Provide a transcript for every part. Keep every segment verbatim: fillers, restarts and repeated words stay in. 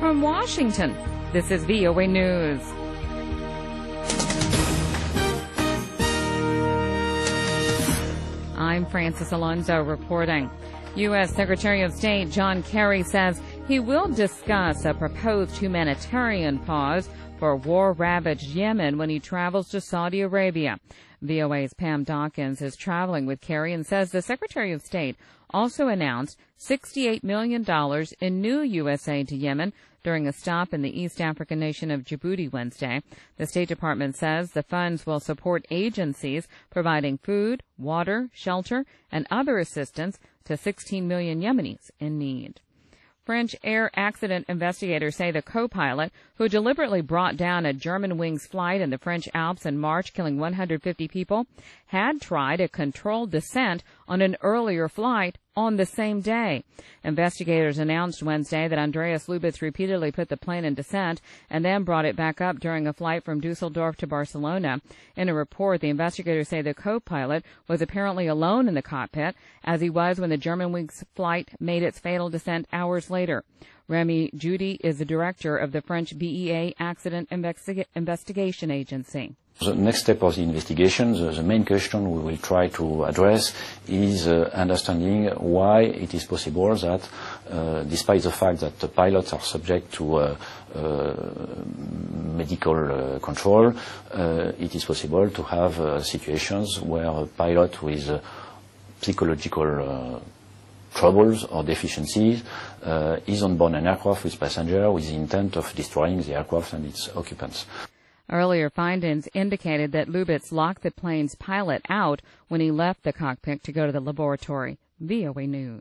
from Washington, this is V O A News. I'm Francis Alonso reporting. U S. Secretary of State John Kerry says he will discuss a proposed humanitarian pause for war-ravaged Yemen when he travels to Saudi Arabia. V O A's Pam Dawkins is traveling with Kerry and says the Secretary of State also announced sixty-eight million dollars in new U S aid to Yemen during a stop in the East African nation of Djibouti Wednesday. The State Department says the funds will support agencies providing food, water, shelter, and other assistance to sixteen million Yemenis in need. French air accident investigators say the co-pilot, who deliberately brought down a Germanwings flight in the French Alps in March, killing one hundred fifty people, had tried a controlled descent on an earlier flight on the same day. Investigators announced Wednesday that Andreas Lubitz repeatedly put the plane in descent and then brought it back up during a flight from Dusseldorf to Barcelona. In a report, the investigators say the co-pilot was apparently alone in the cockpit, as he was when the Germanwings flight made its fatal descent hours later. Remy Judy is the director of the French B E A Accident Investi- Investigation Agency. The next step of the investigation, the, the main question we will try to address is uh, understanding why it is possible that, uh, despite the fact that the pilots are subject to uh, uh, medical uh, control, uh, it is possible to have uh, situations where a pilot with uh, psychological uh, troubles or deficiencies uh, is on board an aircraft with passengers with the intent of destroying the aircraft and its occupants. Earlier findings indicated that Lubitz locked the plane's pilot out when he left the cockpit to go to the laboratory. V O A News.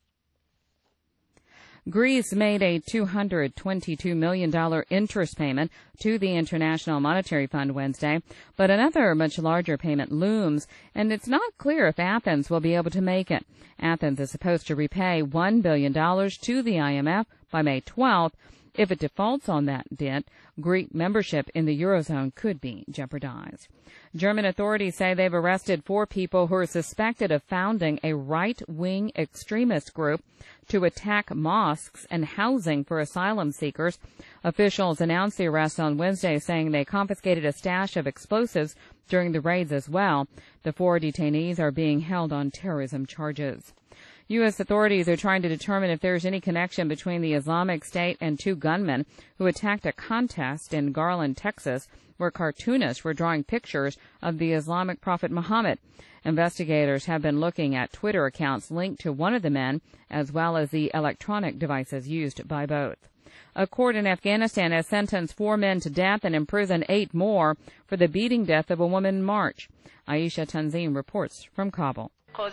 Greece made a two hundred twenty-two million dollars interest payment to the International Monetary Fund Wednesday, but another much larger payment looms, and it's not clear if Athens will be able to make it. Athens is supposed to repay one billion dollars to the I M F by May twelfth. If it defaults on that debt, Greek membership in the Eurozone could be jeopardized. German authorities say they've arrested four people who are suspected of founding a right-wing extremist group to attack mosques and housing for asylum seekers. Officials announced the arrest on Wednesday, saying they confiscated a stash of explosives during the raids as well. The four detainees are being held on terrorism charges. U S authorities are trying to determine if there's any connection between the Islamic State and two gunmen who attacked a contest in Garland, Texas, where cartoonists were drawing pictures of the Islamic prophet Muhammad. Investigators have been looking at Twitter accounts linked to one of the men, as well as the electronic devices used by both. A court in Afghanistan has sentenced four men to death and imprisoned eight more for the beating death of a woman in March. Aisha Tanzim reports from Kabul.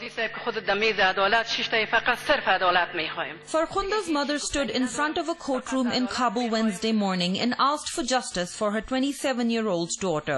Farkhunda's mother stood in front of a courtroom in Kabul Wednesday morning and asked for justice for her twenty-seven-year-old daughter.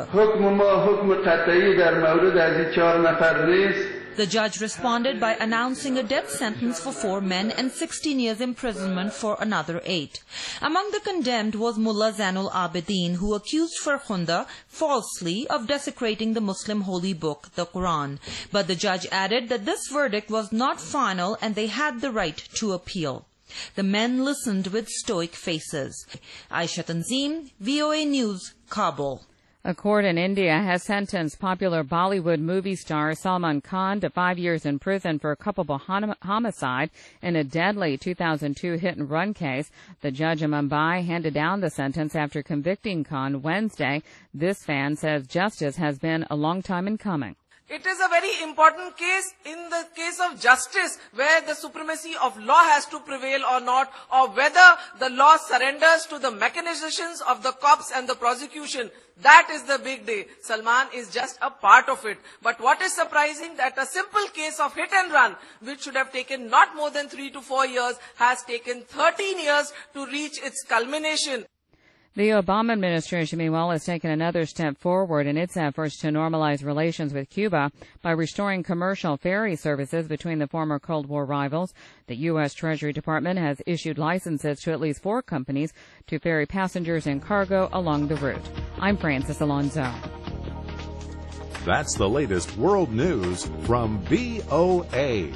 The judge responded by announcing a death sentence for four men and sixteen years imprisonment for another eight. Among the condemned was Mullah Zainul Abidin, who accused Farkhunda falsely of desecrating the Muslim holy book, the Quran. But the judge added that this verdict was not final and they had the right to appeal. The men listened with stoic faces. Aisha Tanzim, V O A News, Kabul. A court in India has sentenced popular Bollywood movie star Salman Khan to five years in prison for a culpable homicide in a deadly two thousand two hit-and-run case. The judge in Mumbai handed down the sentence after convicting Khan Wednesday. This fan says justice has been a long time in coming. It is a very important case in the case of justice, where the supremacy of law has to prevail or not, or whether the law surrenders to the machinations of the cops and the prosecution. That is the big day. Salman is just a part of it. But what is surprising, that a simple case of hit and run, which should have taken not more than three to four years, has taken thirteen years to reach its culmination. The Obama administration, meanwhile, has taken another step forward in its efforts to normalize relations with Cuba by restoring commercial ferry services between the former Cold War rivals. The U S. Treasury Department has issued licenses to at least four companies to ferry passengers and cargo along the route. I'm Francis Alonso. That's the latest world news from V O A.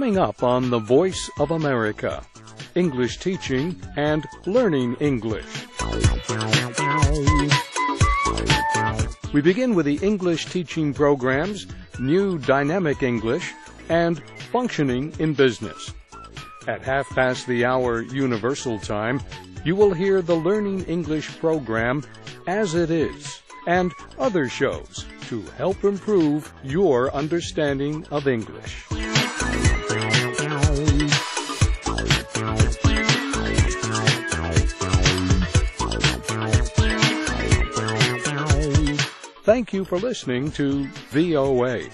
Coming up on The Voice of America, English teaching and learning English. We begin with the English teaching programs, New Dynamic English, and Functioning in Business. At half past the hour Universal Time, you will hear the Learning English program, As It Is, and other shows to help improve your understanding of English. Thank you for listening to V O A.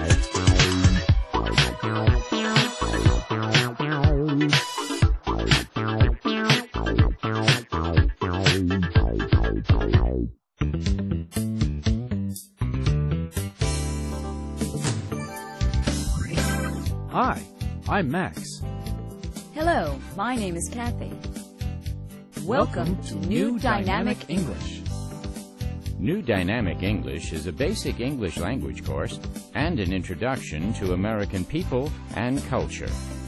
Hi, I'm Max. Hello, my name is Kathy. Welcome, Welcome to New Dynamic, Dynamic English. New Dynamic English is a basic English language course and an introduction to American people and culture.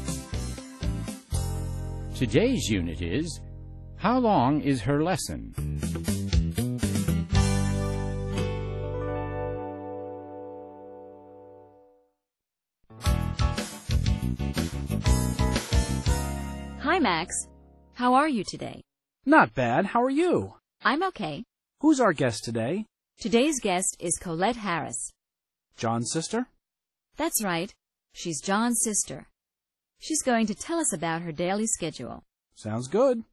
Today's unit is, How long is her lesson? Hi, Max. How are you today? Not bad. How are you? I'm okay. Who's our guest today? Today's guest is Colette Harris. John's sister? That's right. She's John's sister. She's going to tell us about her daily schedule. Sounds good.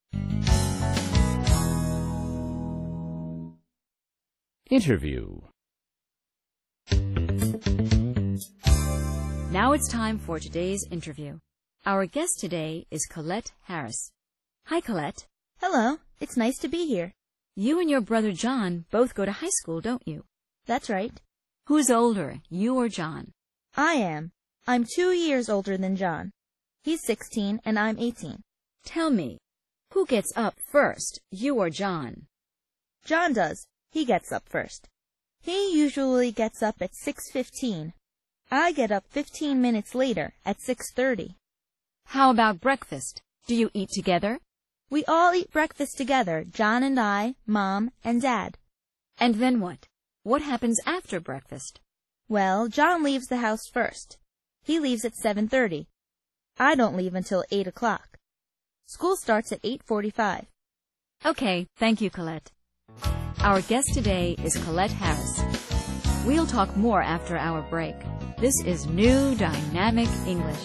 Interview. Now it's time for today's interview. Our guest today is Colette Harris. Hi, Colette. Hello. It's nice to be here. You and your brother John both go to high school, don't you? That's right. Who's older, you or John? I am. I'm two years older than John. He's sixteen and I'm eighteen. Tell me, who gets up first, you or John? John does. He gets up first. He usually gets up at six fifteen. I get up fifteen minutes later at six thirty. How about breakfast? Do you eat together? We all eat breakfast together, John and I, Mom, and Dad. And then what? What happens after breakfast? Well, John leaves the house first. He leaves at seven thirty. I don't leave until eight o'clock. School starts at eight forty-five. Okay, thank you, Colette. Our guest today is Colette Harris. We'll talk more after our break. This is New Dynamic English.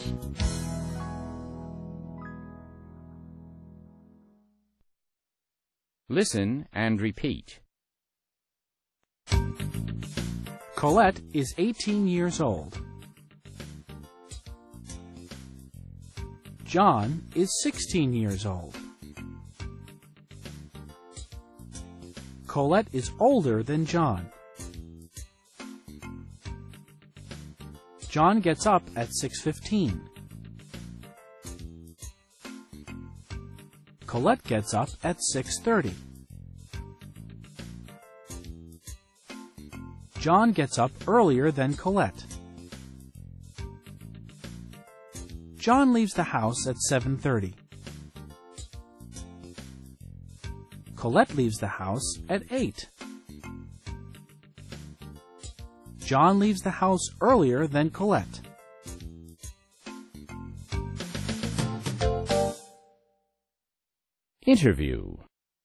Listen and repeat. Colette is eighteen years old. John is sixteen years old. Colette is older than John. John gets up at six fifteen. Colette gets up at six thirty. John gets up earlier than Colette. John leaves the house at seven thirty. Colette leaves the house at eight. John leaves the house earlier than Colette. Interview.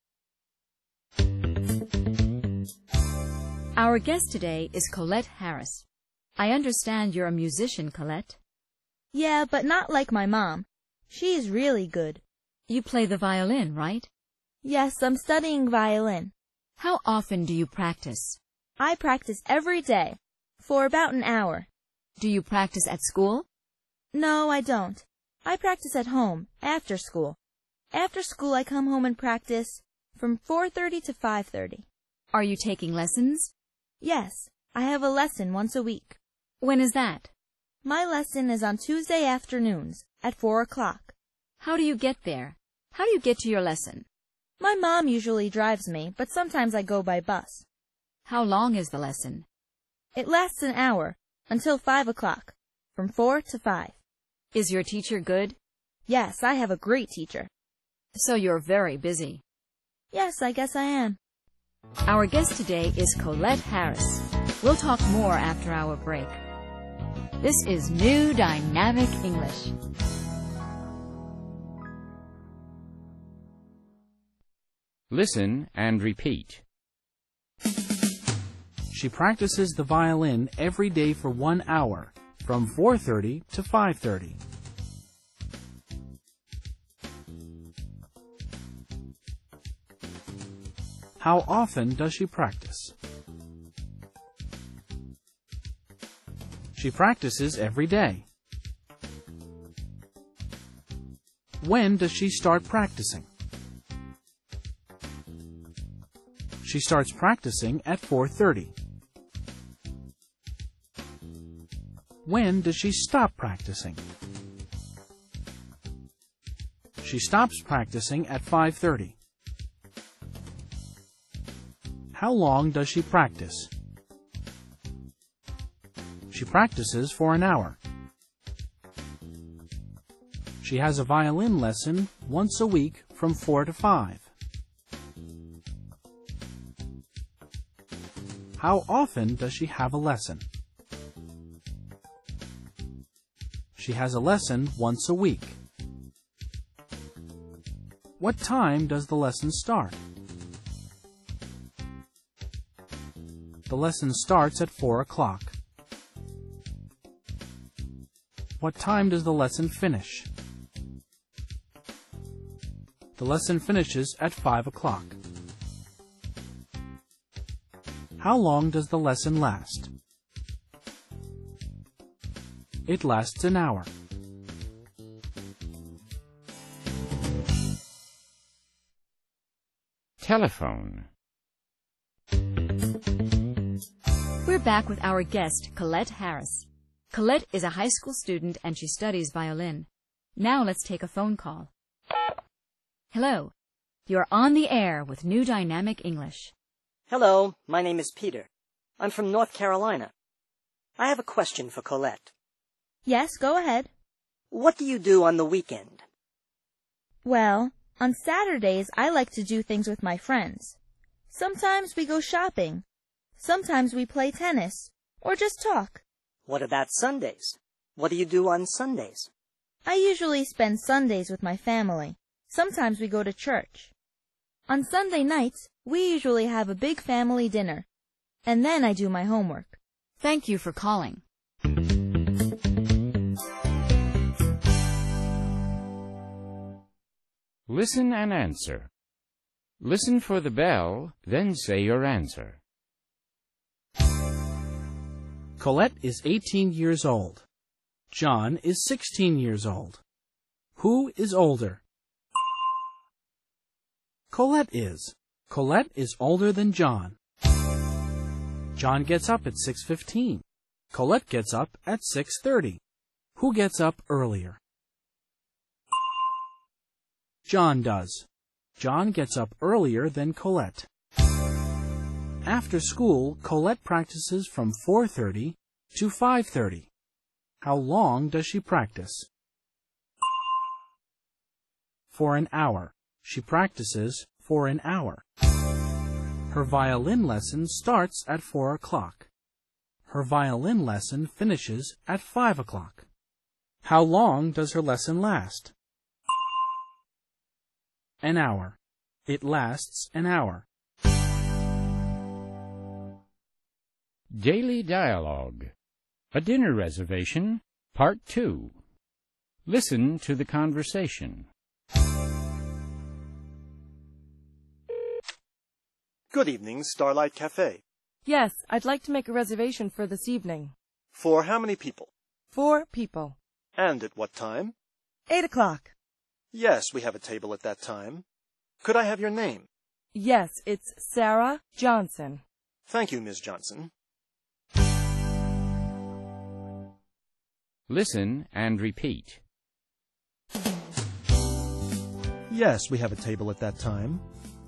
Our guest today is Colette Harris. I understand you're a musician, Colette. Yeah, but not like my mom. She's really good. You play the violin, right? Yes, I'm studying violin. How often do you practice? I practice every day, for about an hour. Do you practice at school? No, I don't. I practice at home, after school. After school, I come home and practice from four thirty to five thirty. Are you taking lessons? Yes, I have a lesson once a week. When is that? My lesson is on Tuesday afternoons at four o'clock. How do you get there? How do you get to your lesson? My mom usually drives me, but sometimes I go by bus. How long is the lesson? It lasts an hour, until five o'clock, from four to five. Is your teacher good? Yes, I have a great teacher. So you're very busy. Yes, I guess I am. Our guest today is Colette Harris. We'll talk more after our break. This is New Dynamic English. Listen and repeat. She practices the violin every day for one hour, from four thirty to five thirty. How often does she practice? She practices every day. When does she start practicing? She starts practicing at four thirty. When does she stop practicing? She stops practicing at five thirty. How long does she practice? She practices for an hour. She has a violin lesson once a week from four to five. How often does she have a lesson? She has a lesson once a week. What time does the lesson start? The lesson starts at four o'clock. What time does the lesson finish? The lesson finishes at five o'clock. How long does the lesson last? It lasts an hour. Telephone. We're back with our guest, Colette Harris. Colette is a high school student and she studies violin. Now let's take a phone call. Hello. You're on the air with New Dynamic English. Hello, my name is Peter. I'm from North Carolina. I have a question for Colette. Yes, go ahead. What do you do on the weekend? Well, on Saturdays I like to do things with my friends. Sometimes we go shopping. Sometimes we play tennis, or just talk. What about Sundays? What do you do on Sundays? I usually spend Sundays with my family. Sometimes we go to church. On Sunday nights, we usually have a big family dinner. And then I do my homework. Thank you for calling. Listen and answer. Listen for the bell, then say your answer. Colette is eighteen years old. John is sixteen years old. Who is older? Colette is. Colette is older than John. John gets up at six fifteen. Colette gets up at six thirty. Who gets up earlier? John does. John gets up earlier than Colette. After school, Colette practices from four thirty to five thirty. How long does she practice? For an hour. She practices for an hour. Her violin lesson starts at four o'clock. Her violin lesson finishes at five o'clock. How long does her lesson last? An hour. It lasts an hour. Daily Dialogue. A Dinner Reservation, Part two. Listen to the conversation. Good evening, Starlight Cafe. Yes, I'd like to make a reservation for this evening. For how many people? Four people. And at what time? Eight o'clock. Yes, we have a table at that time. Could I have your name? Yes, it's Sarah Johnson. Thank you, Miss Johnson. Listen and repeat. Yes, we have a table at that time.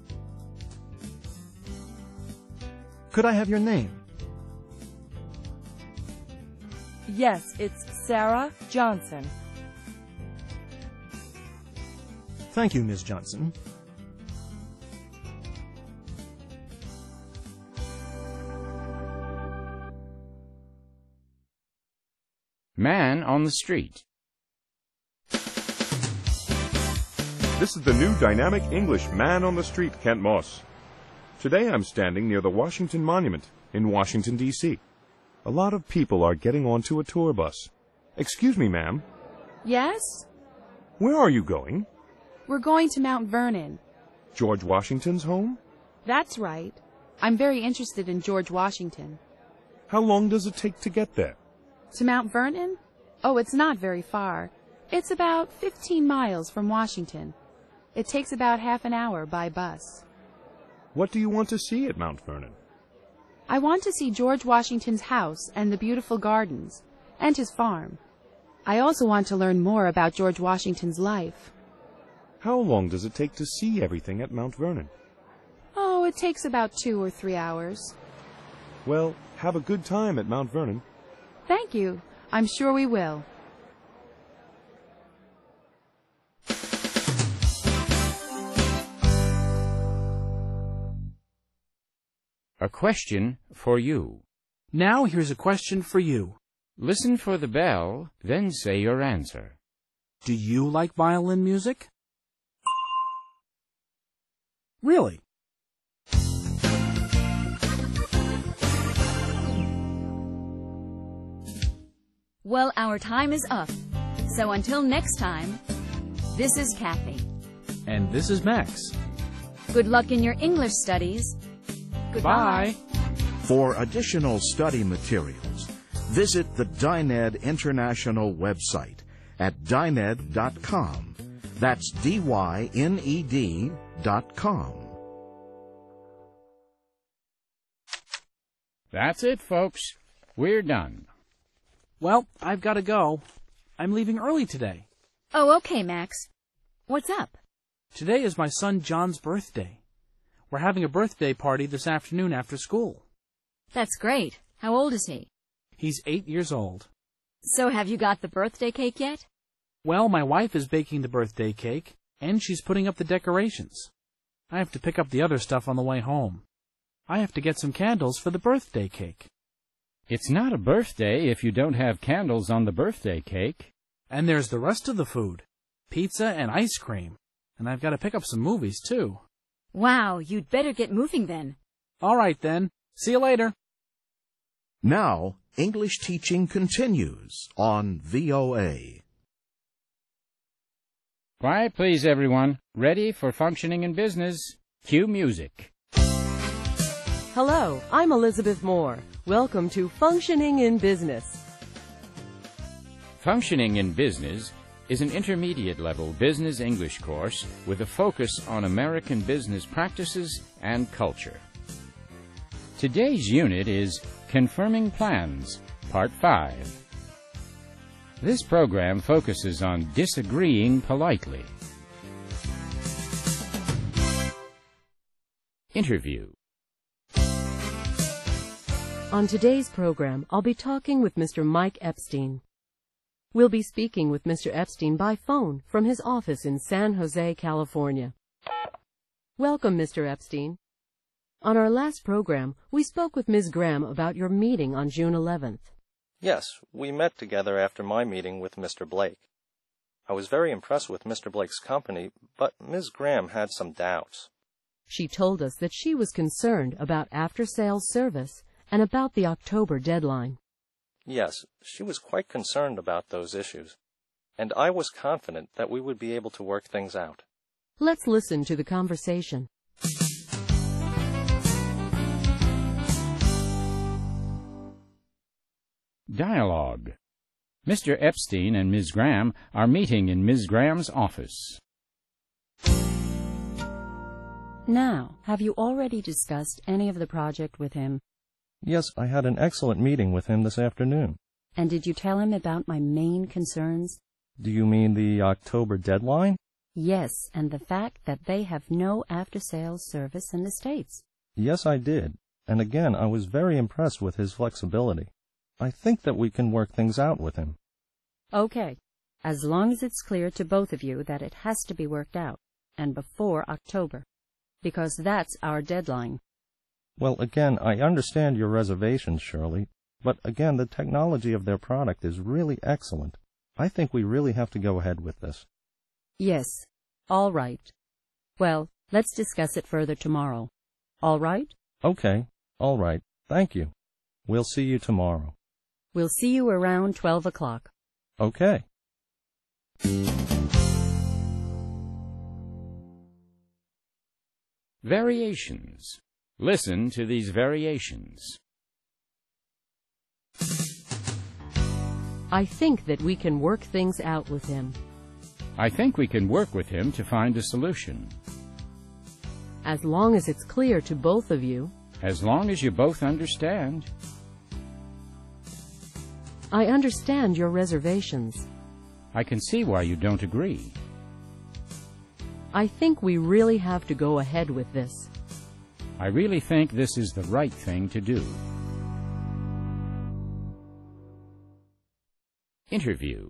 Could I have your name? Yes, it's Sarah Johnson. Thank you, Miz Johnson. Man on the Street. This is the new dynamic English Man on the Street, Kent Moss. Today I'm standing near the Washington Monument in Washington, D C A lot of people are getting onto a tour bus. Excuse me, ma'am. Yes? Where are you going? We're going to Mount Vernon. George Washington's home? That's right. I'm very interested in George Washington. How long does it take to get there? To Mount Vernon? Oh, it's not very far. It's about fifteen miles from Washington. It takes about half an hour by bus. What do you want to see at Mount Vernon? I want to see George Washington's house and the beautiful gardens, and his farm. I also want to learn more about George Washington's life. How long does it take to see everything at Mount Vernon? Oh, it takes about two or three hours. Well, have a good time at Mount Vernon. Thank you. I'm sure we will. A question for you. Now here's a question for you. Listen for the bell, then say your answer. Do you like violin music? Really? Well, our time is up. So until next time, this is Kathy. And this is Max. Good luck in your English studies. Goodbye. For additional study materials, visit the Dyned International website at dyned dot com. That's D Y N E D dot com. That's it, folks. We're done. Well, I've got to go. I'm leaving early today. Oh, okay, Max. What's up? Today is my son John's birthday. We're having a birthday party this afternoon after school. That's great. How old is he? He's eight years old. So have you got the birthday cake yet? Well, my wife is baking the birthday cake, and she's putting up the decorations. I have to pick up the other stuff on the way home. I have to get some candles for the birthday cake. It's not a birthday if you don't have candles on the birthday cake. And there's the rest of the food. Pizza and ice cream. And I've got to pick up some movies, too. Wow, you'd better get moving then. All right, then. See you later. Now, English teaching continues on V O A. Quiet, please, everyone. Ready for functioning in business. Cue music. Hello, I'm Elizabeth Moore. Welcome to Functioning in Business. Functioning in Business is an intermediate-level business English course with a focus on American business practices and culture. Today's unit is Confirming Plans, Part five. This program focuses on disagreeing politely. Interview. On today's program, I'll be talking with Mister Mike Epstein. We'll be speaking with Mister Epstein by phone from his office in San Jose, California. Welcome, Mister Epstein. On our last program, we spoke with Miz Graham about your meeting on June eleventh. Yes, we met together after my meeting with Mister Blake. I was very impressed with Mister Blake's company, but Miz Graham had some doubts. She told us that she was concerned about after-sales service and about the October deadline. Yes, she was quite concerned about those issues, and I was confident that we would be able to work things out. Let's listen to the conversation. Dialogue. Mister Epstein and Miz Graham are meeting in Miz Graham's office. Now, have you already discussed any of the project with him? Yes, I had an excellent meeting with him this afternoon. And did you tell him about my main concerns? Do you mean the October deadline? Yes, and the fact that they have no after-sales service in the States. Yes, I did. And again, I was very impressed with his flexibility. I think that we can work things out with him. Okay, as long as it's clear to both of you that it has to be worked out. and before October, because that's our deadline. Well, again, I understand your reservations, Shirley, but again, the technology of their product is really excellent. I think we really have to go ahead with this. Yes, all right. Well, let's discuss it further tomorrow. All right? Okay, all right. Thank you. We'll see you tomorrow. We'll see you around twelve o'clock. Okay. Variations. Listen to these variations. I think that we can work things out with him. I think we can work with him to find a solution. As long as it's clear to both of you. As long as you both understand. I understand your reservations. I can see why you don't agree. I think we really have to go ahead with this. I really think this is the right thing to do. Interview.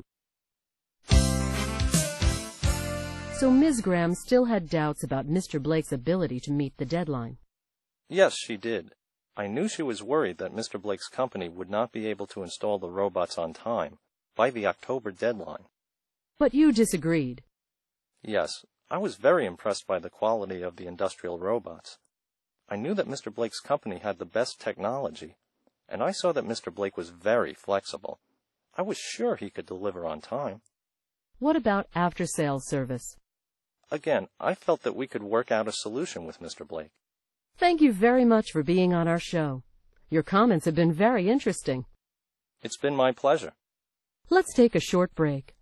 So Miz Graham still had doubts about Mister Blake's ability to meet the deadline. Yes, she did. I knew she was worried that Mister Blake's company would not be able to install the robots on time, by the October deadline. But you disagreed. Yes, I was very impressed by the quality of the industrial robots. I knew that Mister Blake's company had the best technology, and I saw that Mister Blake was very flexible. I was sure he could deliver on time. What about after-sales service? Again, I felt that we could work out a solution with Mister Blake. Thank you very much for being on our show. Your comments have been very interesting. It's been my pleasure. Let's take a short break.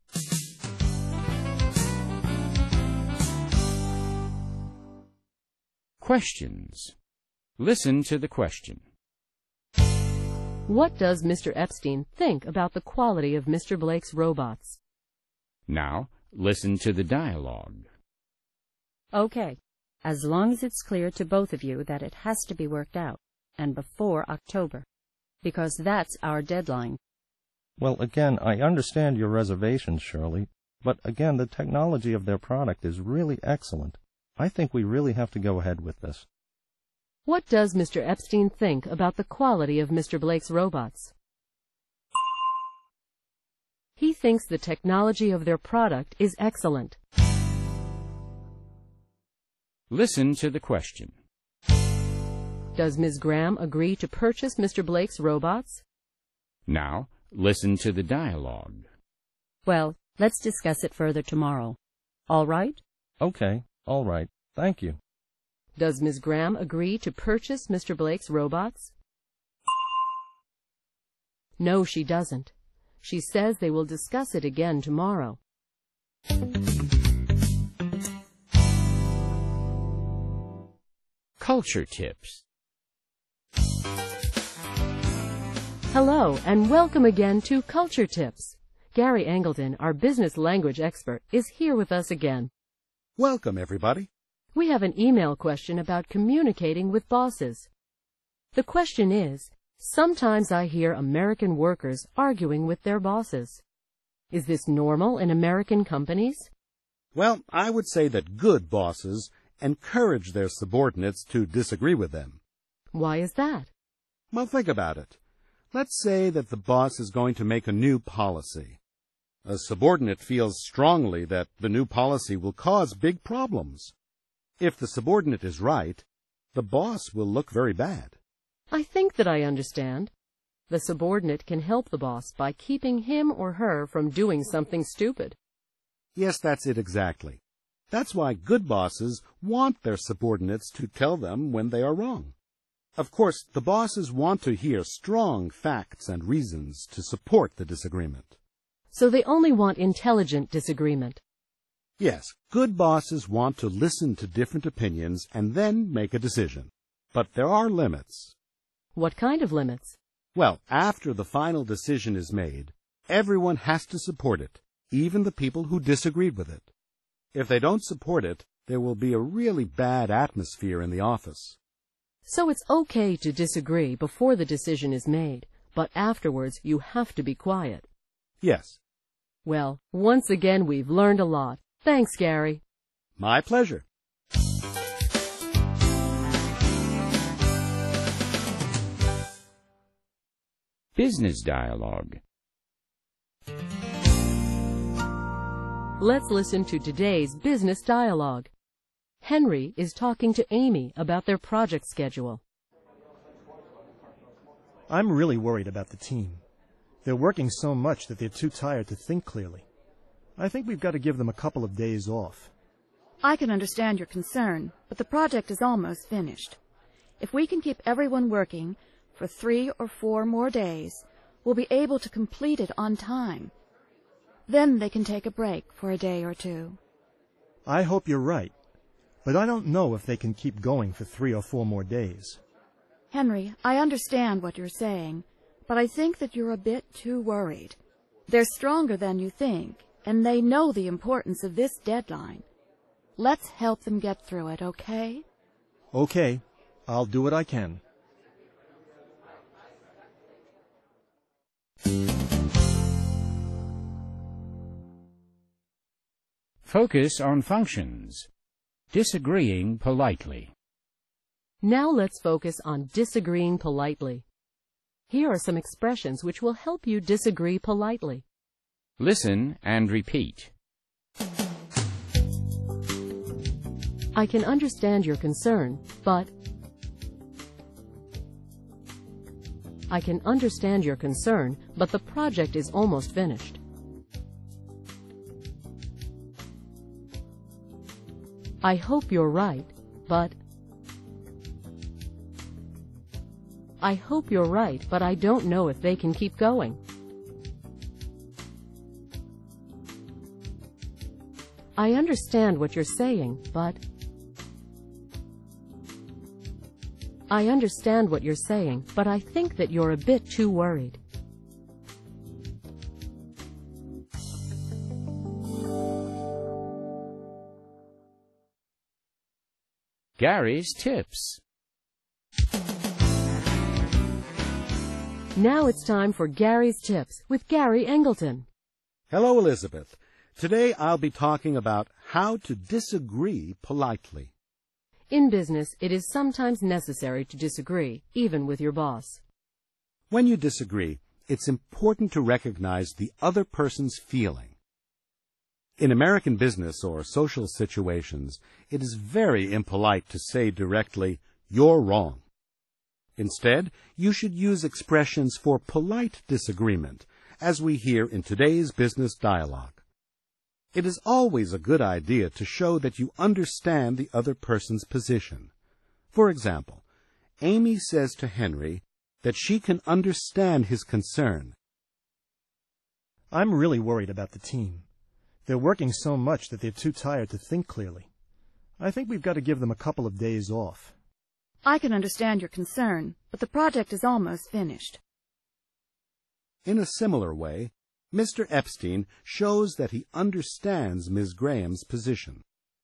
Questions. Listen to the question. What does Mister Epstein think about the quality of Mister Blake's robots? Now, listen to the dialogue. Okay. As long as it's clear to both of you that it has to be worked out, and before October, because that's our deadline. Well, again, I understand your reservations, Shirley, but again, the technology of their product is really excellent. I think we really have to go ahead with this. What does Mister Epstein think about the quality of Mister Blake's robots? He thinks the technology of their product is excellent. Listen to the question. Does Miz Graham agree to purchase Mister Blake's robots? Now, listen to the dialogue. Well, let's discuss it further tomorrow. All right? Okay, all right. Thank you. Does Miz Graham agree to purchase Mister Blake's robots? No, she doesn't. She says they will discuss it again tomorrow. Culture tips. Hello, and welcome again to Culture Tips. Gary Angleton, our business language expert, is here with us again. Welcome, everybody. We have an email question about communicating with bosses. The question is, sometimes I hear American workers arguing with their bosses. Is this normal in American companies? Well, I would say that good bosses encourage their subordinates to disagree with them. Why is that? Well, think about it. Let's say that the boss is going to make a new policy. A subordinate feels strongly that the new policy will cause big problems. If the subordinate is right, the boss will look very bad. I think that I understand. The subordinate can help the boss by keeping him or her from doing something stupid. Yes, that's it exactly. That's why good bosses want their subordinates to tell them when they are wrong. Of course, the bosses want to hear strong facts and reasons to support the disagreement. So they only want intelligent disagreement. Yes, good bosses want to listen to different opinions and then make a decision. But there are limits. What kind of limits? Well, after the final decision is made, everyone has to support it, even the people who disagreed with it. If they don't support it, there will be a really bad atmosphere in the office. So it's okay to disagree before the decision is made, but afterwards you have to be quiet. Yes. Well, once again we've learned a lot. Thanks, Gary. My pleasure. Business Dialogue. Let's listen to today's Business Dialogue. Henry is talking to Amy about their project schedule. I'm really worried about the team. They're working so much that they're too tired to think clearly. I think we've got to give them a couple of days off. I can understand your concern, but the project is almost finished. If we can keep everyone working for three or four more days, we'll be able to complete it on time. Then they can take a break for a day or two. I hope you're right, but I don't know if they can keep going for three or four more days. Henry, I understand what you're saying, but I think that you're a bit too worried. They're stronger than you think, and they know the importance of this deadline. Let's help them get through it, okay? Okay, I'll do what I can. Focus on functions. Disagreeing politely. Now let's focus on disagreeing politely. Here are some expressions which will help you disagree politely. Listen and repeat. I can understand your concern, but... I can understand your concern, but the project is almost finished. I hope you're right, but... I hope you're right, but I don't know if they can keep going. I understand what you're saying, but... I understand what you're saying, but I think that you're a bit too worried. Gary's Tips. Now it's time for Gary's Tips with Gary Engleton. Hello, Elizabeth. Today I'll be talking about how to disagree politely. In business, it is sometimes necessary to disagree, even with your boss. When you disagree, it's important to recognize the other person's feeling. In American business or social situations, it is very impolite to say directly, "You're wrong." Instead, you should use expressions for polite disagreement, as we hear in today's business dialogue. It is always a good idea to show that you understand the other person's position. For example, Amy says to Henry that she can understand his concern. I'm really worried about the team. They're working so much that they're too tired to think clearly. I think we've got to give them a couple of days off. I can understand your concern, but the project is almost finished. In a similar way, Mister Epstein shows that he understands Miz Graham's position.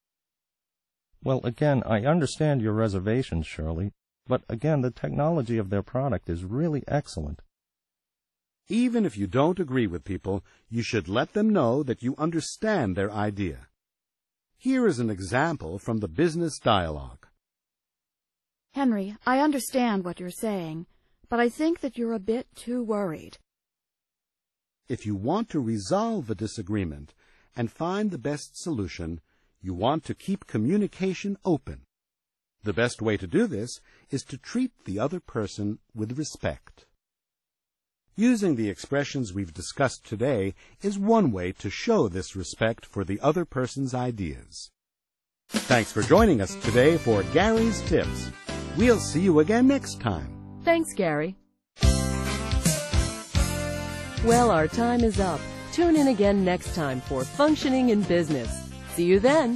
Well, again, I understand your reservations, Shirley, but again, the technology of their product is really excellent. Even if you don't agree with people, you should let them know that you understand their idea. Here is an example from the business dialogue. Henry, I understand what you're saying, but I think that you're a bit too worried. If you want to resolve a disagreement and find the best solution, you want to keep communication open. The best way to do this is to treat the other person with respect. Using the expressions we've discussed today is one way to show this respect for the other person's ideas. Thanks for joining us today for Gary's Tips. We'll see you again next time. Thanks, Gary. Well, our time is up. Tune in again next time for Functioning in Business. See you then.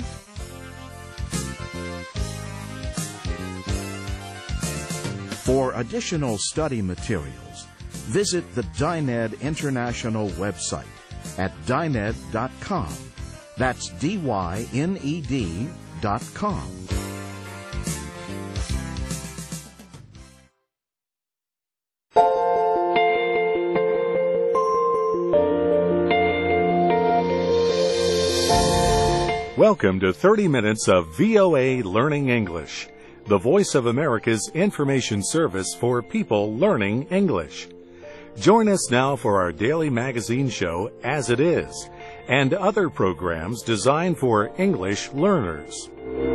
For additional study materials, visit the Dyned International website at dyned dot com. That's D Y N E D dot com. Welcome to thirty minutes of V O A Learning English, the Voice of America's information service for people learning English. Join us now for our daily magazine show, As It Is, and other programs designed for English learners.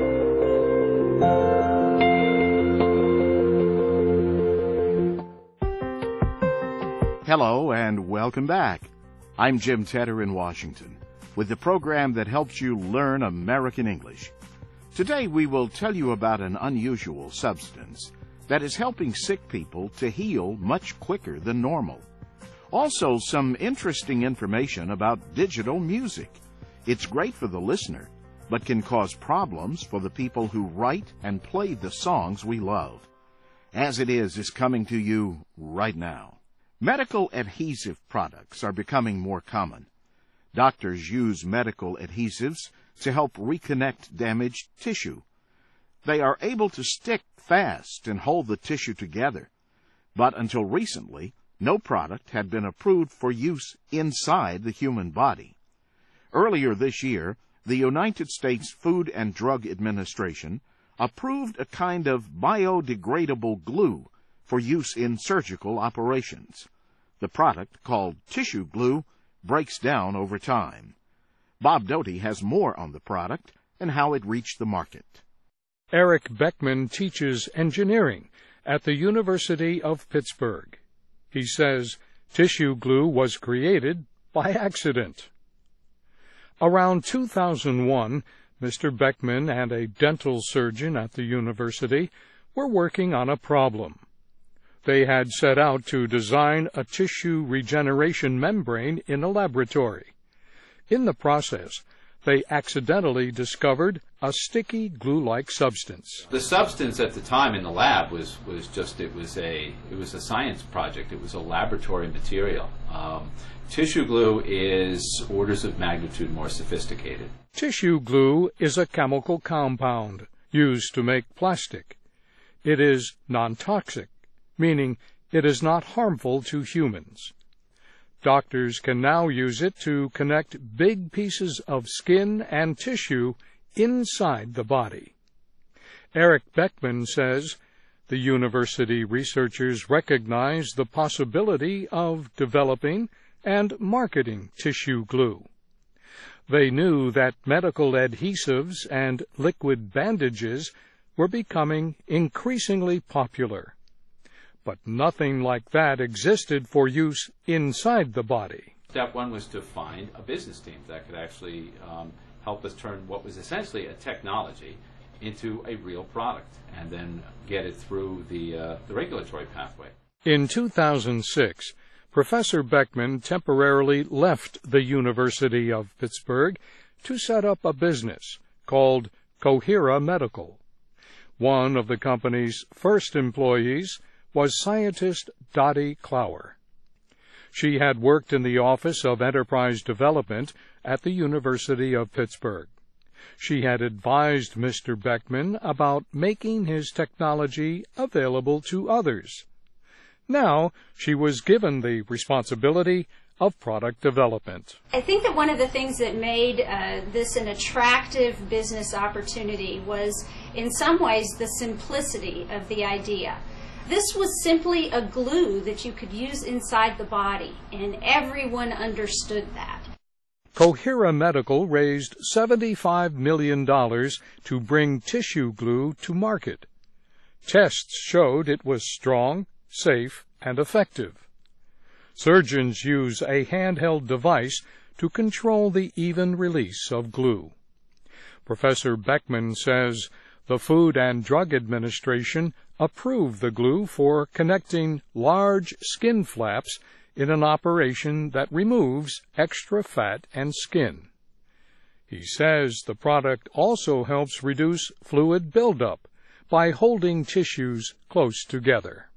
Hello and welcome back. I'm Jim Tedder in Washington with the program that helps you learn American English. Today we will tell you about an unusual substance that is helping sick people to heal much quicker than normal. Also, some interesting information about digital music. It's great for the listener, but can cause problems for the people who write and play the songs we love. As It Is is coming to you right now. Medical adhesive products are becoming more common. Doctors use medical adhesives to help reconnect damaged tissue. They are able to stick fast and hold the tissue together. But until recently, no product had been approved for use inside the human body. Earlier this year, the United States Food and Drug Administration approved a kind of biodegradable glue for use in surgical operations. The product, called tissue glue, breaks down over time. Bob Doty has more on the product and how it reached the market. Eric Beckman teaches engineering at the University of Pittsburgh. He says tissue glue was created by accident. Around two thousand one, Mister Beckman and a dental surgeon at the university were working on a problem. They had set out to design a tissue regeneration membrane in a laboratory. In the process, they accidentally discovered a sticky glue-like substance. The substance at the time in the lab was, was just, it was a it was a science project. It was a laboratory material. Um, tissue glue is orders of magnitude more sophisticated. Tissue glue is a chemical compound used to make plastic. It is non-toxic, meaning it is not harmful to humans. Doctors can now use it to connect big pieces of skin and tissue inside the body. Eric Beckman says the university researchers recognize the possibility of developing and marketing tissue glue. They knew that medical adhesives and liquid bandages were becoming increasingly popular. But nothing like that existed for use inside the body. Step one was to find a business team that could actually um, help us turn what was essentially a technology into a real product and then get it through the, uh, the regulatory pathway. In two thousand six, Professor Beckman temporarily left the University of Pittsburgh to set up a business called Cohera Medical. One of the company's first employees was scientist Dottie Clower. She had worked in the Office of Enterprise Development at the University of Pittsburgh. She had advised Mister Beckman about making his technology available to others. Now she was given the responsibility of product development. I think that one of the things that made uh, this an attractive business opportunity was, in some ways, the simplicity of the idea. This was simply a glue that you could use inside the body, and everyone understood that. Cohera Medical raised seventy-five million dollars to bring tissue glue to market. Tests showed it was strong, safe, and effective. Surgeons use a handheld device to control the even release of glue. Professor Beckman says the Food and Drug Administration approved the glue for connecting large skin flaps in an operation that removes extra fat and skin. He says the product also helps reduce fluid buildup by holding tissues close together.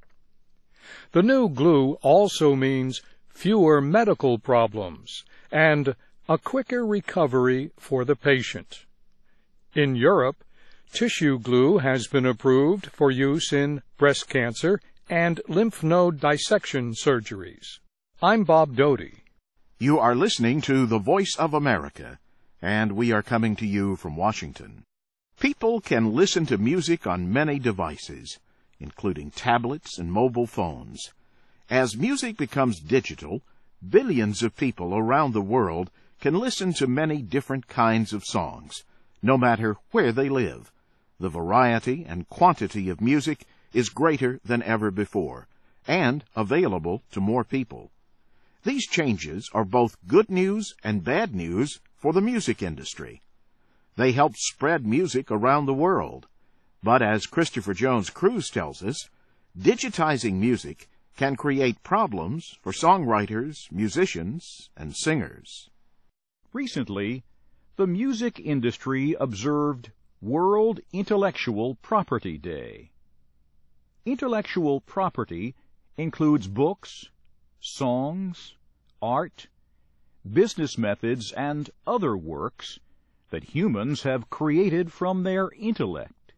The new glue also means fewer medical problems and a quicker recovery for the patient. In Europe, tissue glue has been approved for use in breast cancer and lymph node dissection surgeries. I'm Bob Doty. You are listening to The Voice of America. and we are coming to you from Washington. People can listen to music on many devices, including tablets and mobile phones. As music becomes digital, billions of people around the world can listen to many different kinds of songs, no matter where they live. The variety and quantity of music is greater than ever before, and available to more people. These changes are both good news and bad news for the music industry. They help spread music around the world. But as Christopher Jones Cruz tells us, digitizing music can create problems for songwriters, musicians, and singers. Recently, the music industry observed World Intellectual Property Day. Intellectual property includes books, songs, art, business methods, and other works that humans have created from their intellect.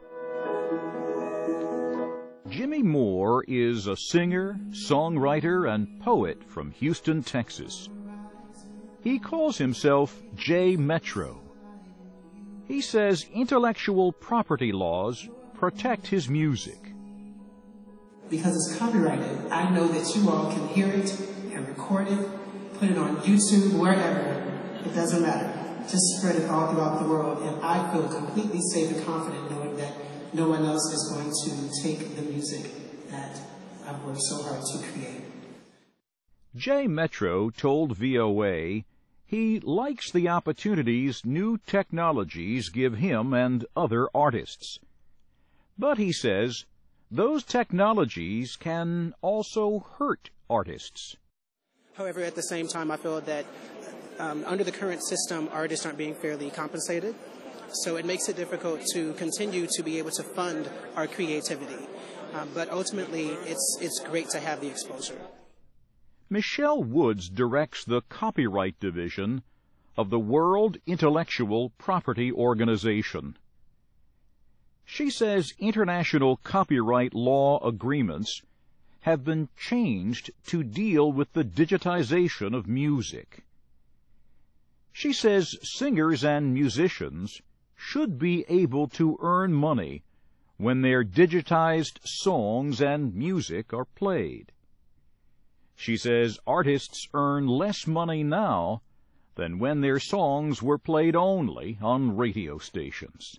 Jimmy Moore is a singer, songwriter, and poet from Houston, Texas. He calls himself J Metro. He says intellectual property laws protect his music. Because it's copyrighted, I know that you all can hear it and record it, put it on YouTube, wherever. It doesn't matter. Just spread it all throughout the world, and I feel completely safe and confident knowing that no one else is going to take the music that I've worked so hard to create. J Metro told V O A he likes the opportunities new technologies give him and other artists. But he says those technologies can also hurt artists. However, at the same time, I feel that um, under the current system, artists aren't being fairly compensated. So it makes it difficult to continue to be able to fund our creativity. Um, but ultimately, it's, it's great to have the exposure. Michelle Woods directs the Copyright Division of the World Intellectual Property Organization. She says international copyright law agreements have been changed to deal with the digitization of music. She says singers and musicians should be able to earn money when their digitized songs and music are played. She says artists earn less money now than when their songs were played only on radio stations.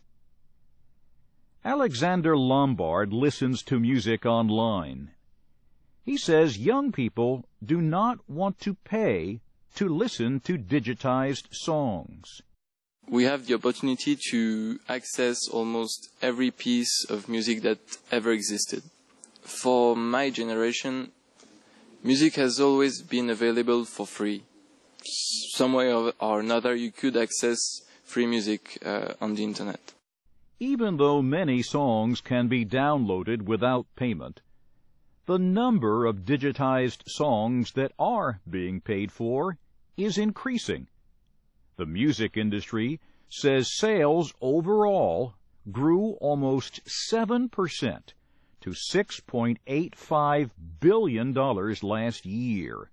Alexander Lombard listens to music online. He says young people do not want to pay to listen to digitized songs. We have the opportunity to access almost every piece of music that ever existed. For my generation, music has always been available for free. Some way or another, you could access free music uh, on the internet. Even though many songs can be downloaded without payment, the number of digitized songs that are being paid for is increasing. The music industry says sales overall grew almost seven percent to six point eight five billion dollars last year.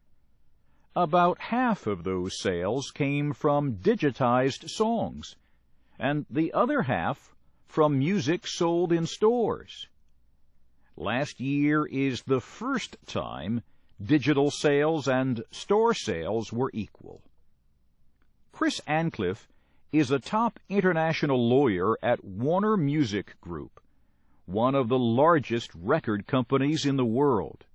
About half of those sales came from digitized songs, and the other half from music sold in stores. Last year is the first time digital sales and store sales were equal. Chris Ancliffe is a top international lawyer at Warner Music Group, one of the largest record companies in the world.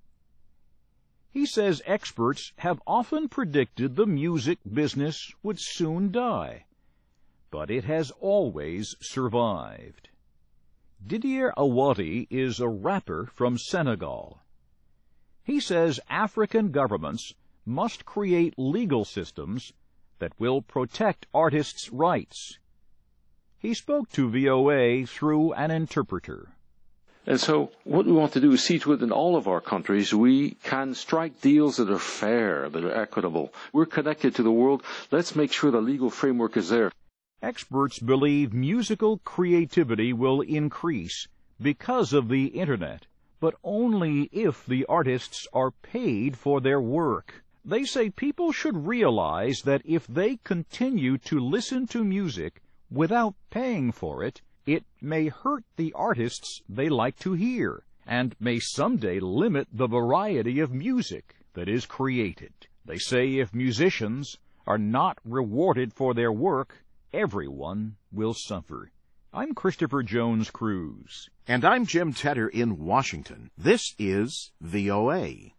He says experts have often predicted the music business would soon die, but it has always survived. Didier Awadi is a rapper from Senegal. He says African governments must create legal systems that will protect artists' rights. He spoke to V O A through an interpreter. And so what we want to do is see to it in all of our countries we can strike deals that are fair, that are equitable. We're connected to the world. Let's make sure the legal framework is there. Experts believe musical creativity will increase because of the Internet, but only if the artists are paid for their work. They say people should realize that if they continue to listen to music without paying for it, it may hurt the artists they like to hear, and may someday limit the variety of music that is created. They say if musicians are not rewarded for their work, everyone will suffer. I'm Christopher Jones Cruz. And I'm Jim Tedder in Washington. This is V O A.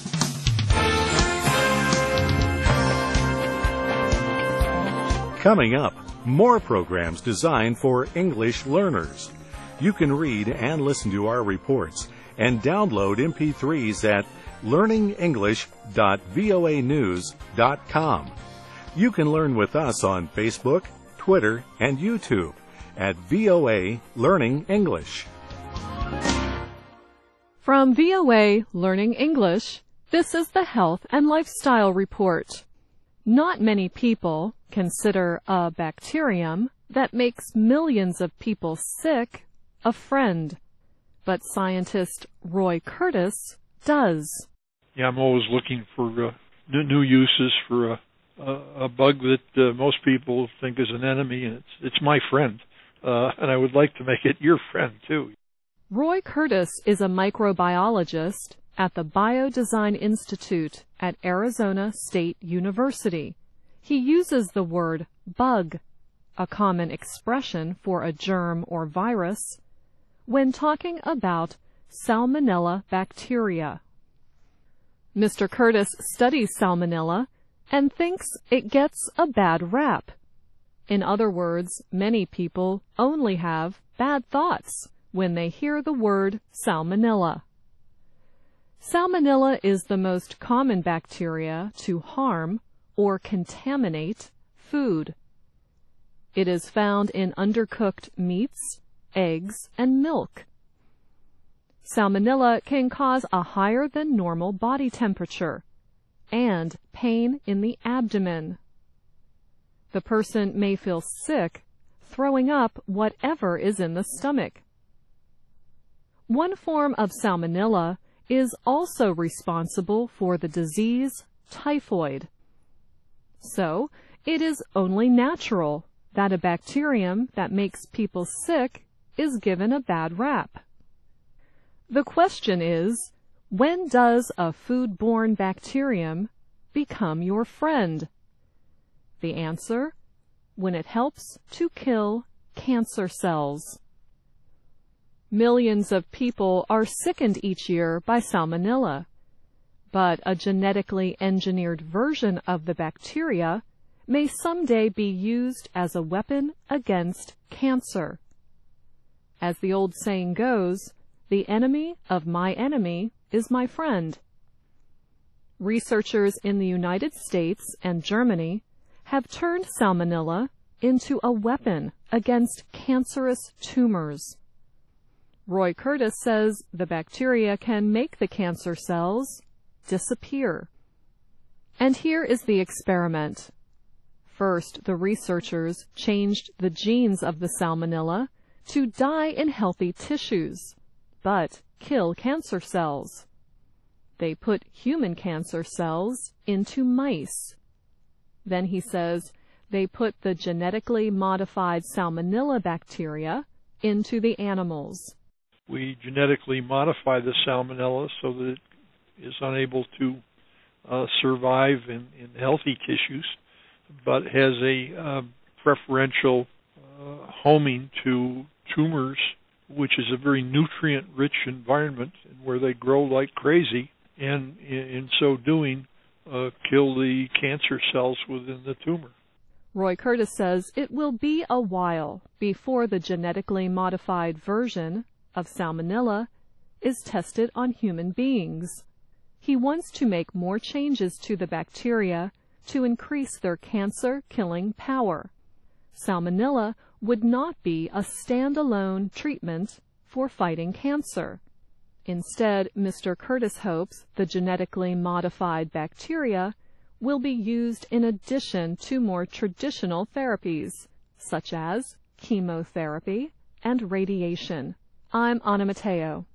Coming up, more programs designed for English learners. You can read and listen to our reports and download M P threes at learning english dot voa news dot com. You can learn with us on Facebook, Twitter, and YouTube at V O A Learning English. From V O A Learning English, this is the Health and Lifestyle Report. Not many people consider a bacterium that makes millions of people sick a friend, but scientist Roy Curtis does. Yeah, I'm always looking for uh, new, new uses for a, a, a bug that uh, most people think is an enemy, and it's, it's my friend, uh, and I would like to make it your friend, too. Roy Curtis is a microbiologist at the Biodesign Institute at Arizona State University. He uses the word bug, a common expression for a germ or virus, when talking about Salmonella bacteria. Mister Curtis studies Salmonella and thinks it gets a bad rap. In other words, many people only have bad thoughts when they hear the word Salmonella. Salmonella is the most common bacteria to harm or contaminate food. It is found in undercooked meats, eggs, and milk. Salmonella can cause a higher than normal body temperature and pain in the abdomen. The person may feel sick, throwing up whatever is in the stomach. One form of Salmonella is also responsible for the disease typhoid. So, it is only natural that a bacterium that makes people sick is given a bad rap. The question is, when does a food-borne bacterium become your friend? The answer, when it helps to kill cancer cells. Millions of people are sickened each year by Salmonella, but a genetically engineered version of the bacteria may someday be used as a weapon against cancer. As the old saying goes, the enemy of my enemy is my friend. Researchers in the United States and Germany have turned Salmonella into a weapon against cancerous tumors. Roy Curtis says the bacteria can make the cancer cells disappear. And here is the experiment. First, the researchers changed the genes of the Salmonella to die in healthy tissues, but kill cancer cells. They put human cancer cells into mice. Then he says they put the genetically modified Salmonella bacteria into the animals. We genetically modify the Salmonella so that it is unable to uh, survive in, in healthy tissues, but has a uh, preferential uh, homing to tumors, which is a very nutrient-rich environment where they grow like crazy, and in, in so doing, uh, kill the cancer cells within the tumor. Roy Curtis says it will be a while before the genetically modified version of Salmonella is tested on human beings. He wants to make more changes to the bacteria to increase their cancer-killing power. Salmonella would not be a standalone treatment for fighting cancer. Instead, Mister Curtis hopes the genetically modified bacteria will be used in addition to more traditional therapies, such as chemotherapy and radiation. I'm Anna Mateo.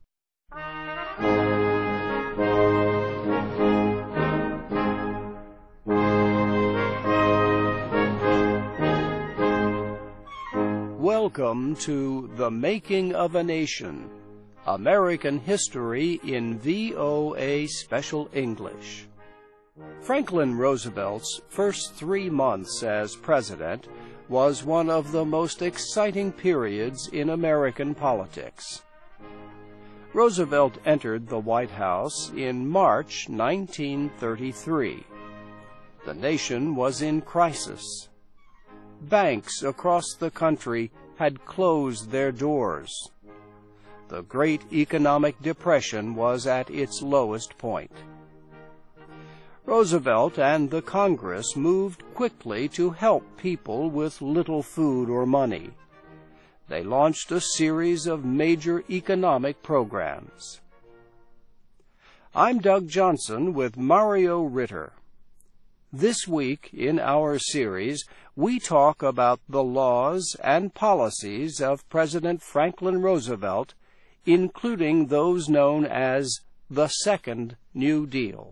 Welcome to The Making of a Nation, American History in V O A Special English. Franklin Roosevelt's first three months as president was one of the most exciting periods in American politics. Roosevelt entered the White House in March nineteen thirty-three. The nation was in crisis. Banks across the country had closed their doors. The Great Economic Depression was at its lowest point. Roosevelt and the Congress moved quickly to help people with little food or money. They launched a series of major economic programs. I'm Doug Johnson with Mario Ritter. This week in our series, we talk about the laws and policies of President Franklin Roosevelt, including those known as the Second New Deal.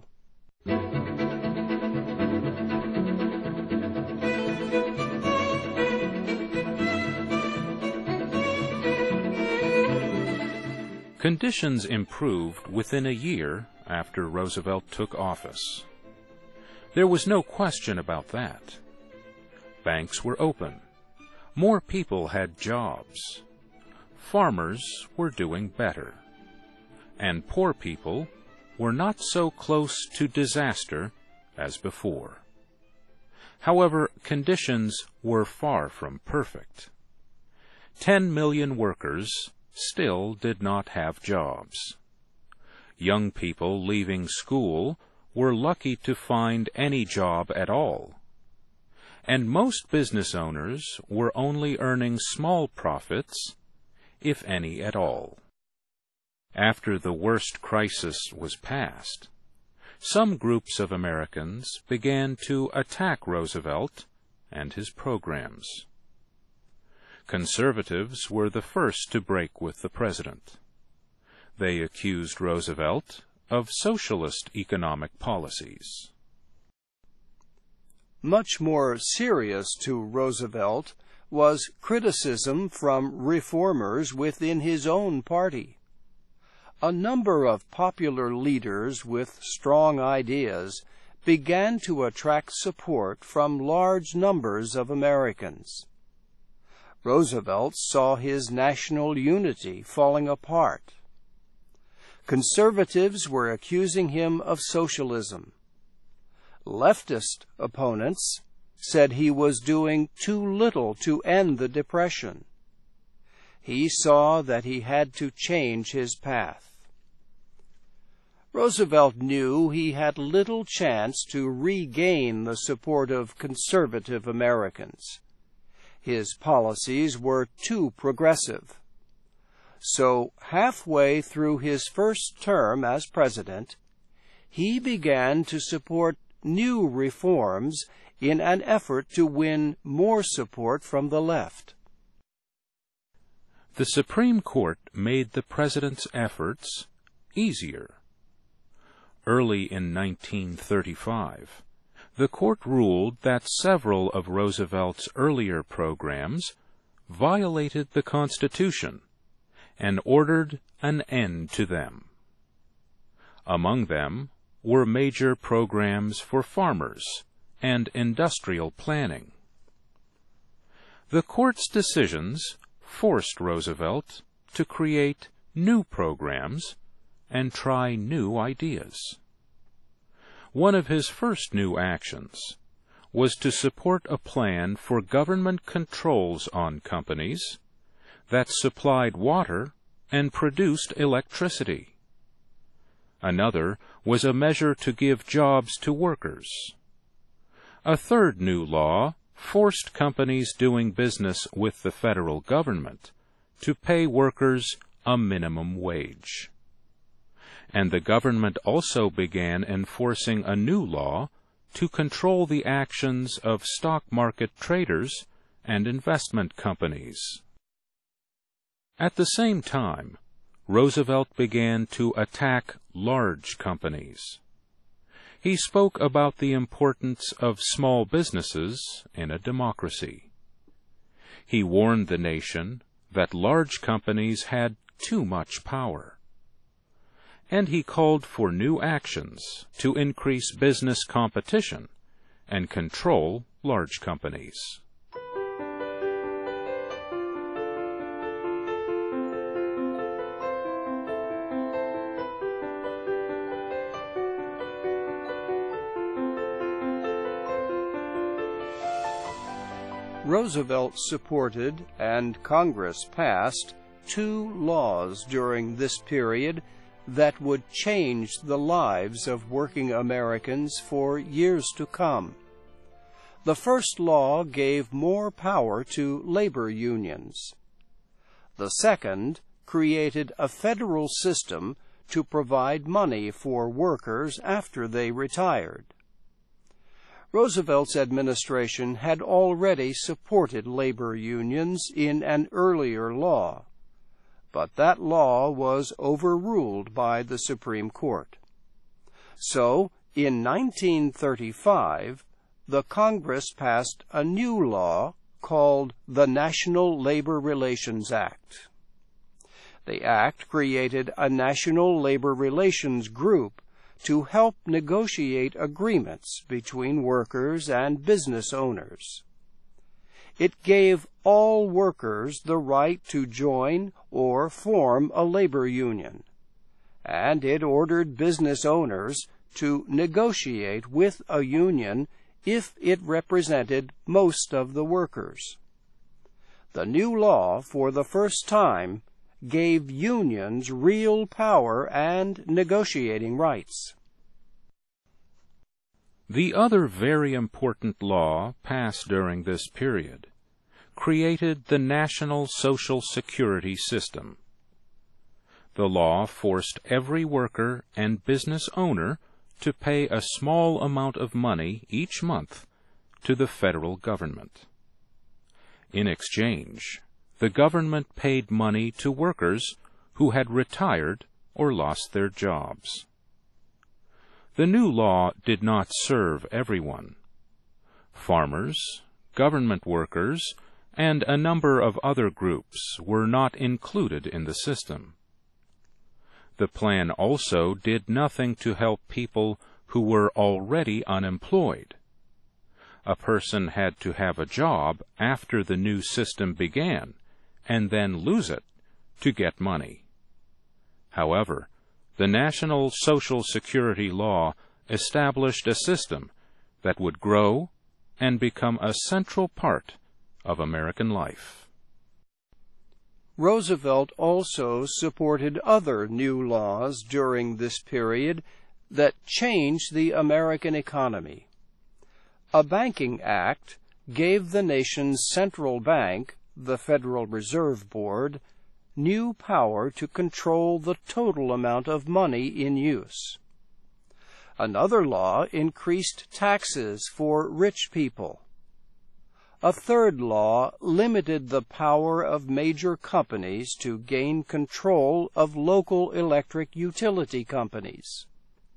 Conditions improved within a year after Roosevelt took office. There was no question about that. Banks were open. More people had jobs. Farmers were doing better. And poor people were not so close to disaster as before. However, conditions were far from perfect. Ten million workers still did not have jobs. Young people leaving school were lucky to find any job at all. And most business owners were only earning small profits, if any at all. After the worst crisis was past, some groups of Americans began to attack Roosevelt and his programs. Conservatives were the first to break with the president. They accused Roosevelt of socialist economic policies. Much more serious to Roosevelt was criticism from reformers within his own party. A number of popular leaders with strong ideas began to attract support from large numbers of Americans. Roosevelt saw his national unity falling apart. Conservatives were accusing him of socialism. Leftist opponents said he was doing too little to end the Depression. He saw that he had to change his path. Roosevelt knew he had little chance to regain the support of conservative Americans. His policies were too progressive. So, halfway through his first term as president, he began to support new reforms in an effort to win more support from the left. The Supreme Court made the president's efforts easier. Early in nineteen thirty-five, the court ruled that several of Roosevelt's earlier programs violated the Constitution and ordered an end to them. Among them were major programs for farmers and industrial planning. The court's decisions forced Roosevelt to create new programs and try new ideas. One of his first new actions was to support a plan for government controls on companies that supplied water and produced electricity. Another was a measure to give jobs to workers. A third new law forced companies doing business with the federal government to pay workers a minimum wage. And the government also began enforcing a new law to control the actions of stock market traders and investment companies. At the same time, Roosevelt began to attack large companies. He spoke about the importance of small businesses in a democracy. He warned the nation that large companies had too much power. And he called for new actions to increase business competition and control large companies. Roosevelt supported and Congress passed two laws during this period that would change the lives of working Americans for years to come. The first law gave more power to labor unions. The second created a federal system to provide money for workers after they retired. Roosevelt's administration had already supported labor unions in an earlier law, but that law was overruled by the Supreme Court. So, in nineteen thirty-five, the Congress passed a new law called the National Labor Relations Act. The act created a National Labor Relations Group to help negotiate agreements between workers and business owners. It gave all workers the right to join or form a labor union, and it ordered business owners to negotiate with a union if it represented most of the workers. The new law, for the first time, gave unions real power and negotiating rights. The other very important law passed during this period created the National Social Security System. The law forced every worker and business owner to pay a small amount of money each month to the federal government. In exchange, the government paid money to workers who had retired or lost their jobs. The new law did not serve everyone. Farmers, government workers, and a number of other groups were not included in the system. The plan also did nothing to help people who were already unemployed. A person had to have a job after the new system began, and then lose it to get money. However, the National Social Security Law established a system that would grow and become a central part of American life. Roosevelt also supported other new laws during this period that changed the American economy. A banking act gave the nation's central bank, the Federal Reserve Board, new power to control the total amount of money in use. Another law increased taxes for rich people. A third law limited the power of major companies to gain control of local electric utility companies.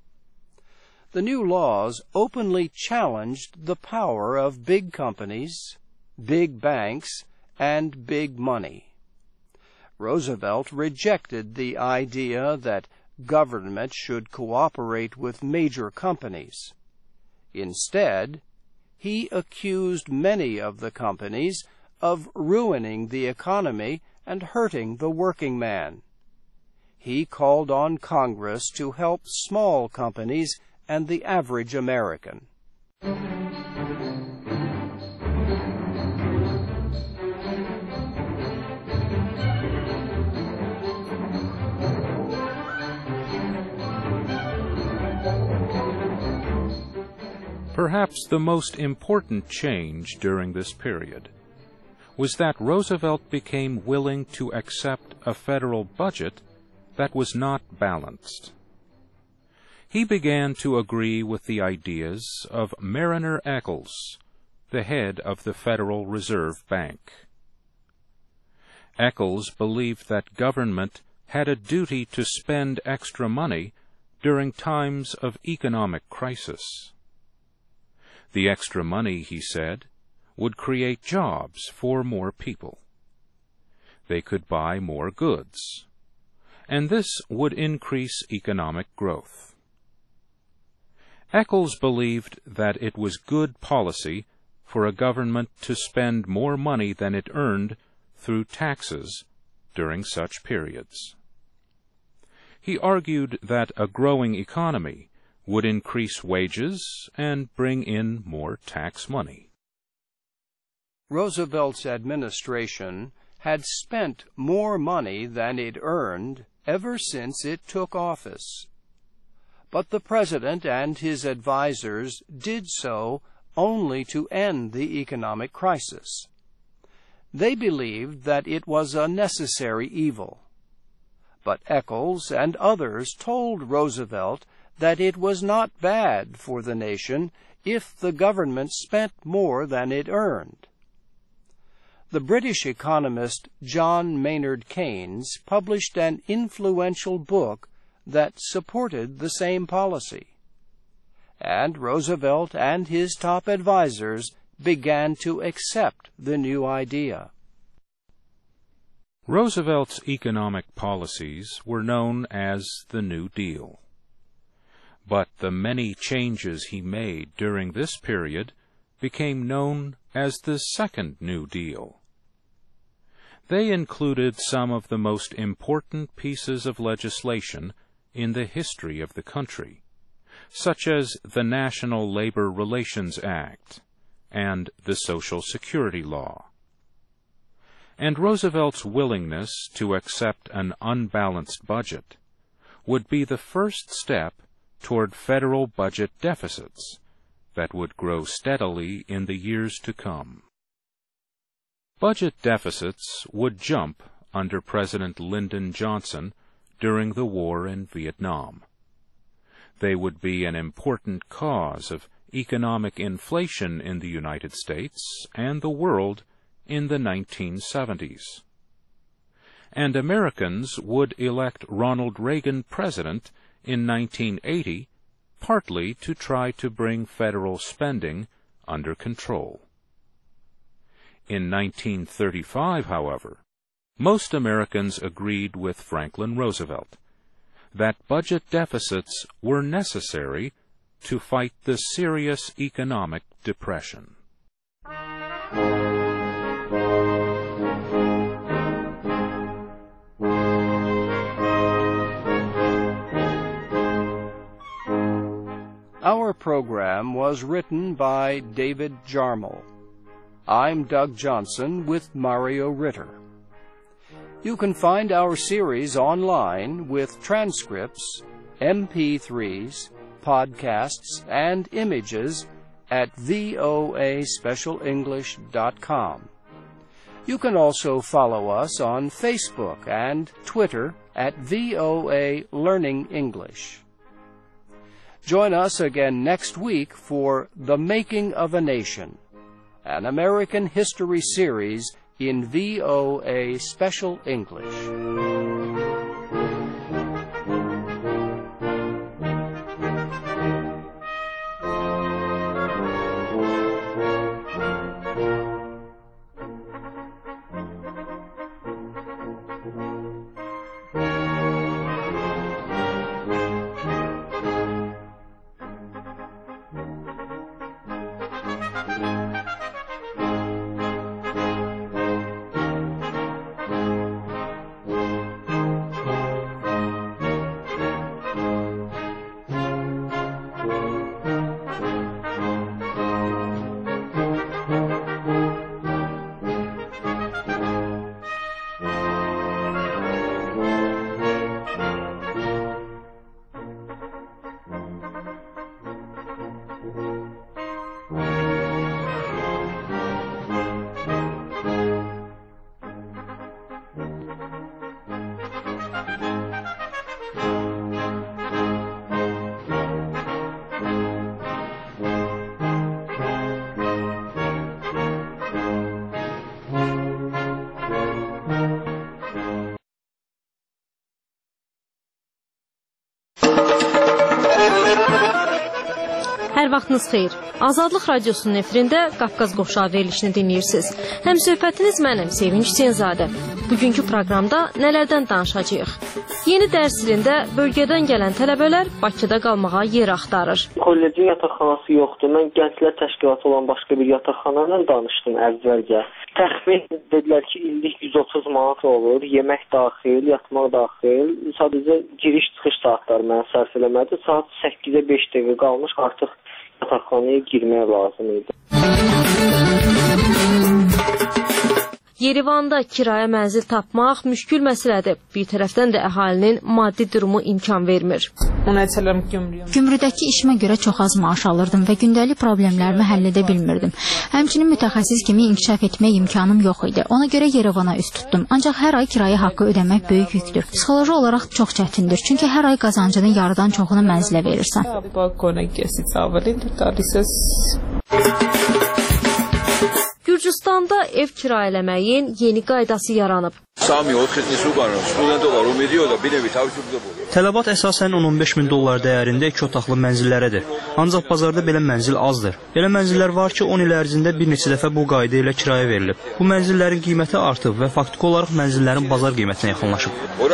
The new laws openly challenged the power of big companies, big banks, and big money. Roosevelt rejected the idea that government should cooperate with major companies. Instead, he accused many of the companies of ruining the economy and hurting the working man. He called on Congress to help small companies and the average American. Perhaps the most important change during this period was that Roosevelt became willing to accept a federal budget that was not balanced. He began to agree with the ideas of Mariner Eccles, the head of the Federal Reserve Bank. Eccles believed that government had a duty to spend extra money during times of economic crisis. The extra money, he said, would create jobs for more people. They could buy more goods, and this would increase economic growth. Eccles believed that it was good policy for a government to spend more money than it earned through taxes during such periods. He argued that a growing economy would increase wages and bring in more tax money. Roosevelt's administration had spent more money than it earned ever since it took office. But the President and his advisers did so only to end the economic crisis. They believed that it was a necessary evil. But Eccles and others told Roosevelt that it was not bad for the nation if the government spent more than it earned. The British economist John Maynard Keynes published an influential book that supported the same policy. And Roosevelt and his top advisers began to accept the new idea. Roosevelt's economic policies were known as the New Deal. But the many changes he made during this period became known as the Second New Deal. They included some of the most important pieces of legislation in the history of the country, such as the National Labor Relations Act and the Social Security Law. And Roosevelt's willingness to accept an unbalanced budget would be the first step toward federal budget deficits that would grow steadily in the years to come. Budget deficits would jump under President Lyndon Johnson during the war in Vietnam. They would be an important cause of economic inflation in the United States and the world in the nineteen seventies. And Americans would elect Ronald Reagan president in nineteen eighty, partly to try to bring federal spending under control. In nineteen thirty-five, however, most Americans agreed with Franklin Roosevelt that budget deficits were necessary to fight the serious economic depression. Our program was written by David Jarmel. I'm Doug Johnson with Mario Ritter. You can find our series online with transcripts, M P threes, podcasts, and images at V O A special english dot com. You can also follow us on Facebook and Twitter at V O A Learning English. Join us again next week for The Making of a Nation, an American history series in V O A Special English. Hər vaxtınız xeyir. Azadlıq Radiosunun efirində Qafqaz Qovşağı verilişini dinləyirsiniz. Həmsöhbətiniz mənim, Sevinç Hüseynzadə. Bugünkü proqramda nələrdən danışacağıq? Yeni dərs ilində bölgədən gələn tələbələr Bakıda qalmağa yer axtarır. Kollecin yataqxanası yoxdur. Mən gənclər təşkilatı olan başqa bir yataqxana ilə danışdım əvvəlcə. Təxmin dedilər ki, illik yüz otuz manat olur. Yemək daxil, yatmaq daxil. Sadəcə giriş-çıxış saatları mənə sərf eləmədi. Saat səkkizə beş dəqiqə qalmış, artıq yataqxanaya girmək lazım idi. Yerevanda kirayə mənzil tapmaq müşkül məsələdir. Bir tərəfdən də əhalinin maddi durumu imkan vermir. Gümrüdəki işimə görə çox az maaş alırdım və gündəlik problemlərimi həll edə bilmirdim. Həmçinin mütəxəssis kimi inkişaf etmək imkanım yox idi. Ona görə Yerevana üst tutdum. Ancaq hər ay kirayə haqqı ödəmək böyük yükdür. Psixoloji olaraq çox çətindir. Çünki hər ay qazancının yarıdan çoxunu mənzilə verirsən. Gürcüstanda ev kirayələməyin yeni qaydası yaranıb. Tələbat əsasən on on beş min dollar dəyərində iki otaqlı mənzillərədir. Ancaq bazarda belə mənzil azdır. Belə mənzillər var ki, on il ərzində bir neçə dəfə bu qayda ilə kirayə verilib. Bu mənzillərin qiyməti artıb və faktiki olaraq mənzillərin bazar qiymətinə yaxınlaşıb.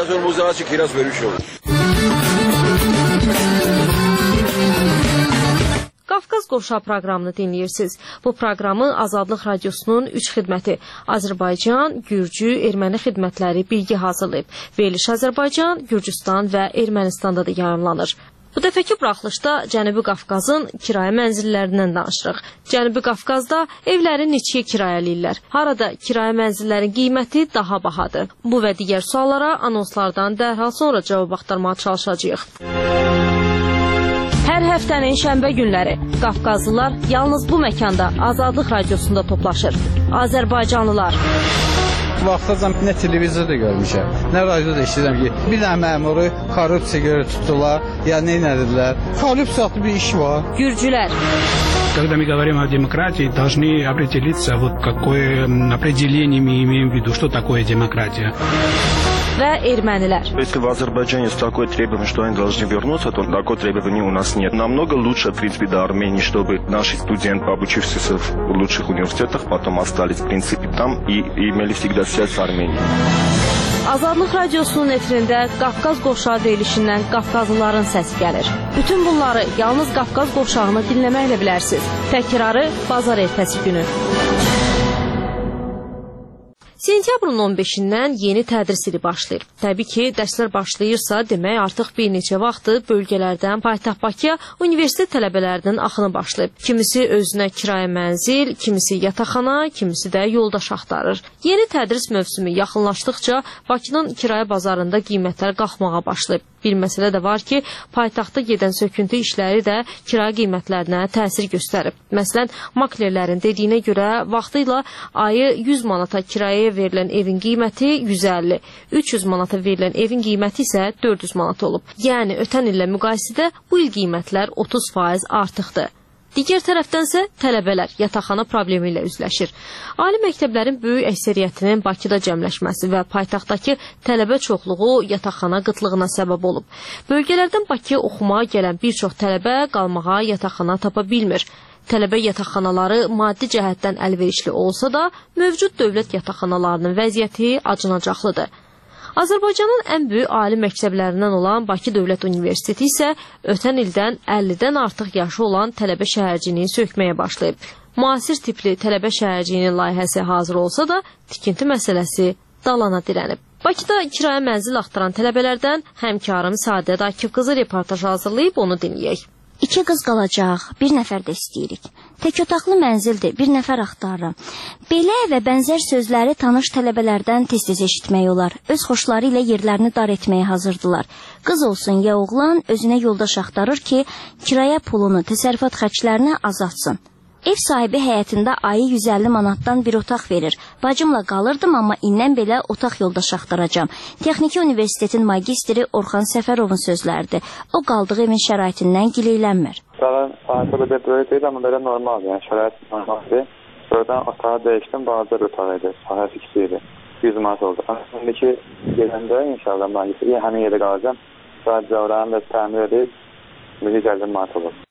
Qafqaz Qovşağı proqramını dinləyirsiniz. Bu proqramı Azadlıq Radiosunun üç xidməti Azərbaycan, Gürcü, Erməni xidmətləri birgə hazırlayıb. Veriliş Azərbaycan, Gürcüstan və Ermənistanda da yayımlanır. Bu dəfəki buraxılışda Cənubi Qafqazın kirayə mənzillərindən danışırıq. Cənubi Qafqazda evləri neçəyə kirayələyirlər? Harada kirayə mənzillərin qiyməti daha bahadır? Bu və digər suallara anonslardan dərhal sonra cavab axtarmağa çalışacağıq. Hər həftənin şənbə günləri Qafqazlılar yalnız bu məkanda Azadlıq Radiosunda toplaşır. Azərbaycanlılar. Vaxtacan nə televizorda görmüşəm, nə radioda eşidirəm ki, bir dənə məmuru korrupsiya görə tutdular, ya nə edildilər. Korrupsiyalı bir iş var. Gürcülər. Когда мы говорим о демократии, должны определиться, вот какое определение мы имеем в виду, что такое демократия. Və ermənilər. Если в Азербайджане есть такое требование, что они должны вернуться, то такого требования у нас нет. Намного лучше, в принципе, до Армении, чтобы наши студенты, обучившиеся в лучших университетах, потом остались, в принципе, там и, и имели всегда связь с Арменией. Azadlıq Radiosunun efirində Qafqaz Qovşağı verilişindən Qafqazlıların səsi gəlir. Bütün bunları yalnız Qafqaz Qovşağını dinləməklə bilərsiniz. Təkrarı bazar ertəsi günü. Sentyabrın on beşindən yeni tədris ili başlayır. Təbii ki, dərslər başlayırsa, demək artıq bir neçə vaxtdır bölgələrdən paytaxt Bakıya universitet tələbələrinin axını başlayıb. Kimisi özünə kirayə mənzil, kimisi yataqxana, kimisi də yoldaş axtarır. Yeni tədris mövsümü yaxınlaşdıqca Bakının kirayə bazarında qiymətlər qalxmağa başlayıb. Bir məsələ də var ki, paytaxtda gedən söküntü işləri də kira qiymətlərinə təsir göstərib. Məsələn, maklerlərin dediyinə görə vaxtı ilə ayı yüz manata kirayəyə verilən evin qiyməti yüz əlli, üç yüz manata verilən evin qiyməti isə dörd yüz manat olub. Yəni, ötən illə müqayisədə bu il qiymətlər otuz faiz artıqdır. Digər tərəfdənsə tələbələr yataqxana problemi ilə üzləşir. Ali məktəblərin böyük əksəriyyətinin Bakıda cəmləşməsi və paytaxtdakı tələbə çoxluğu yataqxana qıtlığına səbəb olub. Bölgələrdən Bakıya oxumağa gələn bir çox tələbə qalmağa yataqxana tapa bilmir. Tələbə yataqxanaları maddi cəhətdən əlverişli olsa da, mövcud dövlət yataqxanalarının vəziyyəti acınacaqlıdır. Azərbaycanın ən böyük ali məktəblərindən olan Bakı Dövlət Universiteti isə ötən ildən əllidən artıq yaşı olan tələbə şəhərciyini sökməyə başlayıb. Müasir tipli tələbə şəhərciyinin layihəsi hazır olsa da, tikinti məsələsi dalana dirənib. Bakıda kirayə mənzil axtaran tələbələrdən həmkarım Səadət Akif qızı reportaj hazırlayıb, onu dinləyək. İki qız qalacaq, bir nəfər də istəyirik. Tək otaqlı mənzildir, bir nəfər axtarıram. Belə və bənzər sözləri tanış tələbələrdən tez-tez eşitmək olar. Öz xoşları ilə yerlərini dar etməyə hazırdılar. Qız olsun ya oğlan özünə yoldaş axtarır ki, kirayə pulunu, təsərrüfat xərclərini azaltsın. Ev sahibi həyətində ayı yüz əlli manatdan bir otaq verir. Bacımla qalırdım, amma indən belə otaq yoldaş axtaracam. Texniki Universitetin magistri Orxan Səfərovun sözləridir. O qaldığı evin şəraitindən gileylənmir. Sahibə belə böyük deyil, amma belə normaldir. Yəni şərait normaldir. Buradan otağı dəyişdim, balaca bir otaq idi. Sahəsi kiçik idi. yüz manat oldu. İndiki gələndə inşallah magistri həmin yerdə qalacam. Sadəcə oranı da təmir edib, milli gəldim manat olur.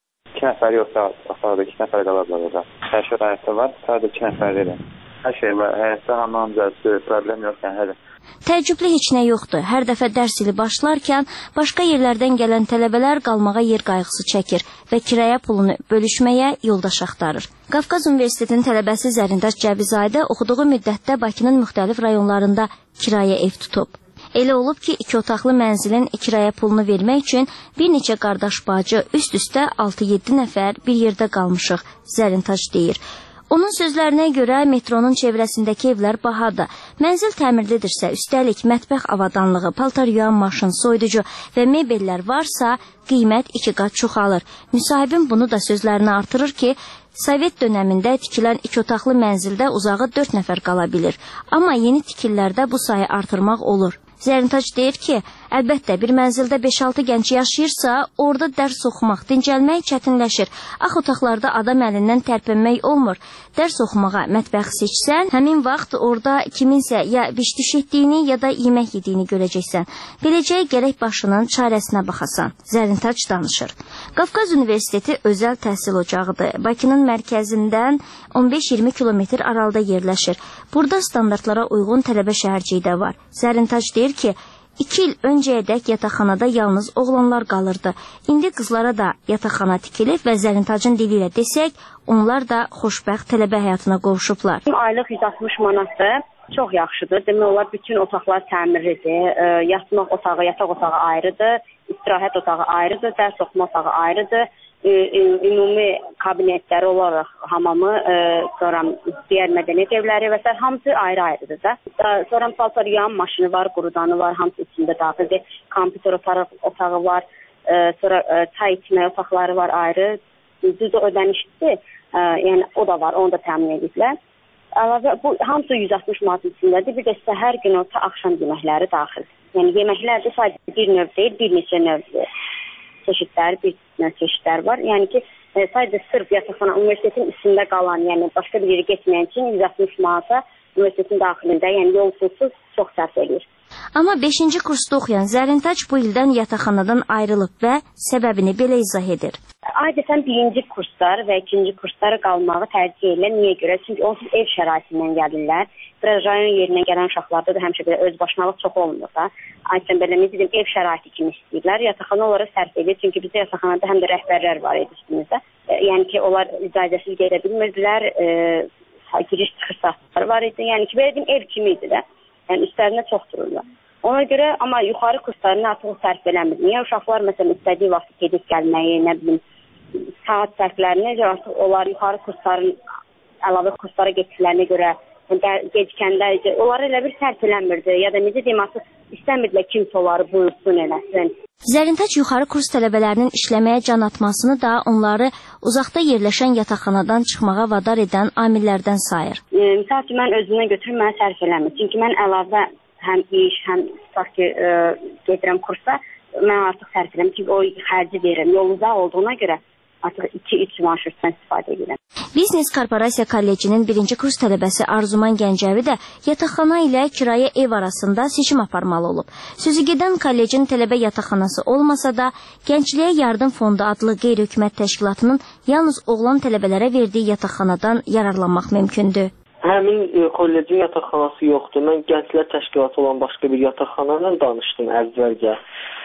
iki nəfər yoxsa otaqda iki nəfər qala bilər orada. Hər şey həyatda var, sadəcə iki nəfərdir. Hər şey var, həyatda hamam düzəltdi, problem yox yəni hələ. Təəccüblü heç nə yoxdur. Hər dəfə dərs ili başlarkən başqa yerlərdən gələn tələbələr qalmağa yer qayğısı çəkir və kirayə pulunu bölüşməyə yoldaş axtarır. Qafqaz Universitetinin tələbəsi Zərindaş Cəbizadə oxuduğu müddətdə Bakının müxtəlif rayonlarında kirayə ev tutub. Elə olub ki, iki otaqlı mənzilin kirayə pulunu vermək üçün bir neçə qardaş bacı üst-üstə altı yeddi nəfər bir yerdə qalmışıq, Zərindaş deyir. Onun sözlərinə görə metronun çevrəsindəki evlər bahadır. Mənzil təmirlidirsə, üstəlik mətbəx avadanlığı, paltar yuyan maşın, soyuducu və mebellər varsa, qiymət iki qat çoxalır. Müsahibim bunu da sözlərini artırır ki, Sovet dönəmində tikilən iki otaqlı mənzildə uzağı dörd nəfər qala bilir. Amma yeni tikillərdə bu sayı artırmaq olur. Zərintac deyir ki, əlbəttə bir mənzildə beş altı gənc yaşayırsa, orada dərs oxumaq, dincəlmək çətinləşir. Ax otaqlarda adam əlindən tərpənmək olmur. Dərs oxumağa mətbəx seçsən, həmin vaxt orada kiminsə ya biş-düş etdiyini ya da yemək yediyini görəcəksən. Beləcə gərək başının çarəsinə baxasan. Zərintac danışır. Qafqaz Universiteti özəl təhsil ocağıdır. Bakının mərkəzindən on beş iyirmi kilometr aralıda yerləşir. Burada standartlara uyğun tələbə şəhərciyi də var. Zərintac deyir ki, iki il öncəyədək yataqxanada yalnız oğlanlar qalırdı. İndi qızlara da yataqxana tikilib və Zərintacın dili ilə desək, onlar da xoşbəxt tələbə həyatına qovuşublar. Aylıq yüz altmış manatdır. Çox yaxşıdır. Demək olar bütün otaqlar təmirlidir. E, yatmaq otağı, yataq otağı ayrıdır. İstirahət otağı ayrıdır. Dərs oxuma otağı ayrıdır. E, e, ümumi kabinetləri olaraq hamamı, e, sonra digər mədəniyyət evləri və s. hamısı ayrı-ayrıdır da. E, sonra paltar yuyan maşını var, qurudanı var, hamısı içində daxildir. Kompüter otağı, otağı var, e, sonra e, çay içmək otaqları var ayrı. Düzdür ödənişdir, e, yəni o da var, onu da təmin ediblər. Əlavə, bu hamısı yüz altmış manat içindədir. Bir də səhər gün orta axşam yeməkləri daxil. Yəni yeməklər də sadəcə bir növ deyil, bir neçə növdür. Çeşidlər, bir çeşidlər var. Yəni ki, e, sadəcə sırf yataqxana universitetin üstündə qalan, yəni başqa bir yeri getməyən üçün yüz altmış manata universitetin daxilində, yəni yolsuzsuz çox sərf edir. Amma beşinci kursda oxuyan Zərintac bu ildən yataqxanadan ayrılıb və səbəbini belə izah edir. Adətən birinci kurslar və ikinci kurslara qalmağı tərcih edirlər. Niyə görə? Çünki onsuz ev şəraitindən gəlirlər. Biraz rayon yerinə gələn uşaqlarda da həmişə belə özbaşınalıq çox olmur da. Adətən belə dedim, ev şəraiti kimi istəyirlər. Yataqxana onlara sərf edir. Çünki bizdə yataqxanada həm də rəhbərlər var idi üstümüzdə. E, yəni ki, onlar icazəsiz gedə bilmirdilər. E, giriş çıxış saatları var idi. Yəni ki, belə dedim, ev kimi idi də. Yəni üstlərində çox dururlar. Ona görə amma yuxarı kurslarına artıq sərf eləmir. Niyə uşaqlar məsələn istədiyi vaxt gedib gəlməyi, nə bilim, saat sərflərinə görə artıq onlar yuxarı kursların əlavə kurslara getdiklərinə görə gecikəndə onları elə bir sərf eləmirdi. Ya da necə deyim, artıq istəmirdilər kimsə onları buyursun eləsin. Zərintac yuxarı kurs tələbələrinin işləməyə can atmasını da onları uzaqda yerləşən yataqxanadan çıxmağa vadar edən amillərdən sayır. E, misal ki, mən özümdən götürüm, mənə sərf eləmir. Çünki mən əlavə həm iş, həm tutaq ki, e, gedirəm kursa, mən artıq sərf edirəm. Çünki o xərci verirəm. Yol uzaq olduğuna görə artıq iki üç marşrutdan istifadə edirəm. Biznes Korporasiya Kollecinin birinci kurs tələbəsi Arzuman Gəncəvi də yataqxana ilə kirayə ev arasında seçim aparmalı olub. Sözü gedən kollecin tələbə yataqxanası olmasa da, Gəncliyə Yardım Fondu adlı qeyri-hökumət təşkilatının yalnız oğlan tələbələrə verdiyi yataqxanadan yararlanmaq mümkündür. Həmin e, kollecin yataqxanası yoxdur. Mən gənclər təşkilatı olan başqa bir yataqxanayla danışdım əvvəlcə.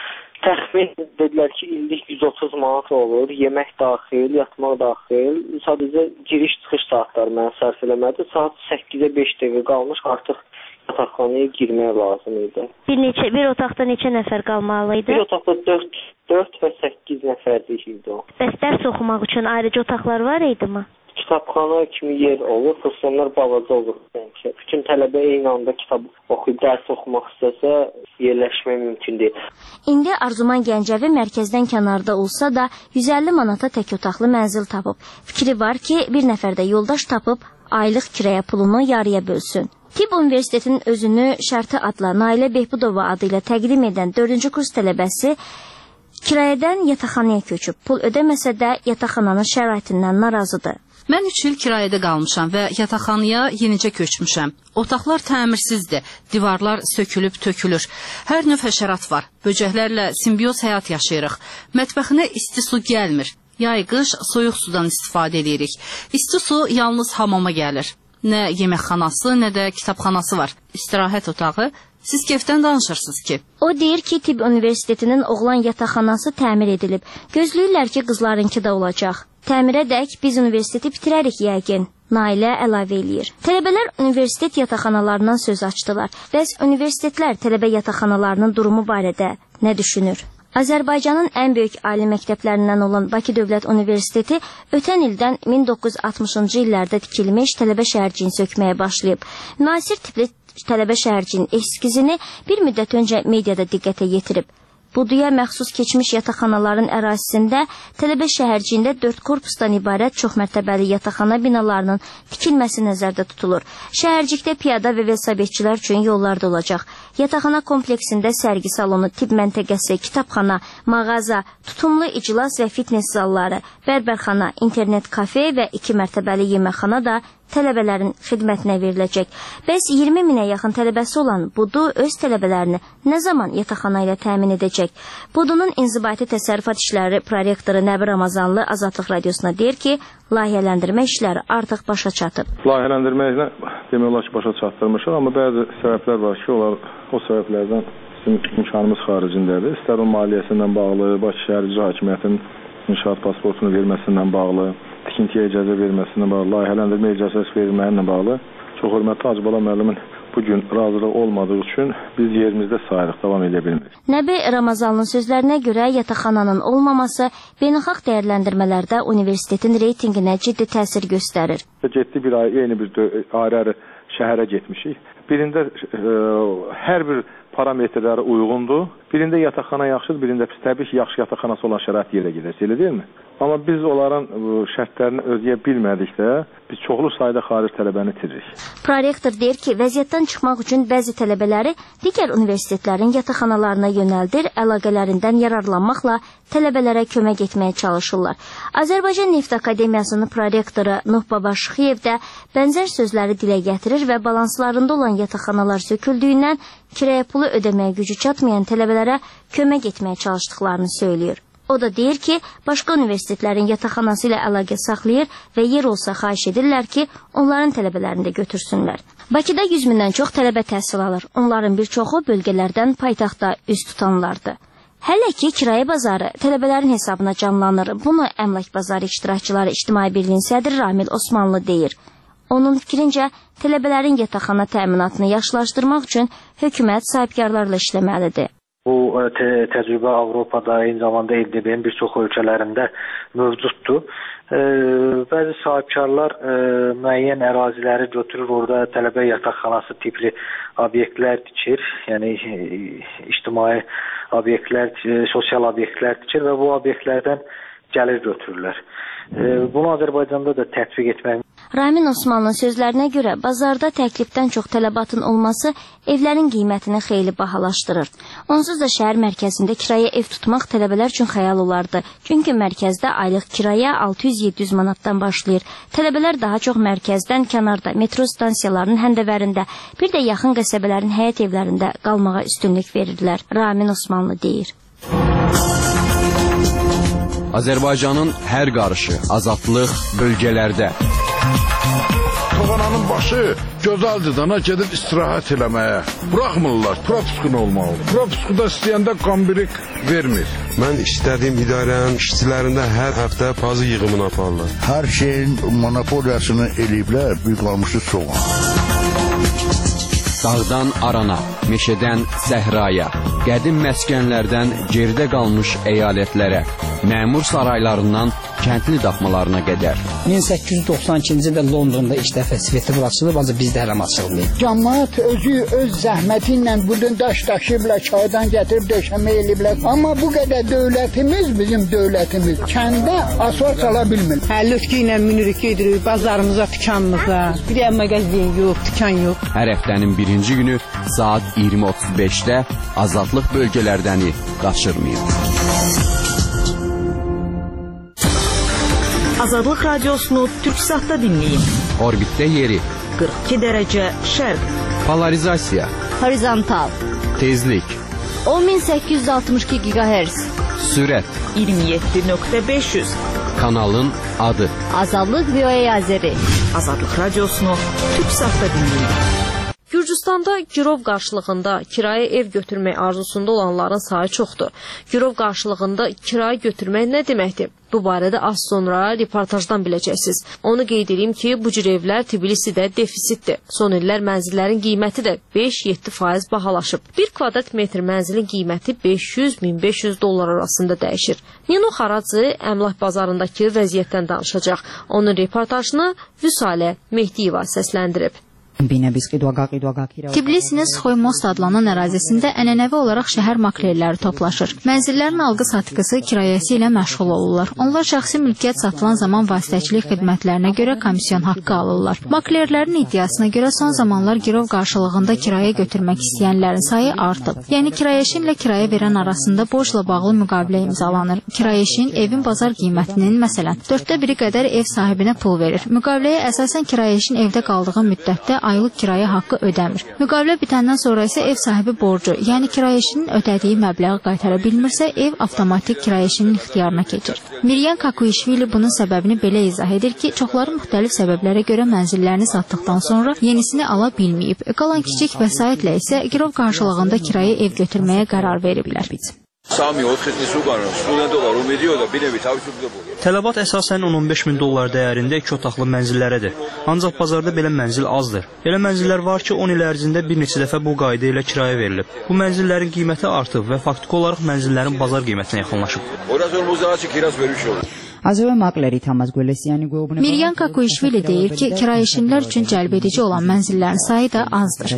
Təxmin dedilər ki, illik yüz otuz manat olur. Yemək daxil, yatmaq daxil. Sadəcə giriş-çıxış saatları mənə sərf eləmədi. Saat səkkizə beş dəqiqə qalmış, artıq yataqxanaya girmək lazım idi. Bir neçə bir otaqda neçə nəfər qalmalı idi? Bir otaqda dörd və səkkiz nəfərlik idi o. Bəs dərs oxumaq üçün ayrıca otaqlar var idimi? Kitabxana kimi yer olur, kurslar balaca olur. Yəni, bütün tələbə eyni anda kitab oxuyub, dərs oxumaq istəsə yerləşmək mümkün deyil. İndi Arzuman Gəncəvi mərkəzdən kənarda olsa da yüz əlli manata tək otaqlı mənzil tapıb. Fikri var ki, bir nəfər də yoldaş tapıb aylıq kiraya pulunu yarıya bölsün. Tibb Universitetinin özünü şərti adla Nailə Behbudova adı ilə təqdim edən dördüncü kurs tələbəsi kirayədən yataqxanaya köçüb. Pul ödəməsə də yataqxananın şəraitindən narazıdır. Mən üç il kirayədə qalmışam və yataqxanaya yenicə köçmüşəm. Otaqlar təmirsizdir, divarlar sökülüb tökülür. Hər növ həşərat var, böcəklərlə simbiyoz həyat yaşayırıq. Mətbəxinə isti su gəlmir. Yay-qış soyuq sudan istifadə edirik. İsti su yalnız hamama gəlir. Nə yeməkxanası, nə də kitabxanası var. İstirahət otağı. Siz kefdən danışırsınız ki. O deyir ki, Tibb Universitetinin oğlan yataqxanası təmir edilib. Gözləyirlər ki, qızlarınki də olacaq. Təmirədək biz universiteti bitirərik yəqin. Nailə əlavə eləyir. Tələbələr universitet yataqxanalarından söz açdılar. Bəs universitetlər tələbə yataqxanalarının durumu barədə nə düşünür? Azərbaycanın ən böyük ali məktəblərindən olan Bakı Dövlət Universiteti ötən ildən min doqquz yüz altmışıncı illərdə tikilmiş tələbə şəhərciyini sökməyə başlayıb. Müasir tipli tələbə şəhərciyinin eskizini bir müddət öncə mediada diqqətə yetirib. Buduya məxsus keçmiş yataqxanaların ərazisində tələbə şəhərciyində dörd korpusdan ibarət çoxmərtəbəli yataqxana binalarının tikilməsi nəzərdə tutulur. Şəhərcikdə piyada və velosipedçilər üçün yollar da olacaq. Yataqxana kompleksində sərgi salonu, tibb məntəqəsi, kitabxana, mağaza, tutumlu iclas və fitness zalları, bərbərxana, internet kafe və iki mərtəbəli yeməkxana da tələbələrin xidmətinə veriləcək. Bəs iyirmi minə yaxın tələbəsi olan Budu öz tələbələrini nə zaman yataqxana ilə təmin edəcək? Budunun inzibati təsərrüfat işləri prorektoru Nəbi Ramazanlı Azadlıq Radiosuna deyir ki, layihələndirmə işləri artıq başa çatıb. Layihələndirmə ilə demək olar ki, başa çatdırmışıq, amma bəzi səbəblər var ki, onlar o səbəblərdən bizim imkanımız xaricindədir. İstər o maliyyəsindən bağlı, Bakı Şəhər İcra Hakimiyyətinin inşaat pasportunu verməsindən bağlı, tikintiyə icazə verməsindən bağlı, layihələndirmə icazəsi verilməyinlə bağlı. Çox hörmətli Hacı Bala müəllimin bugün razılıq olmadığı üçün biz yerimizdə sayırıq, davam edə bilmirik. Nəbi Ramazanlının sözlərinə görə yataqxananın olmaması beynəlxalq dəyərləndirmələrdə universitetin reytinginə ciddi təsir göstərir. Getdi bir ay, yeni bir ayrı-ayrı şəhərə getmişik. Birində e, hər bir parametrləri uyğundur. Birində yataqxana yaxşıdır, birində pis. Təbii ki, yaxşı yataqxanası olan şərait yerə gedəcək, elə deyilmi? Amma biz onların şərtlərini ödəyə bilmədikdə biz çoxlu sayda xarici tələbəni itiririk. Prorektor deyir ki, vəziyyətdən çıxmaq üçün bəzi tələbələri digər universitetlərin yataqxanalarına yönəldir, əlaqələrindən yararlanmaqla tələbələrə kömək etməyə çalışırlar. Azərbaycan Neft Akademiyasının prorektoru Nuh Babaşıxiyev də bənzər sözləri dilə gətirir və balanslarında olan yataqxanalar söküldüyündən kirayə pulu ödəməyə gücü çatmayan tələbələrə kömək etməyə çalışdıqlarını söylüyor. O da deyir ki, başqa universitetlərin yataqxanası ilə əlaqə saxlayır və yer olsa xahiş edirlər ki, onların tələbələrini də götürsünlər. Bakıda yüz mindən çox tələbə təhsil alır. Onların bir çoxu bölgələrdən paytaxtda üz tutanlardır. Hələ ki, kirayə bazarı tələbələrin hesabına canlanır. Bunu Əmlak Bazarı İştirakçıları İctimai Birliyin sədri Ramil Osmanlı deyir. Onun fikrincə, tələbələrin yataqxana təminatını yaxşılaşdırmaq üçün hökumət sahibkarlarla işləməlidir. Bu te təcrübə Avropada, eyni zamanda L D B-nin bir çox ölkələrində mövcuddur. E, bəzi sahibkarlar e, müəyyən əraziləri götürür, orada tələbə yataqxanası tipli obyektlər tikir, yəni e, ictimai obyektlər, e, sosial obyektlər tikir və bu obyektlərdən gəlir götürürlər. E, bunu Azərbaycanda da tətbiq etmək. Ramin Osmanlının sözlərinə görə bazarda təklifdən çox tələbatın olması evlərin qiymətini xeyli bahalaşdırır. Onsuz da şəhər mərkəzində kirayə ev tutmaq tələbələr üçün xəyal olardı. Çünki mərkəzdə aylıq kirayə altı yüz yeddi yüz manatdan başlayır. Tələbələr daha çox mərkəzdən kənarda, metro stansiyalarının həndəvərində, bir də yaxın qəsəbələrin həyət evlərində qalmağa üstünlük verirlər. Ramin Osmanlı deyir. Azərbaycanın hər qarışı, azadlıq bölgələrdə. Toğananın başı gözəldir dana gedib istirahət eləməyə. Buraxmırlar, propiskun olmalı. Propiskuda istəyəndə qambirik vermir. Mən istədiyim idarənin işçilərində hər həftə pazı yığımını aparırlar. Hər şeyin monopoliyasını eləyiblər, bir qalmışı soğan. Dağdan arana, meşədən səhraya, qədim məskənlərdən geridə qalmış əyalətlərə, məmur saraylarından kəndli daxmalarına qədər. min səkkiz yüz doxsan ikinci ildə Londonda ilk dəfə svetofor açılıb, ancaq bizdə hələ açılmayıb. Cəmaət özü öz zəhməti ilə budun daş daşıyıblar, çaydan gətirib döşəmə eləyiblər. Amma bu qədər dövlətimiz, bizim dövlətimiz kəndə asfalt sala bilmir. Həllüfki ilə minirik gedirik bazarımıza, dükanımıza. Bir yer mağazin yox, dükan yox. Hər həftənin birinci günü saat iyirmi otuz beşdə azadlıq bölgələrdəni qaçırmayın. Azadlıq Radiosunu Türksatda dinləyin. Orbitdə yeri qırx iki dərəcə şərq. Polarizasiya. Horizontal. Tezlik. on min səkkiz yüz altmış iki gigahertz. Sürət. iyirmi yeddi nöqtə beş yüz. Kanalın adı Azadlıq V O A Azəri. Azadlıq radiosunu Türk saatda dinləyin. Gürcüstanda girov qarşılığında kirayə ev götürmək arzusunda olanların sayı çoxdur. Girov qarşılığında kirayə götürmək nə deməkdir? Bu barədə az sonra reportajdan biləcəksiniz. Onu qeyd edeyim ki, bu cür evlər Tbilisidə defisitdir. Son illər mənzillərin qiyməti də beş yeddi faiz bahalaşıb. Bir kvadrat metr mənzilin qiyməti beş yüz min beş yüz dollar arasında dəyişir. Nino Xaracı əmlak bazarındakı vəziyyətdən danışacaq. Onun reportajını Vüsalə Mehdiyeva səsləndirib. Tbilisinin Sxoy-Most adlanan ərazisində ənənəvi olaraq şəhər maklerləri toplaşır. Mənzillərin alqı-satqısı kirayəsi ilə məşğul olurlar. Onlar şəxsi mülkiyyət satılan zaman vasitəçilik xidmətlərinə görə komisyon haqqı alırlar. Maklerlərin iddiasına görə son zamanlar girov qarşılığında kirayə götürmək istəyənlərin sayı artıb. Yəni kirayəşinlə kirayə verən arasında borcla bağlı müqavilə imzalanır. Kirayəşin evin bazar qiymətinin məsələn dörddə biri qədər ev sahibinə pul verir. Müqaviləyə əsasən kirayəşin evdə qaldığı müddətdə aylıq kirayə haqqı ödəmir. Müqavilə bitəndən sonra isə ev sahibi borcu, yəni kirayəşinin ödədiyi məbləği qaytara bilmirsə, ev avtomatik kirayəşinin ixtiyarına keçir. Miryan Kakuyishvili bunun səbəbini belə izah edir ki, çoxları müxtəlif səbəblərə görə mənzillərini satdıqdan sonra yenisini ala bilməyib. Qalan kiçik vəsaitlə isə girov qarşılığında kirayə ev götürməyə qərar veriblər. Tələbat əsasən on on beş min dollar dəyərində iki otaqlı mənzillərədir. Ancaq bazarda belə mənzil azdır. Elə mənzillər var ki, on il ərzində bir neçə dəfə bu qayda ilə kirayə verilib. Bu mənzillərin qiyməti artıb və faktiki olaraq mənzillərin bazar qiymətinə yaxınlaşıb. Miryan Kakuyishvili deyir ki, kirayəşinlər üçün cəlb edici olan mənzillərin sayı da azdır.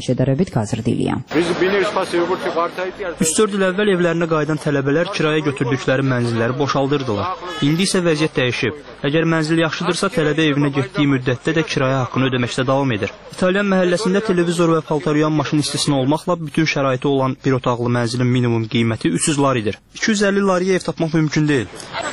üç dörd il əvvəl evlərinə qayıdan tələbələr kirayə götürdükləri mənzilləri boşaldırdılar. İndi isə vəziyyət dəyişib. Əgər mənzil yaxşıdırsa, tələbə evinə getdiyi müddətdə də kirayə haqqını ödəməkdə davam edir. İtalyan məhəlləsində televizor və paltaryan maşın istisna olmaqla bütün şəraiti olan bir otaqlı mənzilin minimum qiyməti üç yüz laridir. iki yüz əlli lariyə ev tapmaq mümkün deyil.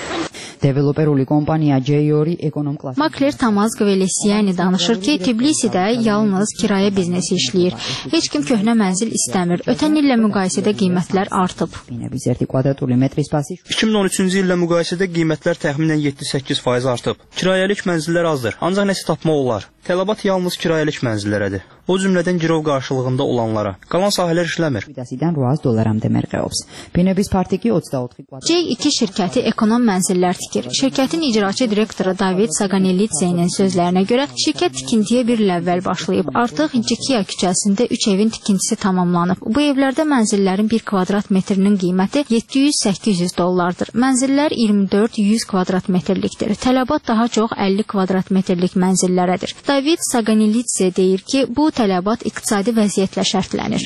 Makler Tamaz Qvelesiyani danışır ki, Tbilisidə yalnız kirayə biznesi işləyir. Heç kim köhnə mənzil istəmir. Ötən illə müqayisədə qiymətlər artıb. iki min on üçüncü illə müqayisədə qiymətlər təxminən yeddi səkkiz faiz artıb. Kirayəlik mənzillər azdır, ancaq nəsə tapmaq olar. Tələbat yalnız kirayəlik mənzillərədir. O cümlədən girov qarşılığında olanlara. Qalan sahələr işləmir. C iki şirkəti ekonom mənzillər tikir. Şirkətin icraçı direktoru David Saganelidze'nin sözlərinə görə şirkət tikintiyə bir il əvvəl başlayıb. Artıq Cikiya küçəsində üç evin tikintisi tamamlanıb. Bu evlərdə mənzillərin bir kvadrat metrinin qiyməti yeddi yüz səkkiz yüz dollardır. Mənzillər iyirmi dörd yüz kvadrat metrlikdir. Tələbat daha çox əlli kvadrat metrlik mənzillərədir. David Saganelidze deyir ki, bu tələbat iqtisadi vəziyyətlə şərtlənir.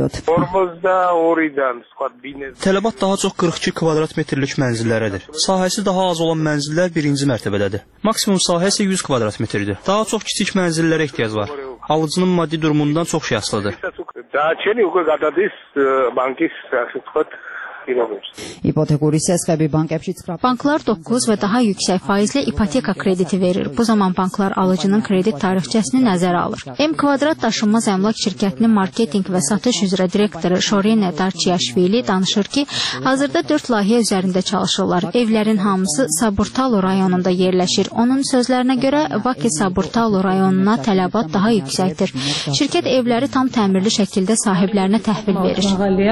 Tələbat daha çox qırx iki kvadrat metrlik mənzillərədir. Sahəsi daha az olan mənzillər birinci mərtəbədədir. Maksimum sahə isə yüz kvadrat metrdir. Daha çox kiçik mənzillərə ehtiyac var. Alıcının maddi durumundan çox şey asılıdır. Banklar doqquz və daha yüksək faizlə ipoteka krediti verir. Bu zaman banklar alıcının kredit tarixçəsini nəzərə alır. M Kvadrat daşınmaz əmlak şirkətinin marketinq və satış üzrə direktoru Şorene Darçiyaşvili danışır ki, hazırda dörd layihə üzərində çalışırlar. Evlərin hamısı Saburtalo rayonunda yerləşir. Onun sözlərinə görə Vaki Saburtalo rayonuna tələbat daha yüksəkdir. Şirkət evləri tam təmirli şəkildə sahiblərinə təhvil verir.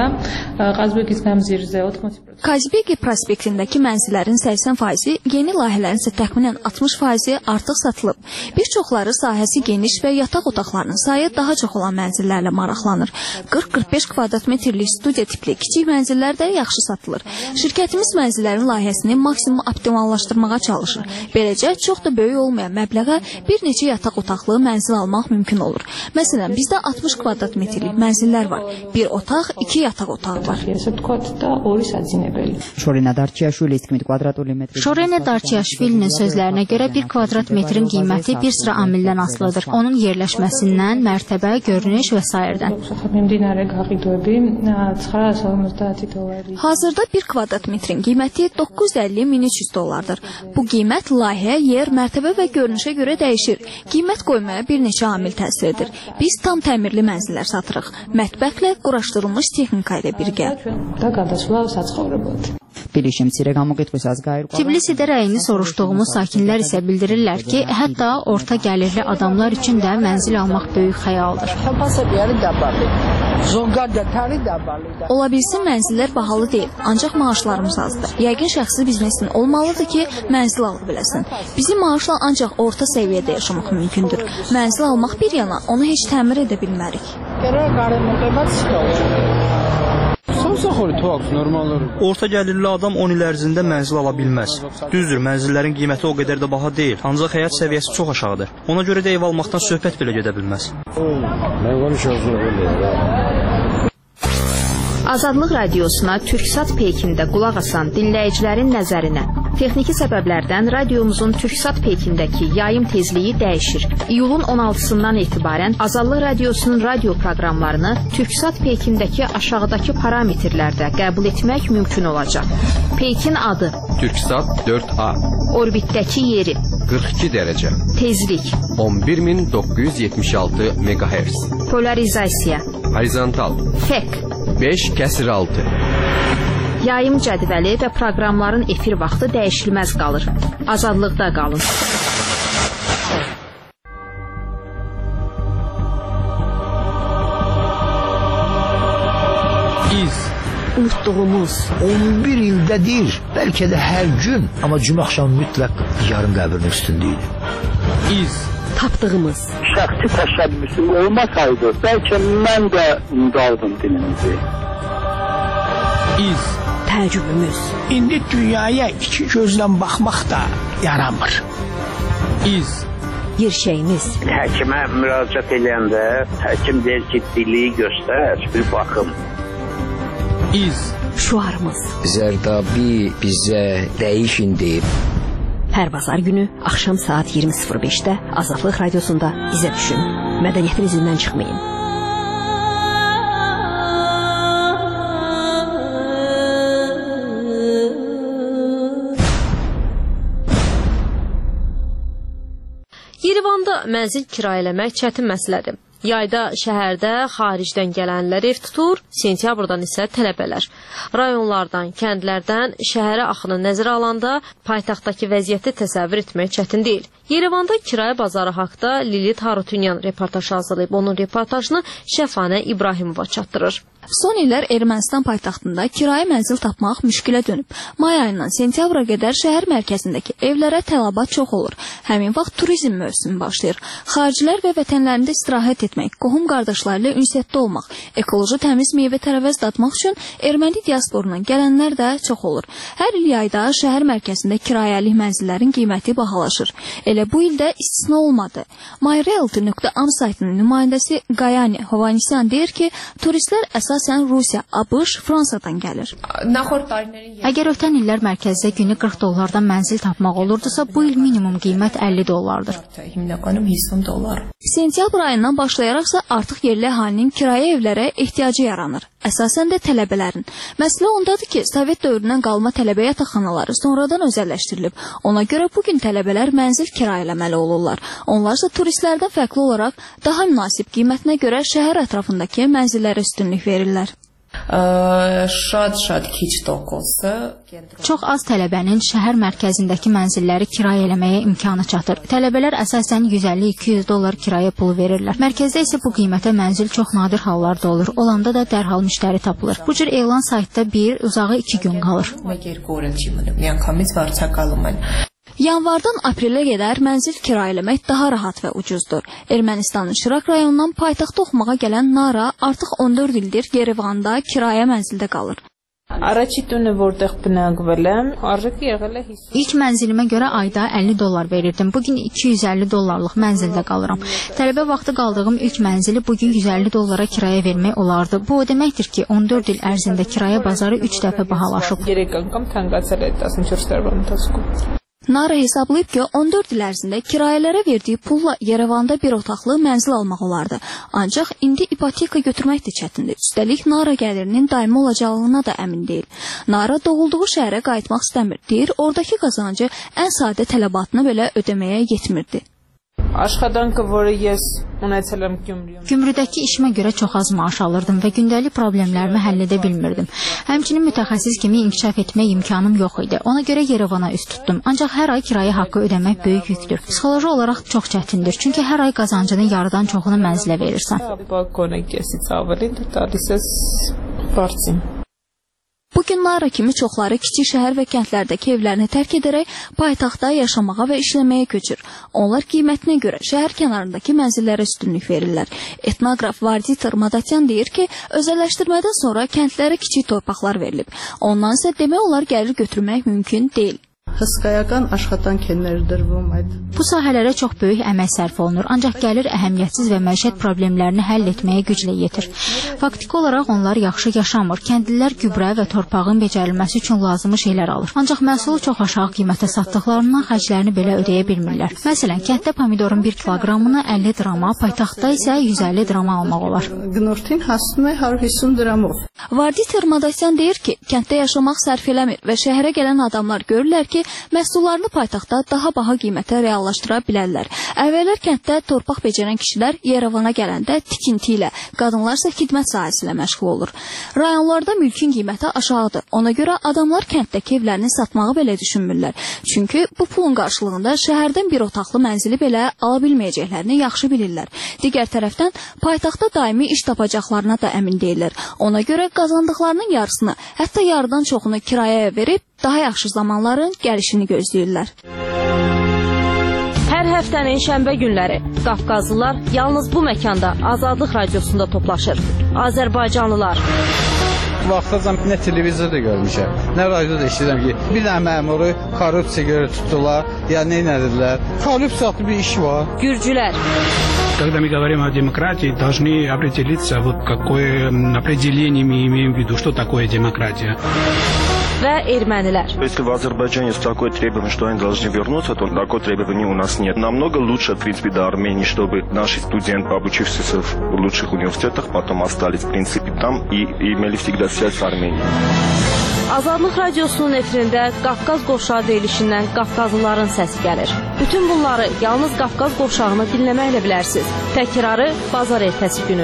Kazbegi prospektindəki mənzillərin səksən faizi, yeni layihələrin isə təxminən altmış faizi artıq satılıb. Bir çoxları sahəsi geniş və yataq otaqlarının sayı daha çox olan mənzillərlə maraqlanır. qırx qırx beş kvadrat metrlik studiya tipli kiçik mənzillər də yaxşı satılır. Şirkətimiz mənzillərin layihəsini maksimum optimallaşdırmağa çalışır. Beləcə, çox da böyük olmayan məbləğə bir neçə yataq otaqlı mənzil almaq mümkün olur. Məsələn, bizdə altmış kvadrat metrlik mənzillər var. Bir otaq, iki yataq otağı var. Şorene Darçiyaşvilinin sözlərinə görə bir kvadrat metrin qiyməti bir sıra amildən asılıdır. Onun yerləşməsindən, mərtəbə, görünüş və sairədən. Hazırda bir kvadrat metrin qiyməti doqquz yüz əlli min üç yüz dollardır. Bu qiymət layihə, yer, mərtəbə və görünüşə görə dəyişir. Qiymət qoymaya bir neçə amil təsir edir. Biz tam təmirli mənzillər satırıq. Mətbəxlə, quraşdırılmış texnika ilə birgə. Tbilisidə rəyini soruşduğumuz sakinlər isə bildirirlər ki, hətta orta gəlirli adamlar üçün də mənzil almaq böyük xəyaldır. Ola bilsin mənzillər bahalı deyil, ancaq maaşlarımız azdır. Yəqin şəxsi biznesin olmalıdır ki, mənzil ala biləsin. Bizim maaşla ancaq orta səviyyədə yaşamaq mümkündür. Mənzil almaq bir yana, onu heç təmir edə bilmərik. Orta gəlirli adam on il ərzində mənzil ala bilməz. Düzdür, mənzillərin qiyməti o qədər də baha deyil, ancaq həyat səviyyəsi çox aşağıdır. Ona görə də ev almaqdan söhbət belə gedə bilməz. Azadlıq radiosuna Türksat peykində qulaq asan dinləyicilərin nəzərinə. Texniki səbəblərdən radiomuzun Türksat peykindəki yayım tezliyi dəyişir. İyulun on altısından etibarən Azadlıq radiosunun radio proqramlarını Türksat peykindəki aşağıdakı parametrlərdə qəbul etmək mümkün olacaq. Peykin adı Türksat dörd A, orbitdəki yeri qırx iki dərəcə, tezlik on bir min doqquz yüz yetmiş altı megahertz, polarizasiya, horizontal, fek, beş kəsir altı. Yayım cədvəli və proqramların efir vaxtı dəyişilməz qalır. Azadlıqda qalın. İz. Unutduğumuz on bir ildədir, bəlkə də hər gün, amma cümə axşamı mütləq yarım qəbrin üstündəydi. İz. Tapdığımız. Şəxsi təşəbbüsüm olmasaydı, bəlkə mən də unudardım dilimizi. İz. Təəccübümüz. İndi dünyaya iki gözlə baxmaq da yaramır. İz. Yerşəyimiz. Həkimə müraciət edəndə həkim deyir ki, diliyi göstər, bir baxım. İz. Şuarımız. Zərdabi bizə dəyişin deyib. Hər bazar günü axşam saat iyirmi sıfır beşdə Azadlıq radiosunda izə düşün. Mədəniyyətin izindən çıxmayın. Yerevanda mənzil kirayə eləmək çətin məsələdir. Yayda şəhərdə xaricdən gələnlər ev tutur, sentyabrdan isə tələbələr. Rayonlardan, kəndlərdən şəhərə axını nəzərə alanda paytaxtdakı vəziyyəti təsəvvür etmək çətin deyil. Yerevanda kirayə bazarı haqda Lilit Harutunyan reportaj hazırlayıb. Onun reportajını Şəfanə İbrahimova çatdırır. Son illər Ermənistan paytaxtında kirayə mənzil tapmaq müşkilə dönüb. May ayından sentyabra qədər şəhər mərkəzindəki evlərə tələbat çox olur. Həmin vaxt turizm mövsümü başlayır. Xaricilər və vətənlərində istirahət etmək, qohum qardaşları ilə ünsiyyətdə olmaq, ekoloji təmiz meyvə-tərəvəz dadmaq üçün erməni diasporundan gələnlər də çox olur. Hər il yayda şəhər mərkəzində kirayəlik mənzillərin qiyməti bahalaşır. Elə bu ildə istisna olmadı. myrealty nöqtə am saytının nümayəndəsi Qayani Hovanisyan deyir ki, turistlər əsasən Rusiya, ABŞ, Fransadan gəlir. Əgər ötən illər mərkəzdə günü qırx dollardan mənzil tapmaq olurdusa, bu il minimum qiymət əlli dollardır. Sentyabr ayından başlayaraqsa artıq yerli əhalinin kirayə evlərə ehtiyacı yaranır. Əsasən də tələbələrin. Məsələ ondadır ki, Sovet dövründən qalma tələbə yataqxanaları sonradan özəlləşdirilib. Ona görə bugün tələbələr mənzil kirayələməli olurlar. Onlarsa turistlərdən fərqli olaraq daha münasib qiymətinə görə şəhər ətrafındakı mənzillərə üstünlük verirlər. Çox az tələbənin şəhər mərkəzindəki mənzilləri kirayə eləməyə imkanı çatır. Tələbələr əsasən yüz əlli iki yüz dollar kirayə pulu verirlər. Mərkəzdə isə bu qiymətə mənzil çox nadir hallarda olur. Olanda da dərhal müştəri tapılır. Bu cür elan saytda bir, uzağı iki gün qalır. Yanvardan aprelə qədər mənzil kirayələmək daha rahat və ucuzdur. Ermənistanın Şirak rayonundan paytaxtda oxumağa gələn Nara artıq on dörd ildir Yerevanda kirayə mənzildə qalır. İlk mənzilimə görə ayda əlli dollar verirdim. Bugün iki yüz əlli dollarlıq mənzildə qalıram. Tələbə vaxtı qaldığım ilk mənzili bugün yüz əlli dollara kirayə vermək olardı. Bu o deməkdir ki, on dörd il ərzində kirayə bazarı üç dəfə bahalaşıb. Nara hesablayıb ki, on dörd il ərzində kirayələrə verdiyi pulla Yerevanda bir otaqlı mənzil almaq olardı. Ancaq indi ipoteka götürmək də çətindir. Üstəlik Nara gəlirinin daimi olacağına da əmin deyil. Nara doğulduğu şəhərə qayıtmaq istəmir. Deyir, oradakı qazancı ən sadə tələbatını belə ödəməyə yetmirdi. Աշխատանքը, որը ես ունեցել եմ Գյումրիում։ Gümrüdəki işimə görə çox az maaş alırdım və gündəlik problemlərimi həll edə bilmirdim. Həmçinin mütəxəssis kimi inkişaf etmək imkanım yox idi. Ona görə Yerevana üst tutdum. Ancaq hər ay kirayə haqqı ödəmək böyük yükdür. Psixoloji olaraq çox çətindir. Çünki hər ay qazancının yarıdan çoxunu mənzilə verirsən. Bu günlərə kimi çoxları kiçik şəhər və kəndlərdəki evlərini tərk edərək paytaxtda yaşamağa və işləməyə köçür. Onlar qiymətinə görə şəhər kənarındakı mənzillərə üstünlük verirlər. Etnoqraf Varditer Madatyan deyir ki, özəlləşdirmədən sonra kəndlərə kiçik torpaqlar verilib. Ondan isə demək olar gəlir götürmək mümkün deyil. Hısqayakan աշխատանք է ներդրվում այդ. Bu sahələrə çox böyük əmək sərf olunur, ancaq gəlir əhəmiyyətsiz və məişət problemlərini həll etməyə güclə yetir. Faktiki olaraq onlar yaxşı yaşamır. Kəndlilər gübrə və torpağın becərilməsi üçün lazımi şeylər alır. Ancaq məhsulu çox aşağı qiymətə satdıqlarından xərclərini belə ödəyə bilmirlər. Məsələn, kənddə pomidorun bir kiloqramını əlli drama, paytaxtda isə yüz əlli drama almaq olar. Gnortin հասնում է հարյուր հիսուն դրամով. Varditer Madatyan deyir ki, kənddə yaşamaq sərf eləmir və şəhərə gələn adamlar görürlər ki, məhsullarını paytaxtda daha baha qiymətə reallaşdıra bilərlər. Əvvəllər kənddə torpaq becərən kişilər Yerevana gələndə tikinti ilə, qadınlar isə xidmət sahəsi ilə məşğul olur. Rayonlarda mülkün qiyməti aşağıdır. Ona görə adamlar kənddəki evlərini satmağı belə düşünmürlər. Çünki bu pulun qarşılığında şəhərdən bir otaqlı mənzili belə ala bilməyəcəklərini yaxşı bilirlər. Digər tərəfdən paytaxtda daimi iş tapacaqlarına da əmin deyirlər. Ona görə qazandıqlarının yarısını, hətta yarıdan çoxunu kirayəyə verib daha yaxşı zamanların gəlişini gözləyirlər. Hər həftənin şənbə günləri Qafqazlılar yalnız bu məkanda Azadlıq radiosunda toplaşır. Azərbaycanlılar. Vaxtacan nə televizorda görmüşəm, nə radioda eşidirəm ki, bir dənə məmuru korrupsiya görə tutdular, ya nə edildilər. Korrupsiyalı bir iş var. Gürcülər. Когда мы говорим о демократии, должны определиться, вот какое определение мы имеем в виду, что такое демократия. Və ermənilər. Если в Азербайджане есть такое требование, что они должны вернуться, то такое требование у нас нет. Намного лучше, в принципе, до Армении, чтобы наши студенты, обучившиеся в лучших университетах, потом остались, в принципе, там и, и имели всегда связь с Арменией. Azadlıq radiosunun efirində Qafqaz qovşağı deyilişindən Qafqazlıların səsi gəlir. Bütün bunları yalnız Qafqaz qovşağını dinləməklə bilərsiniz. Təkrarı bazar ertəsi günü.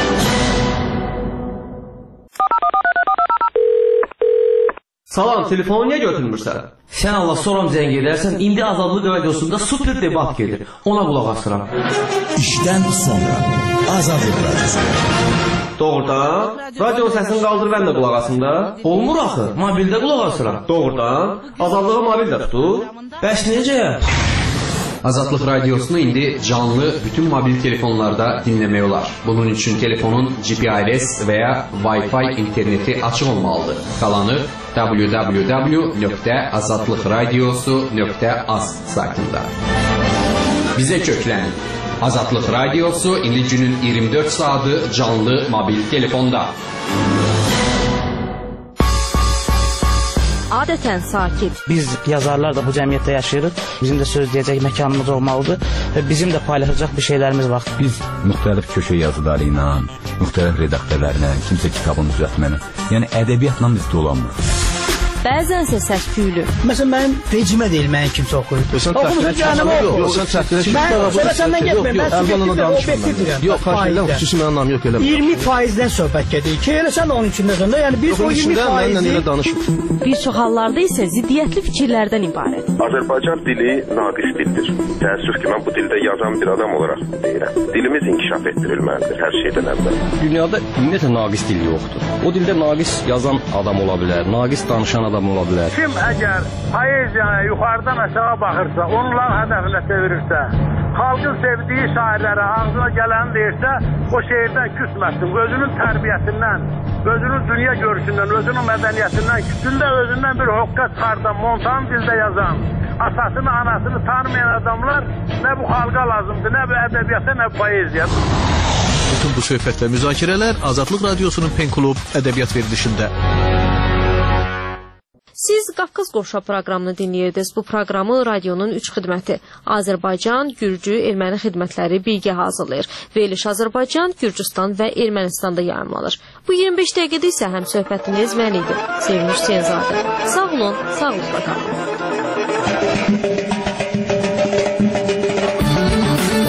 Salam, telefonu niyə götürmürsən? Sən Allah soram zəng edərsən, indi Azadlıq radiosunda super debat gedir. Ona qulaq asıram. İşdən sonra Azadlıq radiosu. Doğrudan? Radio səsini qaldır, mən də qulaq asım da. Olmur axı, mobildə qulaq asıram. Doğrudan? Azadlığı mobildə tutur. Bəs necə? Azadlıq radiosunu indi canlı bütün mobil telefonlarda dinləmək olar. Bunun üçün telefonun G P R S və ya Wi-Fi interneti açıq olmalıdır. Qalanı w w w nöqtə azadlıqradiosu nöqtə az saytında. Bizə köklənin. Azadlıq radiosu indi günün iyirmi dörd saatı canlı mobil telefonda. Adətən sakit. Biz yazarlar da bu cəmiyyətdə yaşayırıq. Bizim də söz deyəcək məkanımız olmalıdır və bizim də paylaşacaq bir şeylərimiz var. Biz müxtəlif köşə yazıları ilə, müxtəlif redaktörlərlə, kimsə kitabını düzəltməni, yəni ədəbiyyatla biz dolanmırıq. Bəzənsə səs-küylü. Məsələn, mənim vecimə deyil, mənim kimsə oxuyur. Oxumusun canımı oxuyur. Yox, sən çəkdirə Mən səndən getməyim, mən subjektivlə danışmıram. Yox, xahiş xüsusi mənim anlam yox, elə. iyirmi faizdən söhbət gedir ki, elə sən də onun içində sonra, yəni biz o iyirmi faizi... Bir çox hallarda isə ziddiyyətli fikirlərdən ibarət. Azərbaycan dili naqis dildir. Təəssüf ki, mən bu dildə yazan bir adam olaraq deyirəm. Dilimiz inkişaf etdirilməlidir hər şeydən əvvəl. Dünyada ümumiyyətlə naqis dil yoxdur. O dildə naqis yazan adam ola bilər, naqis danışan adam ola bilər. Kim əgər poeziyaya yuxarıdan aşağı baxırsa, onlar hədəfinə çevirirsə, xalqın sevdiyi şairlərə ağzına gələni deyirsə, o şeirdən küsməsin. Özünün tərbiyəsindən, özünün dünya görüşündən, özünün mədəniyyətindən, gündə özündən bir hoqqa çıxardan, montan dildə yazan, atasını, anasını tanımayan adamlar nə bu xalqa lazımdır, nə bu ədəbiyyata, nə bu poeziya. Bütün bu söhbət və müzakirələr Azadlıq radiosunun Pen Klub ədəbiyyat verilişində. Siz Qafqaz qovşağı proqramını dinləyirdiniz. Bu proqramı radionun üç xidməti Azərbaycan, Gürcü, Erməni xidmətləri birgə hazırlayır. Veriliş Azərbaycan, Gürcüstan və Ermənistanda yayımlanır. Bu iyirmi beş dəqiqədə isə həm söhbətiniz mən idi. Sevmiş Hüseynzadə. Sağ olun, sağlıqla qalın.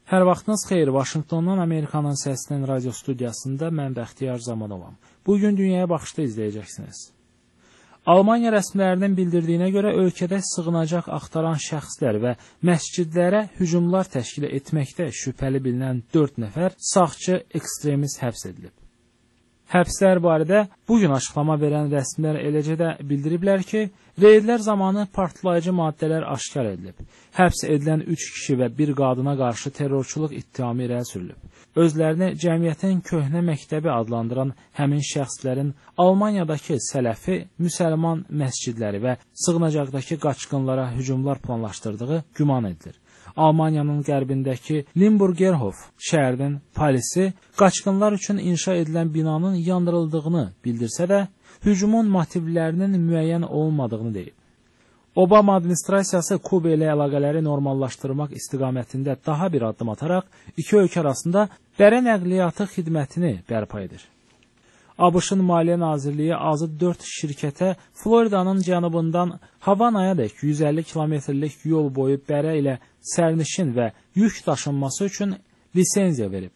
Hər vaxtınız xeyir, Vaşinqtondan Amerikanın Səsinin radio studiyasında mən Bəxtiyar Zamadovam. Bugün Dünyaya Baxışda izləyəcəksiniz. Almaniya rəsmilərinin bildirdiyinə görə ölkədə sığınacaq axtaran şəxslər və məscidlərə hücumlar təşkil etməkdə şübhəli bilinən dörd nəfər sağçı ekstremist həbs edilib. Həbslər barədə bugün açıqlama verən rəsmilər eləcə də bildiriblər ki, reydlər zamanı partlayıcı maddələr aşkar edilib. Həbs edilən üç kişi və bir qadına qarşı terrorçuluq ittihamı irəli sürülüb. Özlərini cəmiyyətin köhnə məktəbi adlandıran həmin şəxslərin Almaniyadakı sələfi, müsəlman məscidləri və sığınacaqdakı qaçqınlara hücumlar planlaşdırdığı güman edilir. Almaniyanın qərbindəki Limburgerhof şəhərinin polisi qaçqınlar üçün inşa edilən binanın yandırıldığını bildirsə də, hücumun motivlərinin müəyyən olmadığını deyib. Obama administrasiyası Kuba ilə əlaqələri normallaşdırmaq istiqamətində daha bir addım ataraq iki ölkə arasında dərə nəqliyyatı xidmətini bərpa edir. ABŞ-ın Maliyyə Nazirliyi azı dörd şirkətə Floridanın cənubundan Havanayadək yüz əlli kilometrlik yol boyu bərə ilə sərnişin və yük daşınması üçün lisenziya verib.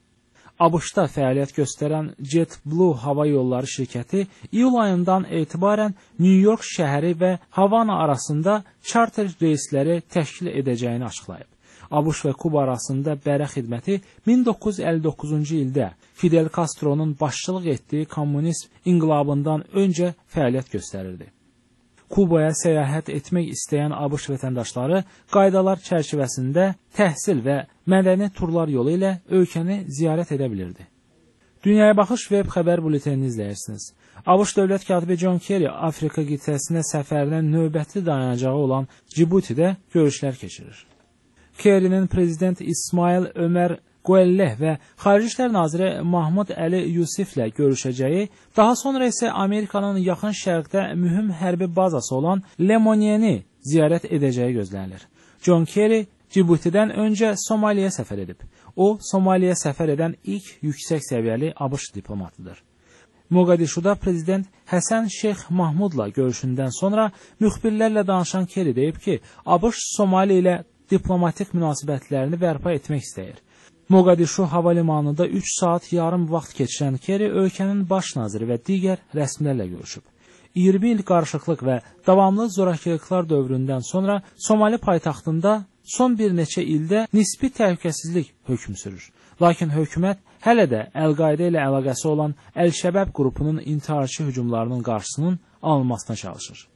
ABŞ-da fəaliyyət göstərən JetBlue hava yolları şirkəti iyul ayından etibarən New York şəhəri və Havana arasında charter reysləri təşkil edəcəyini açıqlayıb. ABŞ və Kuba arasında bərə xidməti min doqquz yüz əlli doqquzuncu ildə Fidel Castro'nun başçılıq etdiyi kommunist inqilabından öncə fəaliyyət göstərirdi. Kubaya səyahət etmək istəyən ABŞ vətəndaşları qaydalar çərçivəsində təhsil və mədəni turlar yolu ilə ölkəni ziyarət edə bilirdi. Dünyaya Baxış web xəbər bültenini izləyirsiniz. ABŞ dövlət katibi John Kerry Afrika qitəsinə səfərinin növbəti dayanacağı olan Cibutidə görüşlər keçirir. Kerry'nin prezident İsmail Ömər Guelleh və Xarici İşlər Naziri Mahmud Əli Yusiflə görüşəcəyi, daha sonra isə Amerikanın yaxın şərqdə mühüm hərbi bazası olan Lemonieni ziyarət edəcəyi gözlənilir. John Kerry Cibutidən öncə Somaliyaya səfər edib. O, Somaliyaya səfər edən ilk yüksək səviyyəli ABŞ diplomatıdır. Moqadişuda prezident Həsən Şeyx Mahmudla görüşündən sonra müxbirlərlə danışan Kerry deyib ki, ABŞ Somali ilə diplomatik münasibətlərini bərpa etmək istəyir. Moqadişu hava limanında üç saat yarım vaxt keçirən Kerry ölkənin baş naziri və digər rəsmilərlə görüşüb. iyirmi il qarışıqlıq və davamlı zorakılıqlar dövründən sonra Somali paytaxtında son bir neçə ildə nisbi təhlükəsizlik hökm sürür. Lakin hökumət hələ də Əl-Qaidə ilə əlaqəsi olan Əl-Şəbəb qrupunun intiharçı hücumlarının qarşısının alınmasına çalışır.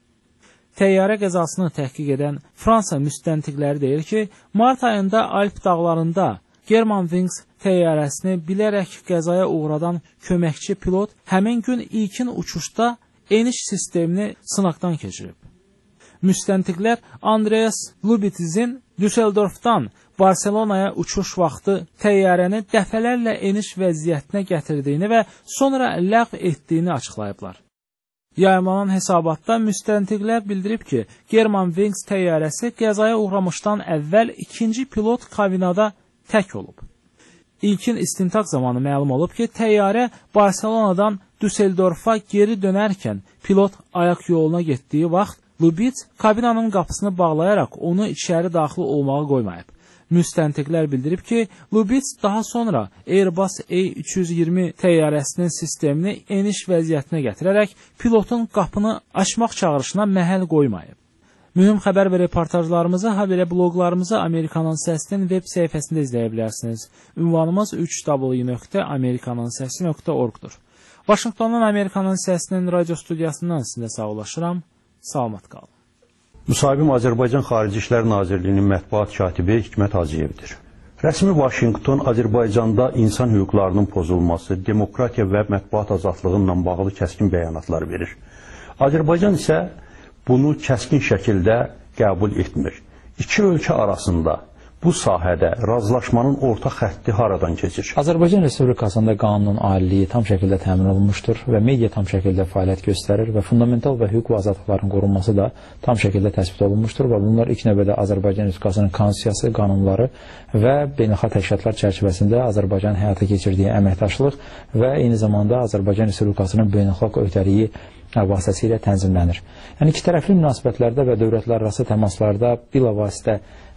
Təyyarə qəzasını təhqiq edən Fransa müstəntiqləri deyir ki, mart ayında Alp dağlarında Germanwings təyyarəsini bilərək qəzaya uğradan köməkçi pilot həmin gün ilkin uçuşda eniş sistemini sınaqdan keçirib. Müstəntiqlər Andreas Lubitzin Düsseldorfdan Barselonaya uçuş vaxtı təyyarəni dəfələrlə eniş vəziyyətinə gətirdiyini və sonra ləğv etdiyini açıqlayıblar. Yayımlanan hesabatda müstəntiqlər bildirib ki, Germanwings təyyarəsi qəzaya uğramışdan əvvəl ikinci pilot kabinada tək olub. İlkin istintaq zamanı məlum olub ki, təyyarə Barselonadan Düsseldorfa geri dönərkən pilot ayaq yoluna getdiyi vaxt Lubitz kabinanın qapısını bağlayaraq onu içəri daxil olmağa qoymayıb. Müstəntiqlər bildirib ki, Lubitz daha sonra Airbus A üç yüz iyirmi təyyarəsinin sistemini eniş vəziyyətinə gətirərək pilotun qapını açmaq çağırışına məhəl qoymayıb. Mühüm xəbər və reportajlarımızı, habelə bloqlarımızı Amerikanın Səsinin web səhifəsində izləyə bilərsiniz. Ünvanımız üç w nöqtə amerikanın səsi nöqtə org-dur. Vaşinqtondan Amerikanın Səsinin radio studiyasından sizə sağollaşıram. Salamat qalın. Müsahibim Azərbaycan Xarici İşlər Nazirliyinin mətbuat katibi Hikmət Hacıyevdir. Rəsmi Vaşinqton Azərbaycanda insan hüquqlarının pozulması, demokratiya və mətbuat azadlığı ilə bağlı kəskin bəyanatlar verir. Azərbaycan isə bunu kəskin şəkildə qəbul etmir. İki ölkə arasında bu sahədə razılaşmanın orta xətti haradan keçir? Azərbaycan Respublikasında qanunun aliliyi tam şəkildə təmin olunmuşdur və media tam şəkildə fəaliyyət göstərir və fundamental və hüquq və azadlıqların qorunması da tam şəkildə təsbit olunmuşdur və bunlar ilk növbədə Azərbaycan Respublikasının konstitusiyası, qanunları və beynəlxalq təşkilatlar çərçivəsində Azərbaycanın həyata keçirdiyi əməkdaşlıq və eyni zamanda Azərbaycan Respublikasının beynəlxalq öhdəliyi vasitəsilə tənzimlənir. Yəni iki tərəfli münasibətlərdə və dövlətlərarası təmaslarda bilavasitə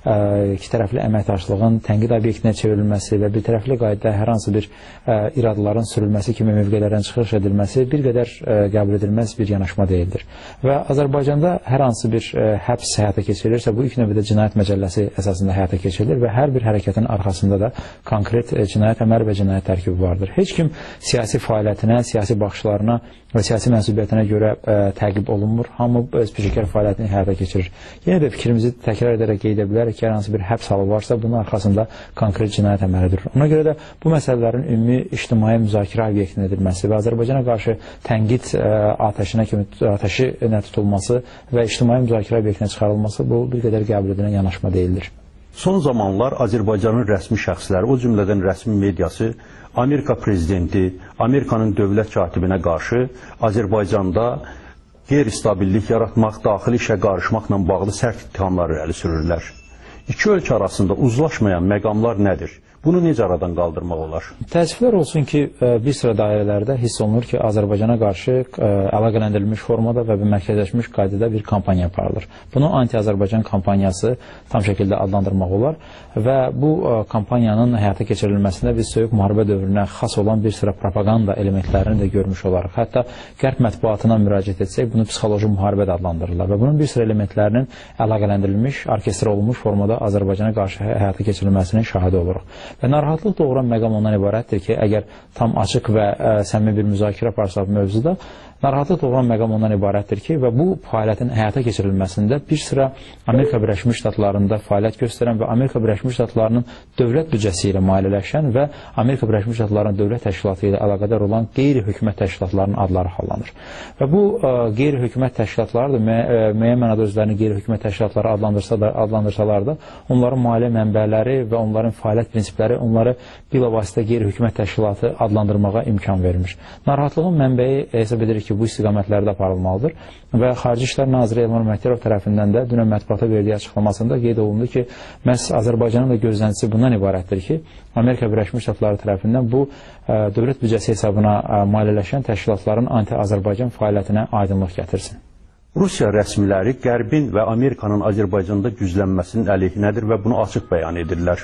iki tərəfli əməkdaşlığın tənqid obyektinə çevrilməsi və bir tərəfli qaydada hər hansı bir iradaların sürülməsi kimi mövqelərdən çıxış edilməsi bir qədər qəbul edilməz bir yanaşma deyildir. Və Azərbaycanda hər hansı bir həbs həyata keçirilirsə, bu ilk növbədə cinayət məcəlləsi əsasında həyata keçirilir və hər bir hərəkətin arxasında da konkret cinayət əməli və cinayət tərkibi vardır. Heç kim siyasi fəaliyyətinə, siyasi baxışlarına və siyasi mənsubiyyətinə görə ə, təqib olunmur. Hamı öz peşəkar fəaliyyətini həyata keçirir. Yenə də fikrimizi təkrar edərək qeyd edə bilərik ki, hər hansı bir həbs halı varsa, bunun arxasında konkret cinayət əməlidir. Ona görə də bu məsələlərin ümumi ictimai müzakirə obyektinə edilməsi və Azərbaycana qarşı tənqid ə, atəşinə kimi atəşinə tutulması və ictimai müzakirə obyektinə çıxarılması bu bir qədər qəbul edilən yanaşma deyildir. Son zamanlar Azərbaycanın rəsmi şəxsləri, o cümlədən rəsmi mediası, Amerika prezidenti, Amerikanın dövlət katibinə qarşı Azərbaycanda qeyri-stabillik yaratmaq, daxili işə qarışmaqla bağlı sərt ittihamlar irəli sürürlər. İki ölkə arasında uzlaşmayan məqamlar nədir? Bunu necə aradan qaldırmaq olar? Təəssüflər olsun ki, bir sıra dairələrdə hiss olunur ki, Azərbaycana qarşı əlaqələndirilmiş formada və bir mərkəzləşmiş qaydada bir kampaniya aparılır. Bunu anti-Azərbaycan kampaniyası tam şəkildə adlandırmaq olar və bu kampaniyanın həyata keçirilməsində biz soyuq müharibə dövrünə xas olan bir sıra propaganda elementlərini də görmüş olarıq. Hətta qərb mətbuatına müraciət etsək, bunu psixoloji müharibə də adlandırırlar və bunun bir sıra elementlərinin əlaqələndirilmiş, orkestr olunmuş formada Azərbaycana qarşı həyata keçirilməsinin şahidi oluruq. Və narahatlıq doğuran məqam ondan ibarətdir ki, əgər tam açıq və ə, səmimi bir müzakirə aparsaq mövzuda, narahatlıq doğuran məqam ondan ibarətdir ki, və bu fəaliyyətin həyata keçirilməsində bir sıra Amerika Birləşmiş Ştatlarında fəaliyyət göstərən və Amerika Birləşmiş Ştatlarının dövlət büdcəsi ilə maliyyələşən və Amerika Birləşmiş Ştatlarının dövlət təşkilatı ilə əlaqədar olan qeyri-hökumət təşkilatlarının adları hallanır. Və bu qeyri-hökumət təşkilatları da müəyyən mənada özlərini qeyri-hökumət təşkilatları adlandırsalar da, onların maliyyə mənbələri və onların fəaliyyət prinsipləri onları bilavasitə qeyri-hökumət təşkilatı adlandırmağa imkan vermiş. Narahatlığın mənbəyi hesab edirik ki, bu istiqamətlərdə aparılmalıdır və Xarici İşlər Naziri Elmar Məhdərov tərəfindən də dünən mətbuata verdiyi açıqlamasında qeyd olundu ki, məhz Azərbaycanın da gözləntisi bundan ibarətdir ki, Amerika Birləşmiş Ştatları tərəfindən bu ə, dövlət büdcəsi hesabına ə, maliyyələşən təşkilatların anti-Azərbaycan fəaliyyətinə aydınlıq gətirsin. Rusiya rəsmiləri Qərbin və Amerikanın Azərbaycanda güclənməsinin əleyhinədir və bunu açıq bəyan edirlər.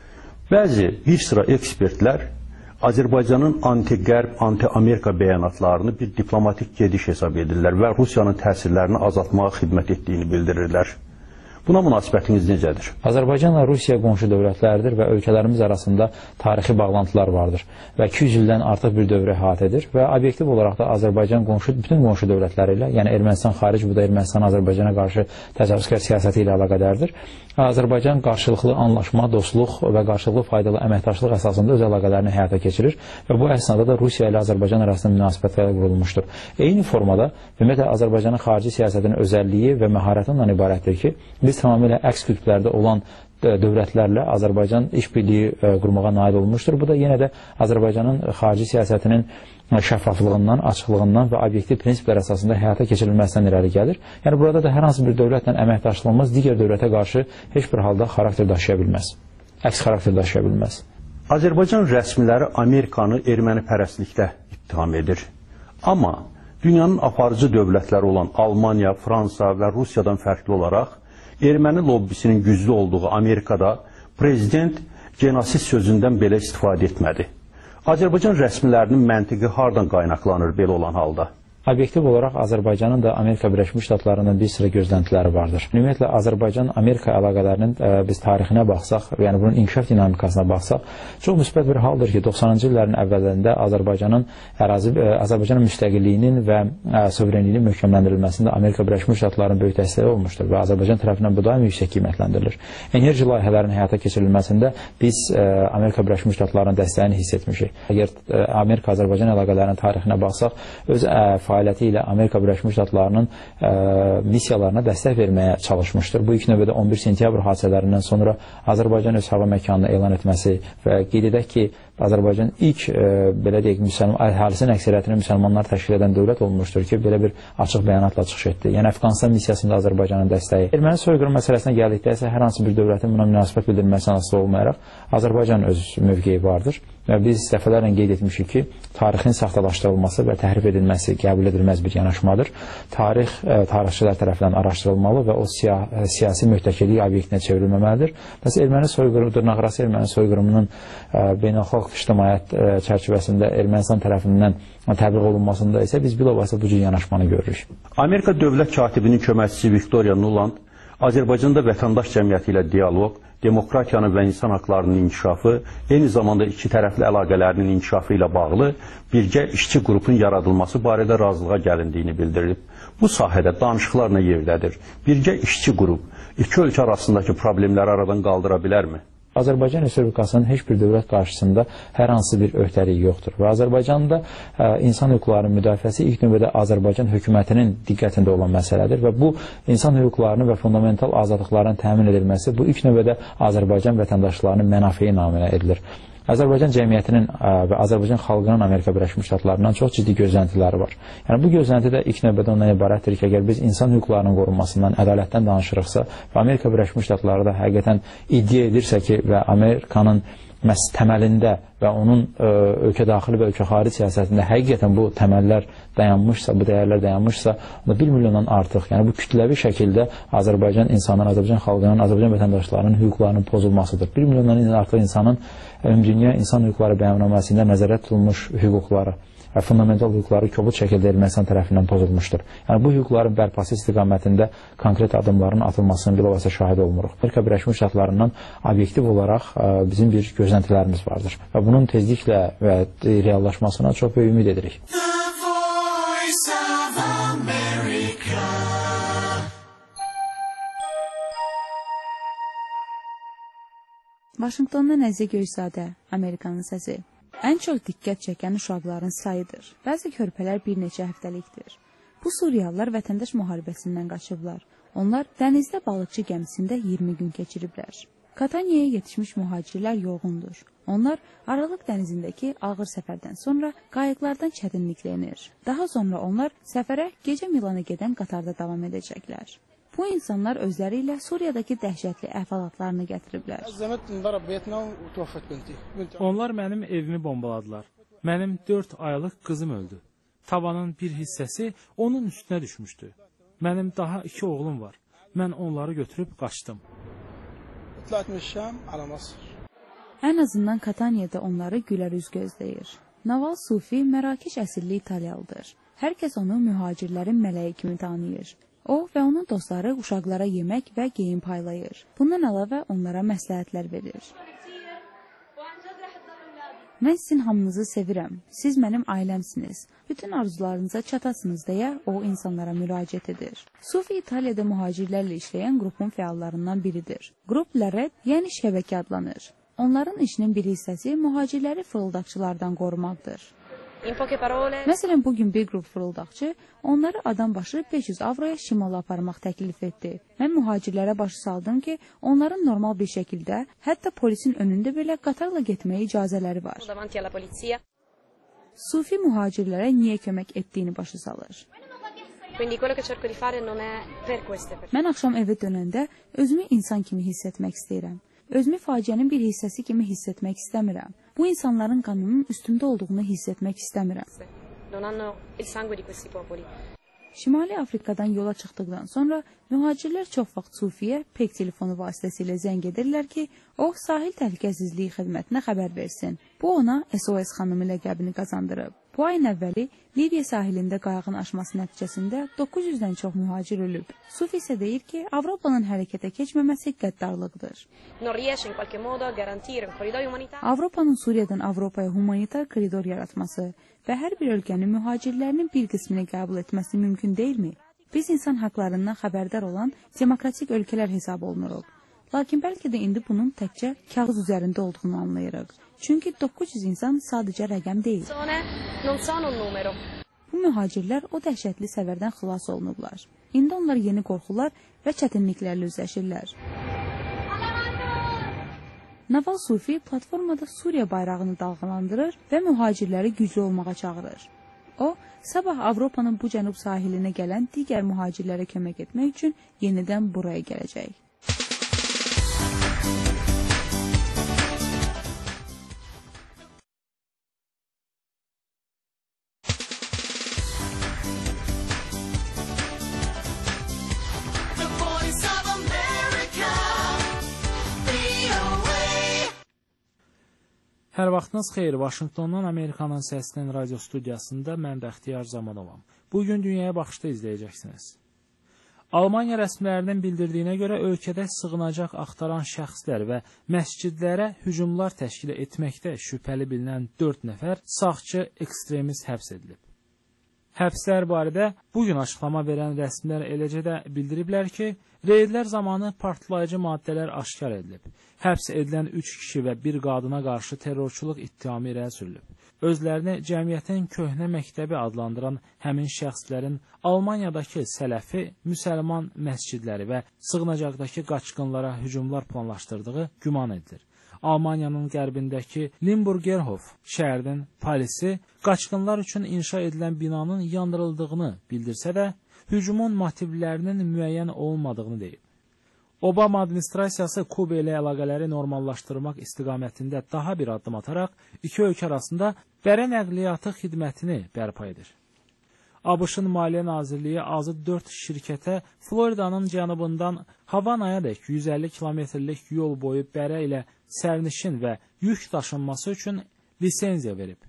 Bəzi bir sıra ekspertlər Azərbaycanın anti-Qərb, anti-Amerika bəyanatlarını bir diplomatik gediş hesab edirlər və Rusiyanın təsirlərini azaltmağa xidmət etdiyini bildirirlər. Buna münasibətiniz necədir? Azərbaycanla Rusiya qonşu dövlətlərdir və ölkələrimiz arasında tarixi bağlantılar vardır və iki yüz ildən artıq bir dövrə əhatə edir və obyektiv olaraq da Azərbaycan qonşu, bütün qonşu dövlətləri ilə, yəni Ermənistan xaric, bu da Ermənistan Azərbaycana qarşı təcavüzkar siyasəti ilə əlaqədardır. Azərbaycan qarşılıqlı anlaşma, dostluq və qarşılıqlı faydalı əməkdaşlıq əsasında öz əlaqələrini həyata keçirir və bu əsnada da Rusiya ilə Azərbaycan arasında münasibətlər qurulmuşdur. Eyni formada, ümumiyyətlə Azərbaycanın xarici siyasətinin özəlliyi və məharətindən ibarətdir ki, biz tamamilə əks qütblərdə olan dövlətlərlə Azərbaycan işbirliyi qurmağa nail olmuşdur. Bu da yenə də Azərbaycanın xarici siyasətinin şəffaflığından, açıqlığından və obyektiv prinsiplər əsasında həyata keçirilməsindən irəli gəlir. Yəni burada da hər hansı bir dövlətlə əməkdaşlığımız digər dövlətə qarşı heç bir halda xarakter daşıya bilməz. Əks xarakter daşıya bilməz. Azərbaycan rəsmiləri Amerikanı ermənipərəstlikdə ittiham edir. Amma dünyanın aparıcı dövlətləri olan Almaniya, Fransa və Rusiyadan fərqli olaraq erməni lobbisinin güclü olduğu Amerikada prezident genosid sözündən belə istifadə etmədi. Azərbaycan rəsmilərinin məntiqi hardan qaynaqlanır belə olan halda? Obyektiv olaraq Azərbaycanın da Amerika Birləşmiş Ştatlarının bir sıra gözləntiləri vardır. Ümumiyyətlə, Azərbaycan-Amerika əlaqələrinin ə, biz tarixinə baxsaq, yəni bunun inkişaf dinamikasına baxsaq, çox müsbət bir haldır ki, doxsanıncı illərin əvvəllərində Azərbaycanın ərazi, ə, Azərbaycanın müstəqilliyinin və ə, suverenliyinin möhkəmləndirilməsində Amerika Birləşmiş Ştatlarının böyük dəstəyi olmuşdur və Azərbaycan tərəfindən bu daim yüksək qiymətləndirilir. Enerji layihələrinin həyata keçirilməsində biz ə, Amerika Birləşmiş Ştatlarının dəstəyini hiss etmişik. Əgər ə, Amerika-Azərbaycan əlaqələrinin tarixinə baxsaq, öz ə, fəaliyyəti ilə Amerika Birləşmiş Ştatlarının ə, missiyalarına dəstək verməyə çalışmışdır. Bu ilk növbədə on bir sentyabr hadisələrindən sonra Azərbaycan öz hava məkanını elan etməsi və qeyd edək ki, Azərbaycan ilk e, belə deyək, müsəlman əhalisinin əksəriyyətini müsəlmanlar təşkil edən dövlət olmuşdur ki, belə bir açıq bəyanatla çıxış etdi. Yəni Əfqanistan missiyasında Azərbaycanın dəstəyi. Erməni soyqırım məsələsinə gəldikdə isə hər hansı bir dövlətin buna münasibət bildirməsindən asılı olmayaraq Azərbaycan öz mövqeyi vardır. Və biz dəfələrlə qeyd etmişik ki, tarixin saxtalaşdırılması və təhrif edilməsi qəbul edilməz bir yanaşmadır. Tarix e, tarixçilər tərəfindən araşdırılmalı və o siya, e, siyasi mühtəkirlik obyektinə çevrilməməlidir. Bəs erməni soyqırımı, dırnaqarası erməni soyqırımının e, beynəlxalq ictimaiyyət e, çərçivəsində Ermənistan tərəfindən təbliğ olunmasında isə biz bilavasitə bu cür yanaşmanı görürük. Amerika dövlət katibinin köməkçisi Victoria Nuland Azərbaycanda vətəndaş cəmiyyəti ilə dialoq, demokratiyanın və insan haqlarının inkişafı, eyni zamanda iki tərəfli əlaqələrinin inkişafı ilə bağlı birgə işçi qrupun yaradılması barədə razılığa gəlindiyini bildirib. Bu sahədə danışıqlar nə yerdədir? Birgə işçi qrup iki ölkə arasındakı problemləri aradan qaldıra bilərmi? Azərbaycan Respublikasının heç bir dövlət qarşısında hər hansı bir öhdəliyi yoxdur və Azərbaycanda ə, insan hüquqlarının müdafiəsi ilk növbədə Azərbaycan hökumətinin diqqətində olan məsələdir və bu insan hüquqlarının və fundamental azadlıqların təmin edilməsi bu ilk növbədə Azərbaycan vətəndaşlarının mənafeyi naminə edilir. Azərbaycan cəmiyyətinin ə, və Azərbaycan xalqının Amerika Birləşmiş Ştatlarından çox ciddi gözləntiləri var. Yəni bu gözlənti də ilk növbədə ondan ibarətdir ki, əgər biz insan hüquqlarının qorunmasından, ədalətdən danışırıqsa və Amerika Birləşmiş Ştatları da həqiqətən iddia edirsə ki, və Amerikanın məhz təməlində və onun ə, ölkə daxili və ölkə xarici siyasətində həqiqətən bu təməllər dayanmışsa, bu dəyərlər dayanmışsa, onda bir milyondan artıq, yəni bu kütləvi şəkildə Azərbaycan insanların, Azərbaycan xalqının, Azərbaycan vətəndaşlarının hüquqlarının pozulmasıdır. Bir milyondan artıq insanın Ümumdünya İnsan Hüquqları Bəyannaməsində nəzərdə tutulmuş hüquqları və fundamental hüquqları kobud şəkildə Ermənistan tərəfindən pozulmuşdur. Yəni bu hüquqların bərpası istiqamətində konkret adımların atılmasının bilavasitə şahid olmuruq. Amerika Birləşmiş Ştatlarından obyektiv olaraq bizim bir gözləntilərimiz vardır və bunun tezliklə və reallaşmasına çox böyük ümid edirik. Vaşinqtondan Əziz Göysadə, Amerikanın səsi. Ən çox diqqət çəkən uşaqların sayıdır. Bəzi körpələr bir neçə həftəlikdir. Bu Suriyalılar vətəndaş müharibəsindən qaçıblar. Onlar dənizdə balıqçı gəmisində iyirmi gün keçiriblər. Katanyaya yetişmiş mühacirlər yorğundur. Onlar Aralıq dənizindəki ağır səfərdən sonra qayıqlardan çətinliklənir. Daha sonra onlar səfərə gecə Milana gedən qatarda davam edəcəklər. Bu insanlar özləri ilə Suriyadakı dəhşətli əhvalatlarını gətiriblər. Onlar mənim evimi bombaladılar. Mənim dörd aylıq qızım öldü. Tavanın bir hissəsi onun üstünə düşmüşdü. Mənim daha iki oğlum var. Mən onları götürüb qaçdım. Ən azından Katanyada onları gülər üz gözləyir. Naval Sufi Mərakeş əsilli İtalyalıdır. Hər kəs onu mühacirlərin mələyi kimi tanıyır. O və onun dostları uşaqlara yemək və geyim paylayır. Bundan əlavə onlara məsləhətlər verir. Mən sizin hamınızı sevirəm. Siz mənim ailəmsiniz. Bütün arzularınıza çatasınız deyə o insanlara müraciət edir. Sufi İtaliyada mühacirlərlə işləyən qrupun fəallarından biridir. Qrup Lared, yəni şəbəkə adlanır. Onların işinin bir hissəsi mühacirləri fırıldaqçılardan qorumaqdır. Məsələn, bugün bir qrup fırıldaqçı onları adam başı beş yüz avroya şimala aparmaq təklif etdi. Mən mühacirlərə başı saldım ki, onların normal bir şəkildə, hətta polisin önündə belə qatarla getməyə icazələri var. Sufi mühacirlərə niyə kömək etdiyini başa salır. Mən axşam evə dönəndə özümü insan kimi hiss etmək istəyirəm. Özümü faciənin bir hissəsi kimi hiss etmək istəmirəm. Bu insanların qanının üstümdə olduğunu hiss etmək istəmirəm. Şimali Afrikadan yola çıxdıqdan sonra mühacirlər çox vaxt Sufiyə pek telefonu vasitəsilə zəng edirlər ki, o sahil təhlükəsizliyi xidmətinə xəbər versin. Bu ona S O S xanımı ləqəbini qazandırıb. Bu ayın əvvəli Liviya sahilində qayığın aşması nəticəsində doqquz yüzdən çox mühacir ölüb. Sufi isə deyir ki, Avropanın hərəkətə keçməməsi qəddarlıqdır. Avropanın Suriyadan Avropaya humanitar koridor yaratması və hər bir ölkənin mühacirlərinin bir qismini qəbul etməsi mümkün deyilmi? Biz insan haqlarından xəbərdar olan demokratik ölkələr hesab olunuruq. Lakin bəlkə də indi bunun təkcə kağız üzərində olduğunu anlayırıq. Çünki doqquz yüz insan sadəcə rəqəm deyil. Bu mühacirlər o dəhşətli səfərdən xilas olunublar. İndi onlar yeni qorxular və çətinliklərlə üzləşirlər. Naval Sufi platformada Suriya bayrağını dalğalandırır və mühacirləri güclü olmağa çağırır. O, sabah Avropanın bu cənub sahilinə gələn digər mühacirlərə kömək etmək üçün yenidən buraya gələcək. Hər vaxtınız xeyir, Vaşinqtondan Amerikanın Səsinin radio studiyasında mən Bəxtiyar Zamanovam. Bugün Dünyaya Baxışda izləyəcəksiniz. Almaniya rəsmilərinin bildirdiyinə görə ölkədə sığınacaq axtaran şəxslər və məscidlərə hücumlar təşkil etməkdə şübhəli bilinən dörd nəfər sağçı ekstremist həbs edilib. Həbslər barədə bugün açıqlama verən rəsmilər eləcə də bildiriblər ki, reydlər zamanı partlayıcı maddələr aşkar edilib. Həbs edilən üç kişi və bir qadına qarşı terrorçuluq ittihamı irəli sürülüb. Özlərini cəmiyyətin köhnə məktəbi adlandıran həmin şəxslərin Almaniyadakı sələfi, müsəlman məscidləri və sığınacaqdakı qaçqınlara hücumlar planlaşdırdığı güman edilir. Almaniyanın qərbindəki Limburgerhof şəhərinin polisi qaçqınlar üçün inşa edilən binanın yandırıldığını bildirsə də, hücumun motivlərinin müəyyən olmadığını deyib. Obama administrasiyası Kuba ilə əlaqələri normallaşdırmaq istiqamətində daha bir addım ataraq iki ölkə arasında bərə nəqliyyatı xidmətini bərpa edir. ABŞ-ın Maliyyə Nazirliyi azı dörd şirkətə Floridanın cənubundan Havanayadək yüz əlli kilometrlik yol boyu bərə ilə sərnişin və yük daşınması üçün lisenziya verib.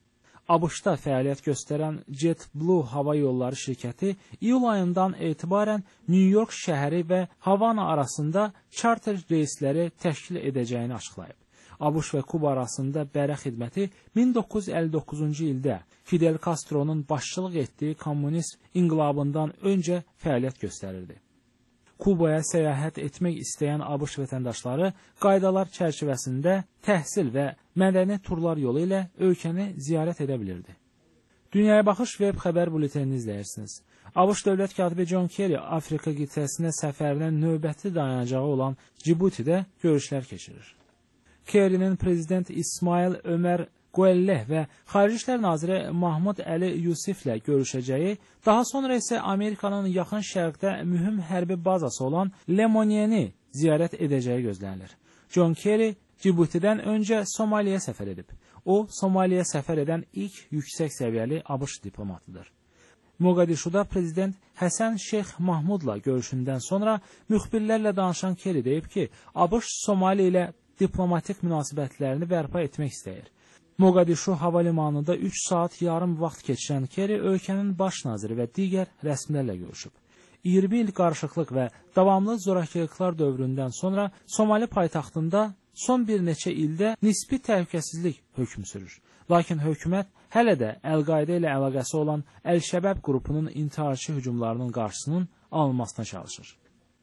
ABŞ-da fəaliyyət göstərən JetBlue hava yolları şirkəti iyul ayından etibarən New York şəhəri və Havana arasında charter reysləri təşkil edəcəyini açıqlayıb. ABŞ və Kuba arasında bərə xidməti min doqquz yüz əlli doqquzuncu ildə Fidel Castro'nun başçılıq etdiyi kommunist inqilabından öncə fəaliyyət göstərirdi. Kubaya səyahət etmək istəyən ABŞ vətəndaşları qaydalar çərçivəsində təhsil və mədəni turlar yolu ilə ölkəni ziyarət edə bilirdi. Dünyaya Baxış web xəbər bültenini izləyirsiniz. ABŞ dövlət katibi John Kerry Afrika qitəsinə səfərinin növbəti dayanacağı olan Cibutidə görüşlər keçirir. Kerry'nin prezident İsmail Ömər Guelleh və Xarici İşlər Naziri Mahmud Əli Yusiflə görüşəcəyi, daha sonra isə Amerikanın yaxın şərqdə mühüm hərbi bazası olan Lemonieni ziyarət edəcəyi gözlənilir. John Kerry Cibutidən öncə Somaliya səfər edib. O, Somaliya səfər edən ilk yüksək səviyyəli ABŞ diplomatıdır. Moqadişuda prezident Həsən Şeyx Mahmudla görüşündən sonra müxbirlərlə danışan Kerry deyib ki, ABŞ Somali ilə diplomatik münasibətlərini bərpa etmək istəyir. Moqadişu hava limanında üç saat yarım vaxt keçirən Kerry ölkənin baş naziri və digər rəsmilərlə görüşüb. iyirmi il qarışıqlıq və davamlı zorakılıqlar dövründən sonra Somali paytaxtında son bir neçə ildə nisbi təhlükəsizlik hökm sürür. Lakin hökumət hələ də Əl-Qayda ilə əlaqəsi olan Əl-Şəbəb qrupunun intiharçı hücumlarının qarşısının alınmasına çalışır.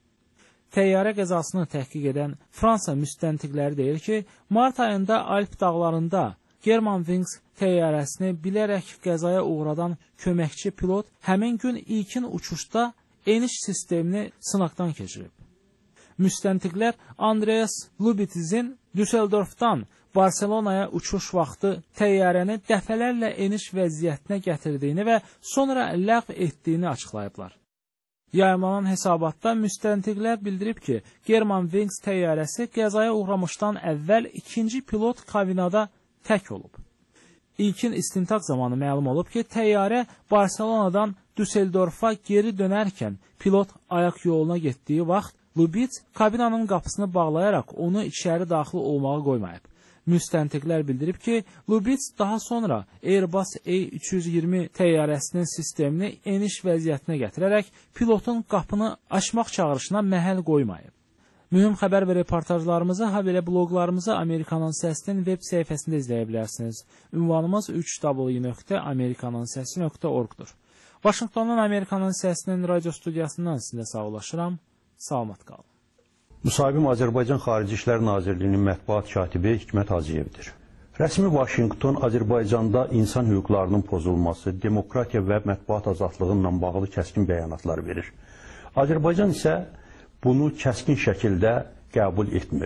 Təyyarə qəzasını təhqiq edən Fransa müstəntiqləri deyir ki, mart ayında Alp dağlarında Germanwings təyyarəsini bilərək qəzaya uğradan köməkçi pilot həmin gün ilkin uçuşda eniş sistemini sınaqdan keçirib. Müstəntiqlər Andreas Lubitzin Düsseldorfdan Barselonaya uçuş vaxtı təyyarəni dəfələrlə eniş vəziyyətinə gətirdiyini və sonra ləğv etdiyini açıqlayıblar. Yayımlanan hesabatda müstəntiqlər bildirib ki, Germanwings təyyarəsi qəzaya uğramışdan əvvəl ikinci pilot kabinada tək olub. İlkin istintaq zamanı məlum olub ki, təyyarə Barselonadan Düsseldorfa geri dönərkən pilot ayaq yoluna getdiyi vaxt Lubitz kabinanın qapısını bağlayaraq onu içəri daxil olmağa qoymayıb. Müstəntiqlər bildirib ki, Lubitz daha sonra Airbus A üç yüz iyirmi təyyarəsinin sistemini eniş vəziyyətinə gətirərək pilotun qapını açmaq çağırışına məhəl qoymayıb. Mühüm xəbər və reportajlarımızı, ha belə bloqlarımızı Amerikanın Səsinin web səhifəsində izləyə bilərsiniz. Ünvanımız üç w nöqtə amerikanın səsi nöqtə org-dur. Vaşinqtondan Amerikanın Səsinin radio studiyasından sizinlə sağollaşıram. Salamat qalın. Müsahibim Azərbaycan Xarici İşlər Nazirliyinin mətbuat katibi Hikmət Hacıyevdir. Rəsmi Vaşinqton Azərbaycanda insan hüquqlarının pozulması, demokratiya və mətbuat azadlığı ilə bağlı kəskin bəyanatlar verir. Azərbaycan isə bunu kəskin şəkildə qəbul etmir.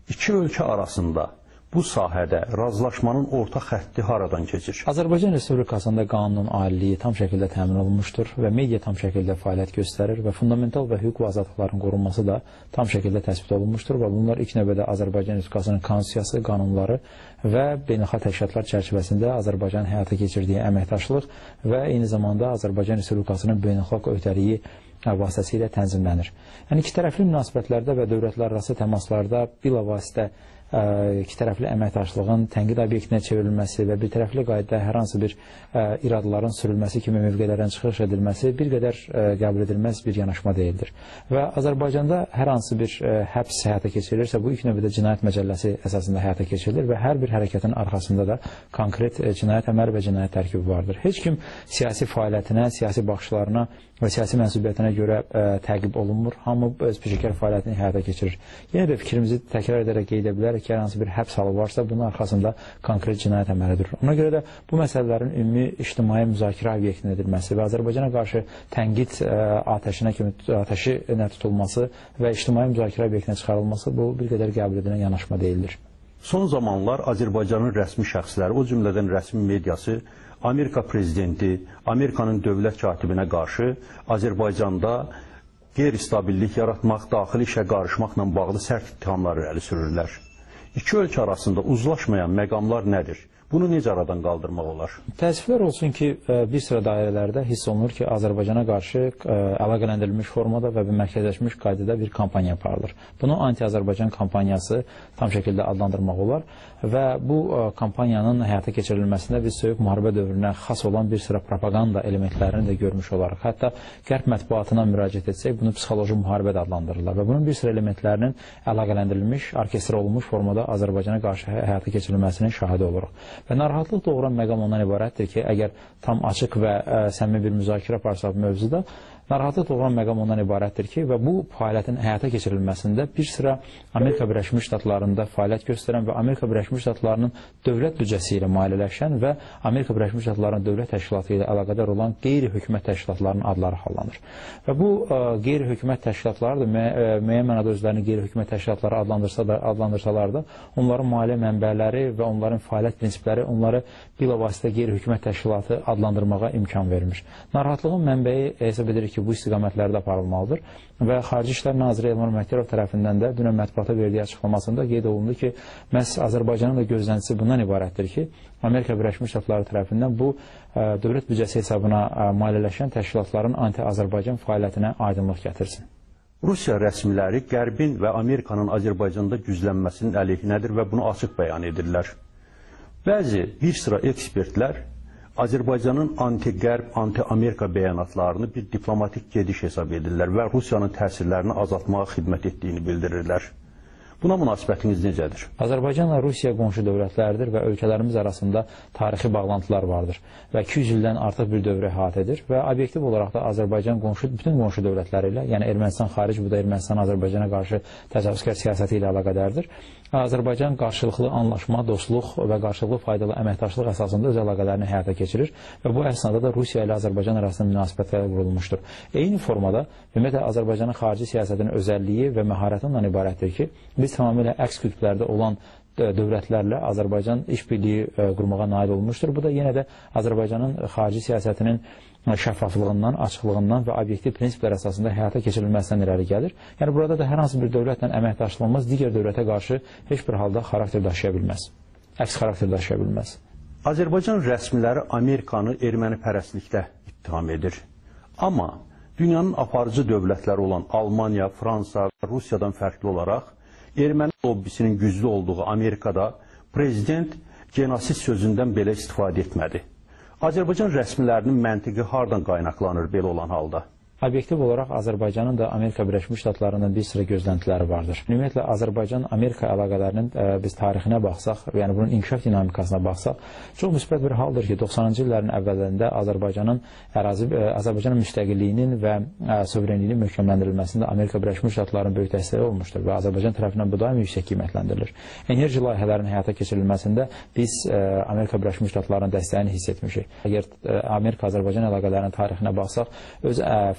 İki ölkə arasında bu sahədə razılaşmanın orta xətti haradan keçir? Azərbaycan Respublikasında qanunun aliliyi tam şəkildə təmin olunmuşdur və media tam şəkildə fəaliyyət göstərir və fundamental və hüquq və azadlıqların qorunması da tam şəkildə təsbit olunmuşdur və bunlar ilk növbədə Azərbaycan Respublikasının konstitusiyası, qanunları və beynəlxalq təşkilatlar çərçivəsində Azərbaycanın həyata keçirdiyi əməkdaşlıq və eyni zamanda Azərbaycan Respublikasının beynəlxalq öhdəliyi vasitəsilə tənzimlənir. Yəni iki tərəfli münasibətlərdə və dövlətlərarası təmaslarda bilavasitə iki tərəfli əməkdaşlığın tənqid obyektinə çevrilməsi və bir tərəfli qaydada hər hansı bir iradların sürülməsi kimi mövqelərdən çıxış edilməsi bir qədər qəbul edilməz bir yanaşma deyildir. Və Azərbaycanda hər hansı bir həbs həyata keçirilirsə, bu ilk növbədə cinayət məcəlləsi əsasında həyata keçirilir və hər bir hərəkətin arxasında da konkret cinayət əməli və cinayət tərkibi vardır. Heç kim siyasi fəaliyyətinə, siyasi baxışlarına və siyasi mənsubiyyətinə görə ə, təqib olunmur. Hamı öz peşəkar fəaliyyətini həyata keçirir. Yenə də fikrimizi təkrar edərək qeyd edə bilərik ki, hər hansı bir həbs halı varsa, bunun arxasında konkret cinayət əməlidir. Ona görə də bu məsələlərin ümumi ictimai müzakirə obyektinə edilməsi və Azərbaycana qarşı tənqid ə, atəşinə kimi atəşi nə tutulması və ictimai müzakirə obyektinə çıxarılması bu bir qədər qəbul edilən yanaşma deyildir. Son zamanlar Azərbaycanın rəsmi şəxsləri, o cümlədən rəsmi mediası Amerika prezidenti, Amerikanın dövlət katibinə qarşı Azərbaycanda qeyri-stabillik yaratmaq, daxili işə qarışmaqla bağlı sərt ittihamlar irəli sürürlər. İki ölkə arasında uzlaşmayan məqamlar nədir? Bunu necə aradan qaldırmaq olar? Təəssüflər olsun ki, bir sıra dairələrdə hiss olunur ki, Azərbaycana qarşı əlaqələndirilmiş formada və mərkəzləşmiş qaydada bir kampaniya aparılır. Bunu anti-Azərbaycan kampaniyası tam şəkildə adlandırmaq olar və bu kampaniyanın həyata keçirilməsində biz soyuq müharibə dövrünə xas olan bir sıra propaganda elementlərini də görmüş olarıq. Hətta qərb mətbuatına müraciət etsək, bunu psixoloji müharibə də adlandırırlar və bunun bir sıra elementlərinin əlaqələndirilmiş, orkestr olunmuş formada Azərbaycana qarşı həyata keçirilməsinin şahidi oluruq. Və narahatlıq doğuran məqam ondan ibarətdir ki, əgər tam açıq və ə, səmimi bir müzakirə aparsaq mövzuda, narahatlıq doğuran məqam ondan ibarətdir ki, və bu fəaliyyətin həyata keçirilməsində bir sıra Amerika Birləşmiş Ştatlarında fəaliyyət göstərən və Amerika Birləşmiş Ştatlarının dövlət büdcəsi ilə maliyyələşən və Amerika Birləşmiş Ştatlarının dövlət təşkilatı ilə əlaqədar olan qeyri-hökumət təşkilatlarının adları hallanır. Və bu ə, qeyri-hökumət təşkilatları da müəyyən, müəyyən mənada özlərini qeyri-hökumət təşkilatları adlandırsa da, adlandırsalar da, onların maliyyə mənbələri və onların fəaliyyət prinsipləri onları bilavasitə qeyri-hökumət təşkilatı adlandırmağa imkan vermir. Narahatlığın mənbəyi hesab edirik ki, bu istiqamətlərdə aparılmalıdır və Xarici İşlər Naziri Elmar Məkkərov tərəfindən də dünən mətbuata verdiyi açıqlamasında qeyd olundu ki, məhz Azərbaycanın da gözləntisi bundan ibarətdir ki, Amerika Birləşmiş Ştatları tərəfindən bu ə, dövlət büdcəsi hesabına ə, maliyyələşən təşkilatların anti-Azərbaycan fəaliyyətinə aydınlıq gətirsin. Rusiya rəsmiləri Qərbin və Amerikanın Azərbaycanda güclənməsinin əleyhinədir və bunu açıq bəyan edirlər. Bəzi bir sıra ekspertlər Azərbaycanın anti-Qərb, anti-Amerika bəyanatlarını bir diplomatik gediş hesab edirlər və Rusiyanın təsirlərini azaltmağa xidmət etdiyini bildirirlər. Buna münasibətiniz necədir? Azərbaycanla Rusiya qonşu dövlətlərdir və ölkələrimiz arasında tarixi bağlantılar vardır və iki yüz ildən artıq bir dövrü əhatə edir və obyektiv olaraq da Azərbaycan qonşu, bütün qonşu dövlətləri ilə, yəni Ermənistan xaric, bu da Ermənistan Azərbaycana qarşı təcavüzkar siyasəti ilə əlaqədardır. Azərbaycan qarşılıqlı anlaşma, dostluq və qarşılıqlı faydalı əməkdaşlıq əsasında öz əlaqələrini həyata keçirir və bu əsnada da Rusiya ilə Azərbaycan arasında münasibətlər qurulmuşdur. Eyni formada ümumiyyətlə Azərbaycanın xarici siyasətinin özəlliyi və məharətindən ibarətdir ki, biz tamamilə əks qütblərdə olan dövlətlərlə Azərbaycan işbirliyi qurmağa nail olmuşdur. Bu da yenə də Azərbaycanın xarici siyasətinin şəffaflığından, açıqlığından və obyektiv prinsiplər əsasında həyata keçirilməsindən irəli gəlir. Yəni burada da hər hansı bir dövlətlə əməkdaşlığımız digər dövlətə qarşı heç bir halda xarakter daşıya bilməz. Əks xarakter daşıya bilməz. Azərbaycan rəsmiləri Amerikanı ermənipərəstlikdə ittiham edir. Amma dünyanın aparıcı dövlətləri olan Almaniya, Fransa, Rusiyadan fərqli olaraq erməni lobbisinin güclü olduğu Amerikada prezident genosid sözündən belə istifadə etmədi. Azərbaycan rəsmilərinin məntiqi hardan qaynaqlanır belə olan halda? Obyektiv olaraq Azərbaycanın da Amerika Birləşmiş Ştatlarından bir sıra gözləntiləri vardır. Ümumiyyətlə Azərbaycan-Amerika əlaqələrinin ə, biz tarixinə baxsaq, yəni bunun inkişaf dinamikasına baxsaq, çox müsbət bir haldır ki, doxsanıncı illərin əvvəllərində Azərbaycanın ərazi, ə, Azərbaycanın müstəqilliyinin və ə, suverenliyinin möhkəmləndirilməsində Amerika Birləşmiş Ştatlarının böyük dəstəyi olmuşdur və Azərbaycan tərəfindən bu daim yüksək qiymətləndirilir. Enerji layihələrinin həyata keçirilməsində biz ə, Amerika Birləşmiş Ştatlarının dəstəyini hiss etmişik. Əgər Amerika-Azərbaycan əlaqələrinin tarixinə baxsaq, öz ə,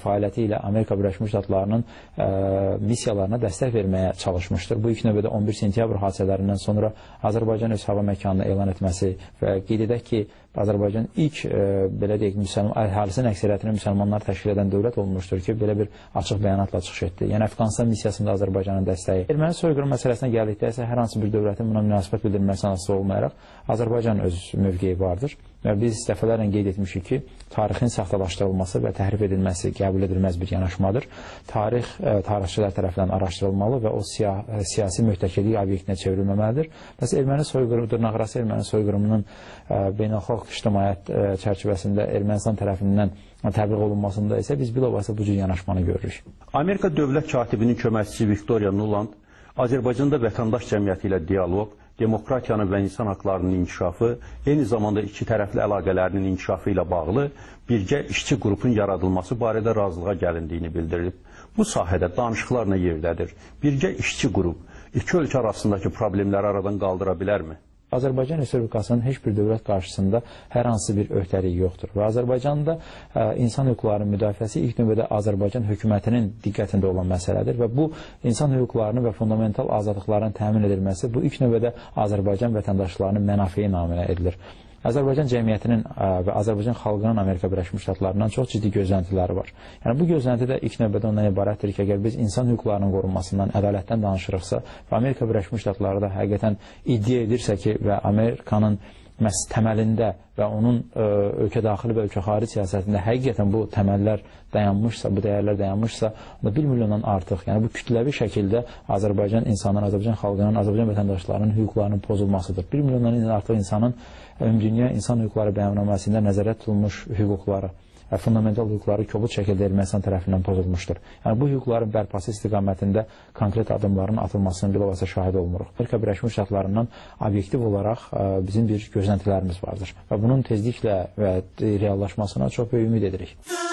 fəaliyyəti ilə Amerika Birləşmiş Ştatlarının ə, missiyalarına dəstək verməyə çalışmışdır. Bu ilk növbədə on bir sentyabr hadisələrindən sonra Azərbaycan öz hava məkanını elan etməsi və qeyd edək ki, Azərbaycan ilk ə, belə deyək, müsəlman əhalisinin əksəriyyətini müsəlmanlar təşkil edən dövlət olmuşdur ki, belə bir açıq bəyanatla çıxış etdi. Yəni Əfqanistan missiyasında Azərbaycanın dəstəyi. Erməni soyqırım məsələsinə gəldikdə isə hər hansı bir dövlətin buna münasibət bildirməsi asılı olmayaraq Azərbaycan öz mövqeyi vardır. Və biz dəfələrlə qeyd etmişik ki, tarixin saxtalaşdırılması və təhrif edilməsi qəbul edilməz bir yanaşmadır. Tarix ə, tarixçilər tərəfindən araşdırılmalı və o siya, ə, siyasi mühtəkirlik obyektinə çevrilməməlidir. Bəs erməni soyqırımı, dırnaqarası erməni soyqırımının ə, beynəlxalq ictimaiyyət ə, çərçivəsində Ermənistan tərəfindən təbliğ olunmasında isə biz bilavasitə bu cür yanaşmanı görürük. Amerika dövlət katibinin köməkçisi Victoria Nuland Azərbaycanda vətəndaş cəmiyyəti ilə dialoq, demokratiyanın və insan haqlarının inkişafı, eyni zamanda iki tərəfli əlaqələrinin inkişafı ilə bağlı birgə işçi qrupun yaradılması barədə razılığa gəlindiyini bildirilib. Bu sahədə danışıqlar nə yerdədir? Birgə işçi qrup iki ölkə arasındakı problemləri aradan qaldıra bilərmi? Azərbaycan Respublikasının heç bir dövlət qarşısında hər hansı bir öhdəliyi yoxdur. Və Azərbaycanda ə, insan hüquqlarının müdafiəsi ilk növbədə Azərbaycan hökumətinin diqqətində olan məsələdir və bu insan hüquqlarının və fundamental azadlıqların təmin edilməsi bu ilk növbədə Azərbaycan vətəndaşlarının mənafeyi naminə edilir. Azərbaycan cəmiyyətinin ə, və Azərbaycan xalqının Amerika Birləşmiş Ştatlarından çox ciddi gözləntiləri var. Yəni bu gözlənti də ilk növbədə ondan ibarətdir ki, əgər biz insan hüquqlarının qorunmasından, ədalətdən danışırıqsa və Amerika Birləşmiş Ştatları da həqiqətən iddia edirsə ki, və Amerikanın məhz təməlində və onun ə, ölkə daxili və ölkə xarici siyasətində həqiqətən bu təməllər dayanmışsa, bu dəyərlər dayanmışsa, onda bir milyondan artıq, yəni bu kütləvi şəkildə Azərbaycan insanların, Azərbaycan xalqının, Azərbaycan vətəndaşlarının hüquqlarının pozulmasıdır. Bir milyondan artıq insanın Ümumdünya İnsan Hüquqları Bəyannaməsində nəzərdə tutulmuş hüquqları, fundamental hüquqları kobud şəkildə Ermənistan tərəfindən pozulmuşdur. Yəni bu hüquqların bərpası istiqamətində konkret adımların atılmasının bilavasitə şahid olmuruq. Amerika Birləşmiş Ştatlarından obyektiv olaraq ə, bizim bir gözləntilərimiz vardır və bunun tezliklə və reallaşmasına çox böyük ümid edirik.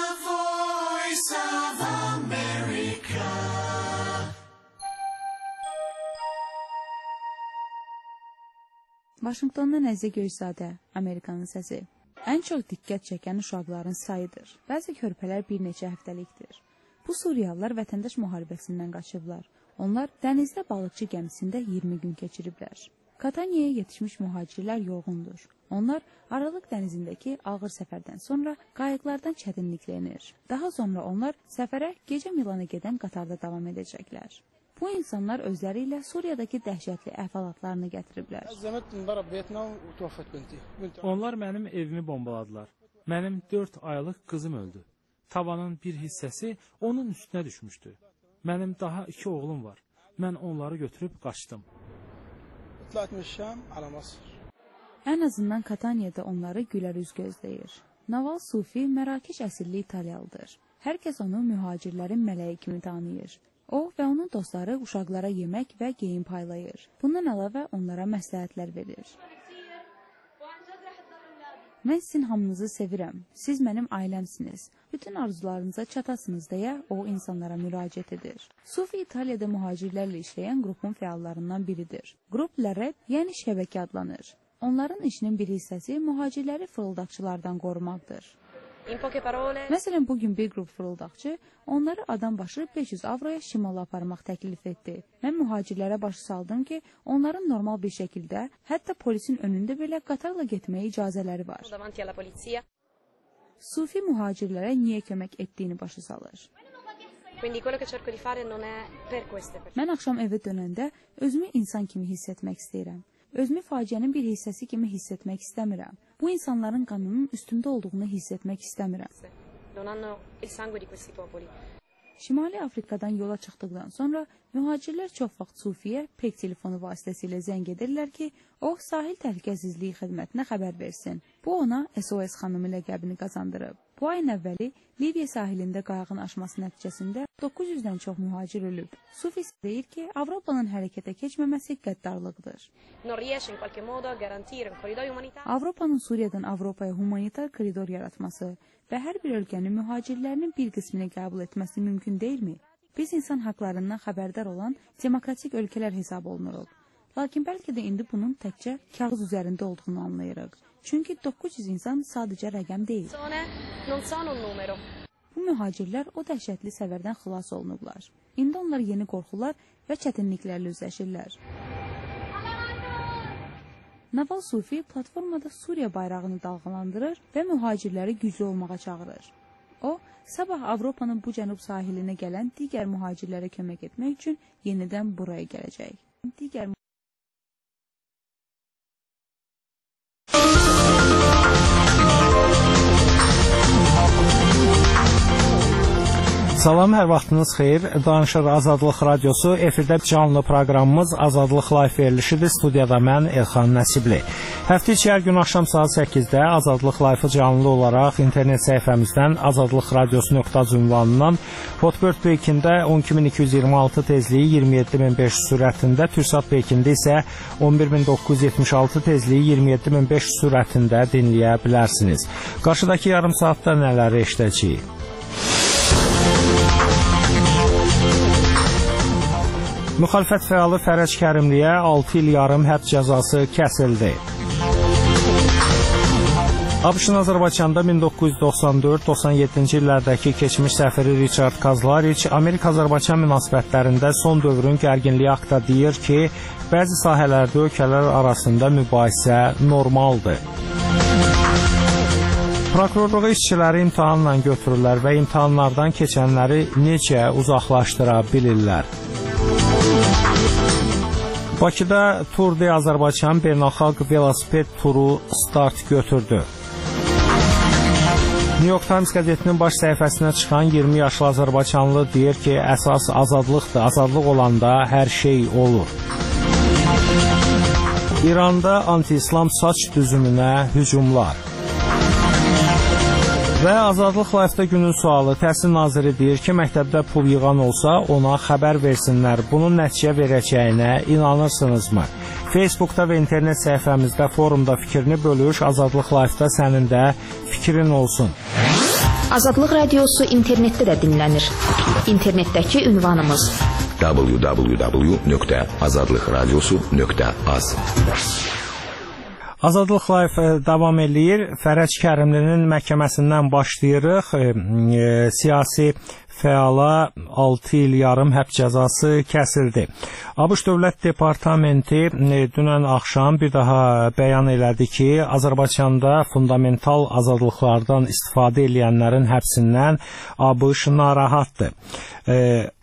Vaşinqtondan Əzizə Göysadə, Amerikanın səsi. Ən çox diqqət çəkən uşaqların sayıdır. Bəzi körpələr bir neçə həftəlikdir. Bu Suriyalılar vətəndaş müharibəsindən qaçıblar. Onlar dənizdə balıqçı gəmisində iyirmi gün keçiriblər. Katanyaya yetişmiş mühacirlər yorğundur. Onlar Aralıq dənizindəki ağır səfərdən sonra qayıqlardan çətinliklənir. Daha sonra onlar səfərə gecə Milana gedən qatarda davam edəcəklər. Bu insanlar özləri ilə Suriyadakı dəhşətli əhvalatlarını gətiriblər. Onlar mənim evimi bombaladılar. Mənim dörd aylıq qızım öldü. Tavanın bir hissəsi onun üstünə düşmüşdü. Mənim daha iki oğlum var. Mən onları götürüb qaçdım. Ən azından Katanya'da onları gülər üz gözləyir. Naval Sufi Mərakeş əsilli İtalyalıdır. Hər kəs onu mühacirlərin mələyi kimi tanıyır. O və onun dostları uşaqlara yemək və geyim paylayır. Bundan əlavə onlara məsləhətlər verir. Mən sizin hamınızı sevirəm. Siz mənim ailəmsiniz. Bütün arzularınıza çatasınız deyə o insanlara müraciət edir. Sufi İtaliyada mühacirlərlə işləyən qrupun fəallarından biridir. Qrup Lərəb, yəni şəbəkə adlanır. Onların işinin bir hissəsi mühacirləri fırıldaqçılardan qorumaqdır. Məsələn, bugün bir qrup fırıldaqçı onları adam başı beş yüz avroya şimala aparmaq təklif etdi. Mən mühacirlərə başı saldım ki, onların normal bir şəkildə, hətta polisin önündə belə qatarla getməyə icazələri var. Sufi mühacirlərə niyə kömək etdiyini başa salır. Mən axşam evə dönəndə özümü insan kimi hiss etmək istəyirəm. Özümü faciənin bir hissəsi kimi hiss etmək istəmirəm. Bu insanların qanının üstümdə olduğunu hiss etmək istəmirəm. Şimali Afrikadan yola çıxdıqdan sonra mühacirlər çox vaxt Sufiyə pek telefonu vasitəsilə zəng edirlər ki, o sahil təhlükəsizliyi xidmətinə xəbər versin. Bu ona S O S xanımı ləqəbini qazandırıb. Bu ayın əvvəli Liviya sahilində qayığın aşması nəticəsində doqquz yüzdən çox mühacir ölüb. Sufi deyir ki, Avropanın hərəkətə keçməməsi qəddarlıqdır. Avropanın Suriyadan Avropaya humanitar koridor yaratması və hər bir ölkənin mühacirlərinin bir qismini qəbul etməsi mümkün deyilmi? Biz insan haqlarından xəbərdar olan demokratik ölkələr hesab olunuruq. Lakin bəlkə də indi bunun təkcə kağız üzərində olduğunu anlayırıq. Çünki doqquz yüz insan sadəcə rəqəm deyil. Bu mühacirlər o dəhşətli səvərdən xilas olunublar. İndi onlar yeni qorxular və çətinliklərlə üzləşirlər. Naval Sufi platformada Suriya bayrağını dalğalandırır və mühacirləri güclü olmağa çağırır. O, sabah Avropanın bu cənub sahilinə gələn digər mühacirlərə kömək etmək üçün yenidən buraya gələcək. Digər Salam, hər vaxtınız xeyir. Danışır Azadlıq Radiosu. Efirdə canlı proqramımız Azadlıq Live verilişidir. Studiyada mən Elxan Nəsibli. Həftə içi hər gün axşam saat səkkizdə Azadlıq Live-ı canlı olaraq internet səhifəmizdən azadlıq radiosu nöqtə az ünvanından Hotbird Peykində on iki min iki yüz iyirmi altı tezliyi iyirmi yeddi min beş yüz sürətində, Türksat Peykində isə on bir min doqquz yüz yetmiş altı tezliyi iyirmi yeddi min beş yüz sürətində dinləyə bilərsiniz. Qarşıdakı yarım saatda nələri eşidəcəyik? Müxalifət fəalı Fərəc Kərimliyə altı il yarım həbs cəzası kəsildi. ABŞ-ın Azərbaycanda min doqquz yüz doxsan dörd doxsan yeddinci illərdəki keçmiş səfiri Richard Kazlariç Amerika-Azərbaycan münasibətlərində son dövrün gərginliyi haqqında deyir ki, bəzi sahələrdə ölkələr arasında mübahisə normaldır. Prokurorluğa işçiləri imtahanla götürürlər və imtahanlardan keçənləri necə uzaqlaşdıra bilirlər? Bakıda Tour de Azərbaycan beynəlxalq velosiped turu start götürdü. New York Times qəzetinin baş səhifəsinə çıxan iyirmi yaşlı azərbaycanlı deyir ki, əsas azadlıqdır. Azadlıq olanda hər şey olur. İranda anti-İslam saç düzümünə hücumlar. Və Azadlıq Live-da günün sualı, Təhsil naziri deyir ki, məktəbdə pul yığan olsa ona xəbər versinlər. Bunun nəticə verəcəyinə inanırsınızmı? Facebookda və internet səhifəmizdə forumda fikrini bölüş, Azadlıq Live-da sənin də fikrin olsun. Azadlıq Radiosu internetdə də dinlənir. İnternetdəki ünvanımız w w w nöqtə azadlıq radiosu nöqtə az. Azadlıq Live davam eləyir. Fərəc Kərimlinin məhkəməsindən başlayırıq. E, e, siyasi fəala altı il yarım həbs cəzası kəsildi. ABŞ Dövlət Departamenti e, dünən axşam bir daha bəyan elədi ki, Azərbaycanda fundamental azadlıqlardan istifadə edənlərin həbsindən ABŞ narahatdır. E,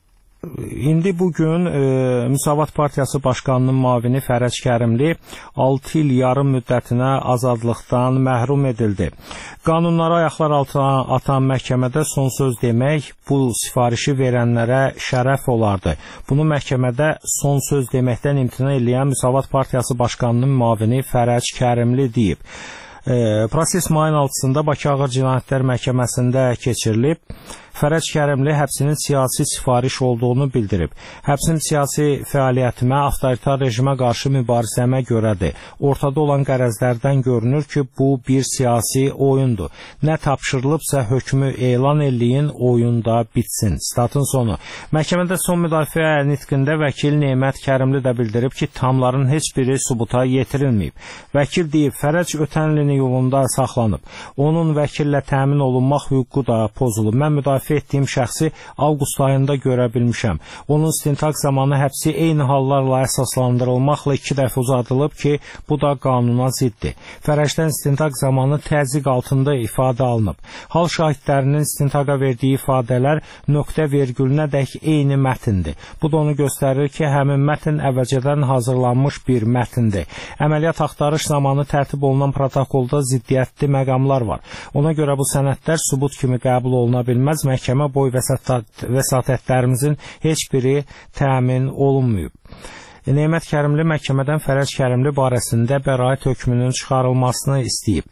İndi bugün e, Müsavat Partiyası Başqanının müavini Fərəc Kərimli altı il yarım müddətinə azadlıqdan məhrum edildi. Qanunlara ayaqlar altına atan məhkəmədə son söz demək bu sifarişi verənlərə şərəf olardı. Bunu məhkəmədə son söz deməkdən imtina edən Müsavat Partiyası Başqanının müavini Fərəc Kərimli deyib. E, proses mayın altısında Bakı Ağır Cinayətlər Məhkəməsində keçirilib. Fərəc Kərimli həbsinin siyasi sifariş olduğunu bildirib. Həbsim siyasi fəaliyyətimə, avtoritar rejimə qarşı mübarizəmə görədir. Ortada olan qərəzlərdən görünür ki, bu bir siyasi oyundur. Nə tapşırılıbsa hökmü elan eləyin, oyun da bitsin. Statın sonu. Məhkəmədə son müdafiə nitqində vəkil Nemət Kərimli də bildirib ki, tamların heç biri sübuta yetirilməyib. Vəkil deyib, Fərəc ötən ilin yolunda saxlanıb. Onun vəkillə təmin olunmaq hüququ da pozulub. Mən müdafiə etdiyim şəxsi avqust ayında görə bilmişəm. Onun istintaq zamanı həbsi eyni hallarla əsaslandırılmaqla iki dəfə uzadılıb ki, bu da qanuna ziddir. Fərəcdən istintaq zamanı təzyiq altında ifadə alınıb. Hal şahidlərinin istintaqa verdiyi ifadələr nöqtə vergülünə dək eyni mətindir. Bu da onu göstərir ki, həmin mətin əvvəlcədən hazırlanmış bir mətindir. Əməliyyat axtarış zamanı tərtib olunan protokolda ziddiyyətli məqamlar var. Ona görə bu sənədlər sübut kimi qəbul oluna bilməz. Məhkəmə boy vəsatətlərimizin heç biri təmin olunmayıb. Nemət Kərimli məhkəmədən Fərəc Kərimli barəsində bəraət hökmünün çıxarılmasını istəyib.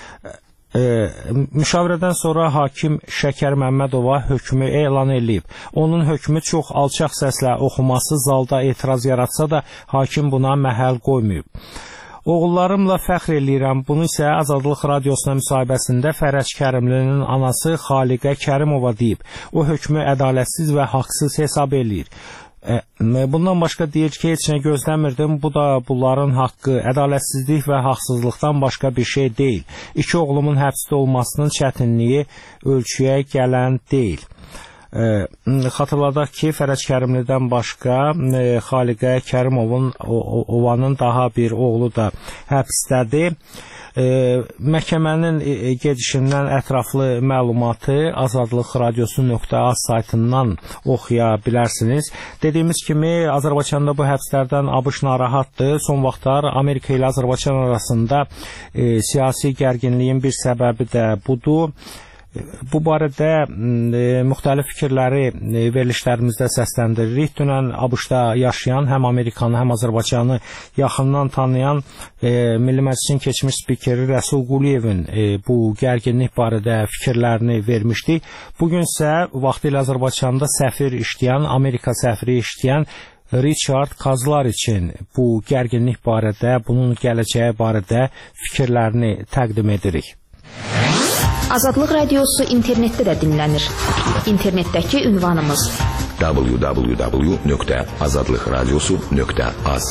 E, müşavirədən sonra hakim Şəkər Məmmədova hökmü elan edib. Onun hökmü çox alçaq səslə oxuması zalda etiraz yaratsa da hakim buna məhəl qoymayıb. Oğullarımla fəxr eləyirəm. Bunu isə Azadlıq Radiosuna müsahibəsində Fərəc Kərimlinin anası Xaliqə Kərimova deyib. O hökmü ədalətsiz və haqsız hesab eləyir. Bundan başqa deyir ki, heç nə gözləmirdim. Bu da bunların haqqı, ədalətsizlik və haqsızlıqdan başqa bir şey deyil. İki oğlumun həbsdə olmasının çətinliyi ölçüyə gələn deyil. Xatırladaq ki, Fərəc Kərimlidən başqa Xaliqə Kərimovun Ovanın daha bir oğlu da həbsdədir. Məhkəmənin gedişindən ətraflı məlumatı azadlıq radiosu nöqtə az saytından oxuya bilərsiniz. Dediyimiz kimi, Azərbaycanda bu həbslərdən ABŞ narahatdır. Son vaxtlar Amerika ilə Azərbaycan arasında siyasi gərginliyin bir səbəbi də budur. Bu barədə e, müxtəlif fikirləri e, verilişlərimizdə səsləndiririk. Dünən ABŞ-da yaşayan, həm Amerikanı, həm Azərbaycanı yaxından tanıyan e, Milli Məclisin keçmiş spikeri Rəsul Quliyevin e, bu gərginlik barədə fikirlərini vermişdik. Bugün isə vaxtilə Azərbaycanda səfir işləyən, Amerika səfiri işləyən Richard Kazlar için bu gərginlik barədə, bunun gələcəyi barədə fikirlərini təqdim edirik. Azadlıq radiosu internetdə də dinlənir. İnternetdəki ünvanımız w w w nöqtə azadlıq radiosu nöqtə az.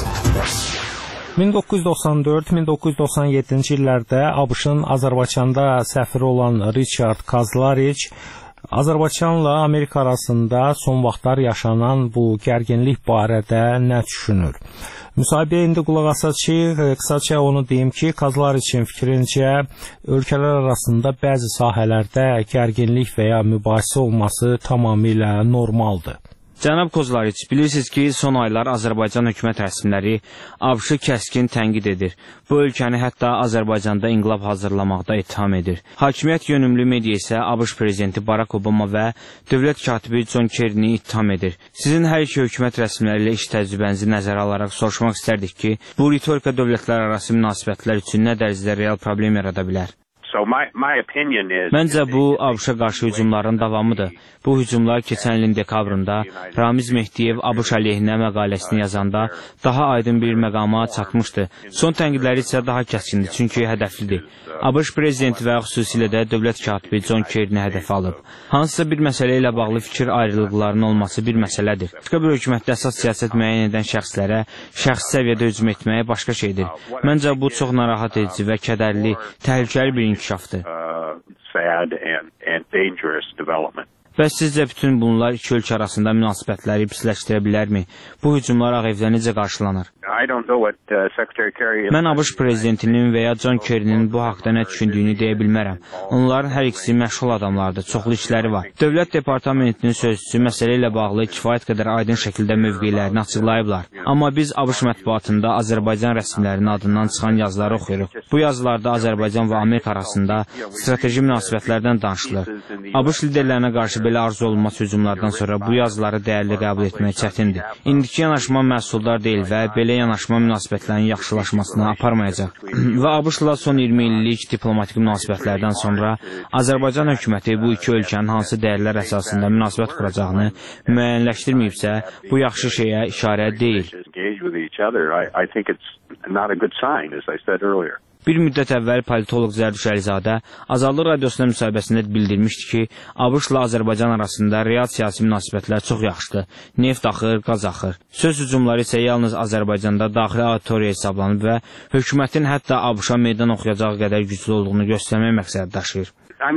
min doqquz yüz doxsan dörd min doqquz yüz doxsan yeddinci illərdə ABŞ-ın Azərbaycanda səfiri olan Richard Kazlariç Azərbaycanla Amerika arasında son vaxtlar yaşanan bu gərginlik barədə nə düşünür? Müsahibəyə indi qulaq asacağıq. Qısaca onu deyim ki, Kazlariçin fikrincə ölkələr arasında bəzi sahələrdə gərginlik və ya mübahisə olması tamamilə normaldır. Cənab Kozlariç, bilirsiniz ki, son aylar Azərbaycan hökumət rəsmiləri ABŞ-ı kəskin tənqid edir. Bu ölkəni hətta Azərbaycanda inqilab hazırlamaqda ittiham edir. Hakimiyyət yönümlü media isə ABŞ prezidenti Barack Obama və dövlət katibi John Kerry'ni ittiham edir. Sizin hər iki hökumət rəsmiləri ilə iş təcrübənizi nəzərə alaraq soruşmaq istərdik ki, bu ritorika dövlətlər arası münasibətlər üçün nə dərəcədə real problem yarada bilər? So my, my opinion is... Məncə bu ABŞ-a qarşı hücumların davamıdır. Bu hücumlar keçən ilin dekabrında Ramiz Mehdiyev ABŞ əleyhinə məqaləsini yazanda daha aydın bir məqama çatmışdı. Son tənqidləri isə daha kəskindir, çünki hədəflidir. ABŞ prezidenti və xüsusilə də dövlət katibi John Kerry'ni hədəfə alıb. Hansısa bir məsələ ilə bağlı fikir ayrılıqlarının olması bir məsələdir. Başqa bir hökumətdə əsas siyasət müəyyən edən şəxslərə şəxsi səviyyədə hücum etməyə başqa şeydir. Məncə bu çox narahat edici və kədərli, təhlükəli bir inkişafdır. Bəs sizcə bütün bunlar iki ölkə arasında münasibətləri pisləşdirə bilərmi? Bu hücumlar Ağ Evdə necə qarşılanır? Mən ABŞ prezidentinin və ya John Kerry'nin bu haqda nə düşündüyünü deyə bilmərəm. Onların hər ikisi məşğul adamlardır, çoxlu işləri var. Dövlət Departamentinin sözçüsü məsələ ilə bağlı kifayət qədər aydın şəkildə mövqelərini açıqlayıblar. Amma biz ABŞ mətbuatında Azərbaycan rəsmilərinin adından çıxan yazıları oxuyuruq. Bu yazılarda Azərbaycan və Amerika arasında strateji münasibətlərdən danışılır. ABŞ liderlərinə qarşı belə arzu olunmaz hücumlardan sonra bu yazıları dəyərli qəbul etmək çətindir. İndiki yanaşma məhsuldar deyil və belə yanaşma münasibətlərinin yaxşılaşmasına aparmayacaq. Və ABŞ-la son iyirmi illik diplomatik münasibətlərdən sonra Azərbaycan hökuməti bu iki ölkənin hansı dəyərlər əsasında münasibət quracağını müəyyənləşdirməyibsə, bu yaxşı şeyə işarə deyil. Bir müddət əvvəl politoloq Zərdüş Əlizadə Azadlıq radiosuna müsahibəsində bildirmişdi ki, ABŞ-la Azərbaycan arasında real siyasi münasibətlər çox yaxşıdır. Neft axır, qaz axır. Söz hücumları isə yalnız Azərbaycanda daxili auditoriya hesablanıb və hökumətin hətta ABŞ-a meydan oxuyacağı qədər güclü olduğunu göstərmək məqsədi daşıyır.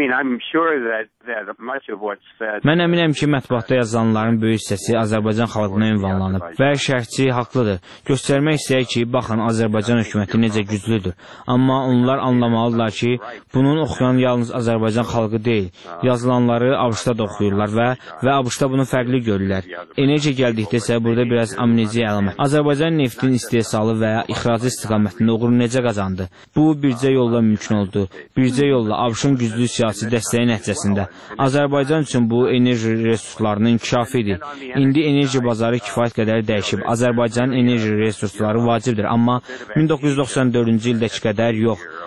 Mən əminəm ki, mətbuatda yazılanların böyük hissəsi Azərbaycan xalqına ünvanlanıb və şərhçi haqlıdır. Göstərmək istəyir ki, baxın, Azərbaycan hökuməti necə güclüdür. Amma onlar anlamalıdırlar ki, bunun oxuyan yalnız Azərbaycan xalqı deyil. Yazılanları ABŞ-da da oxuyurlar və, və ABŞ-da bunu fərqli görürlər. Enerji gəldikdə isə burada biraz amneziya əlamət. Azərbaycan neftin istehsalı və ya ixracı istiqamətində uğur necə qazandı? Bu, bircə yolla mümkün oldu. Bircə yolla ABŞ-ın güclü siyasi dəstəyi nəticəsində. Azərbaycan üçün bu enerji resurslarının inkişafı idi. İndi enerji bazarı kifayət qədər dəyişib. Azərbaycanın enerji resursları vacibdir, amma min doqquz yüz doxsan dördüncü ildəki qədər yox.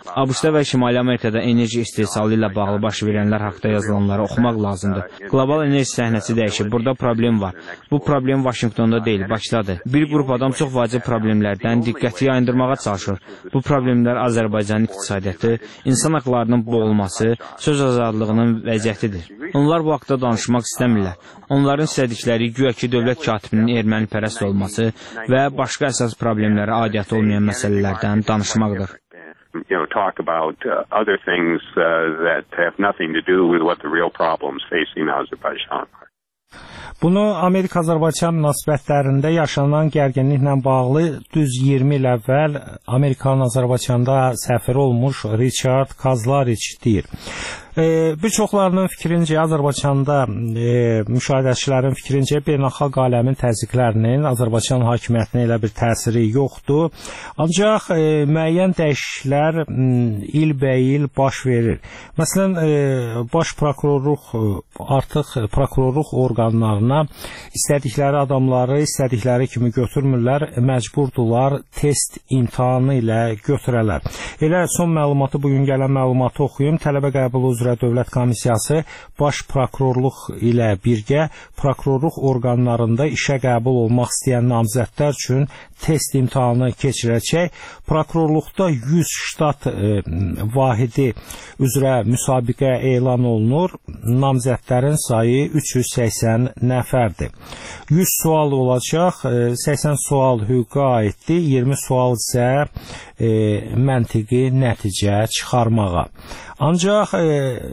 ABŞ-da və Şimali Amerikada enerji istehsalı ilə bağlı baş verənlər haqqında yazılanları oxumaq lazımdır. Qlobal enerji səhnəsi dəyişib. Burada problem var. Bu problem Vaşinqtonda deyil, Bakıdadır. Bir qrup adam çox vacib problemlərdən diqqəti yayındırmağa çalışır. Bu problemlər Azərbaycanın iqtisadiyyatı, insan haqlarının boğulması, söz azadlığının vəziyyətidir. Onlar bu haqda danışmaq istəmirlər. Onların istədikləri güya ki, dövlət katibinin erməni pərəst olması və başqa əsas problemlərə aidiyyatı olmayan məsələlərdən danışmaqdır. You know, talk about uh, other things uh, that have nothing to do with what the real problems facing Azerbaijan are. Bunu Amerika-Azərbaycan münasibətlərində yaşanan gərginliklə bağlı düz iyirmi il əvvəl Amerikanın Azərbaycanda səfiri olmuş Richard Kazlariç deyir. E, bir çoxlarının fikrincə, Azərbaycanda e, müşahidəçilərin fikrincə beynəlxalq aləmin təzyiqlərinin Azərbaycan hakimiyyətinə elə bir təsiri yoxdur. Ancaq e, müəyyən dəyişikliklər ilbəil baş verir. Məsələn, e, baş prokurorluq artıq prokurorluq orqanlarına istədikləri adamları istədikləri kimi götürmürlər, məcburdular test imtahanı ilə götürələr. Elə son məlumatı, bugün gələn məlumatı oxuyum. Tələbə qəbulu üzrə Dövlət Komissiyası baş prokurorluq ilə birgə prokurorluq orqanlarında işə qəbul olmaq istəyən namizədlər üçün test imtahanı keçirəcək. Prokurorluqda yüz ştat e, vahidi üzrə müsabiqə elan olunur. Namizədlərin sayı üç yüz səksən nəfərdir. yüz sual olacaq, e, səksən sual hüquqa aiddir, iyirmi sual isə e, məntiqi nəticə çıxarmağa. Ancaq e,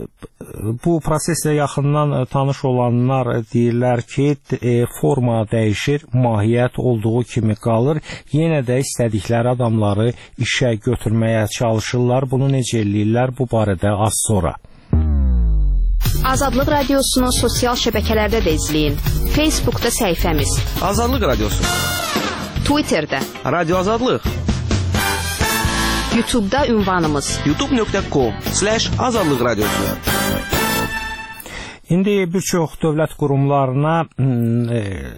bu proseslə yaxından e, tanış olanlar deyirlər ki, e, forma dəyişir, mahiyyət olduğu kimi qalır. Yenə də istədikləri adamları işə götürməyə çalışırlar. Bunu necə eləyirlər? Bu barədə az sonra. Azadlıq Radiosunu sosial şəbəkələrdə də izləyin. Facebookda səhifəmiz Azadlıq Radiosu, Twitterdə Radio Azadlıq, YouTube'da ünvanımız youtube nöqtə com slash azadlıq radiosu. İndi bir çox dövlət qurumlarına e,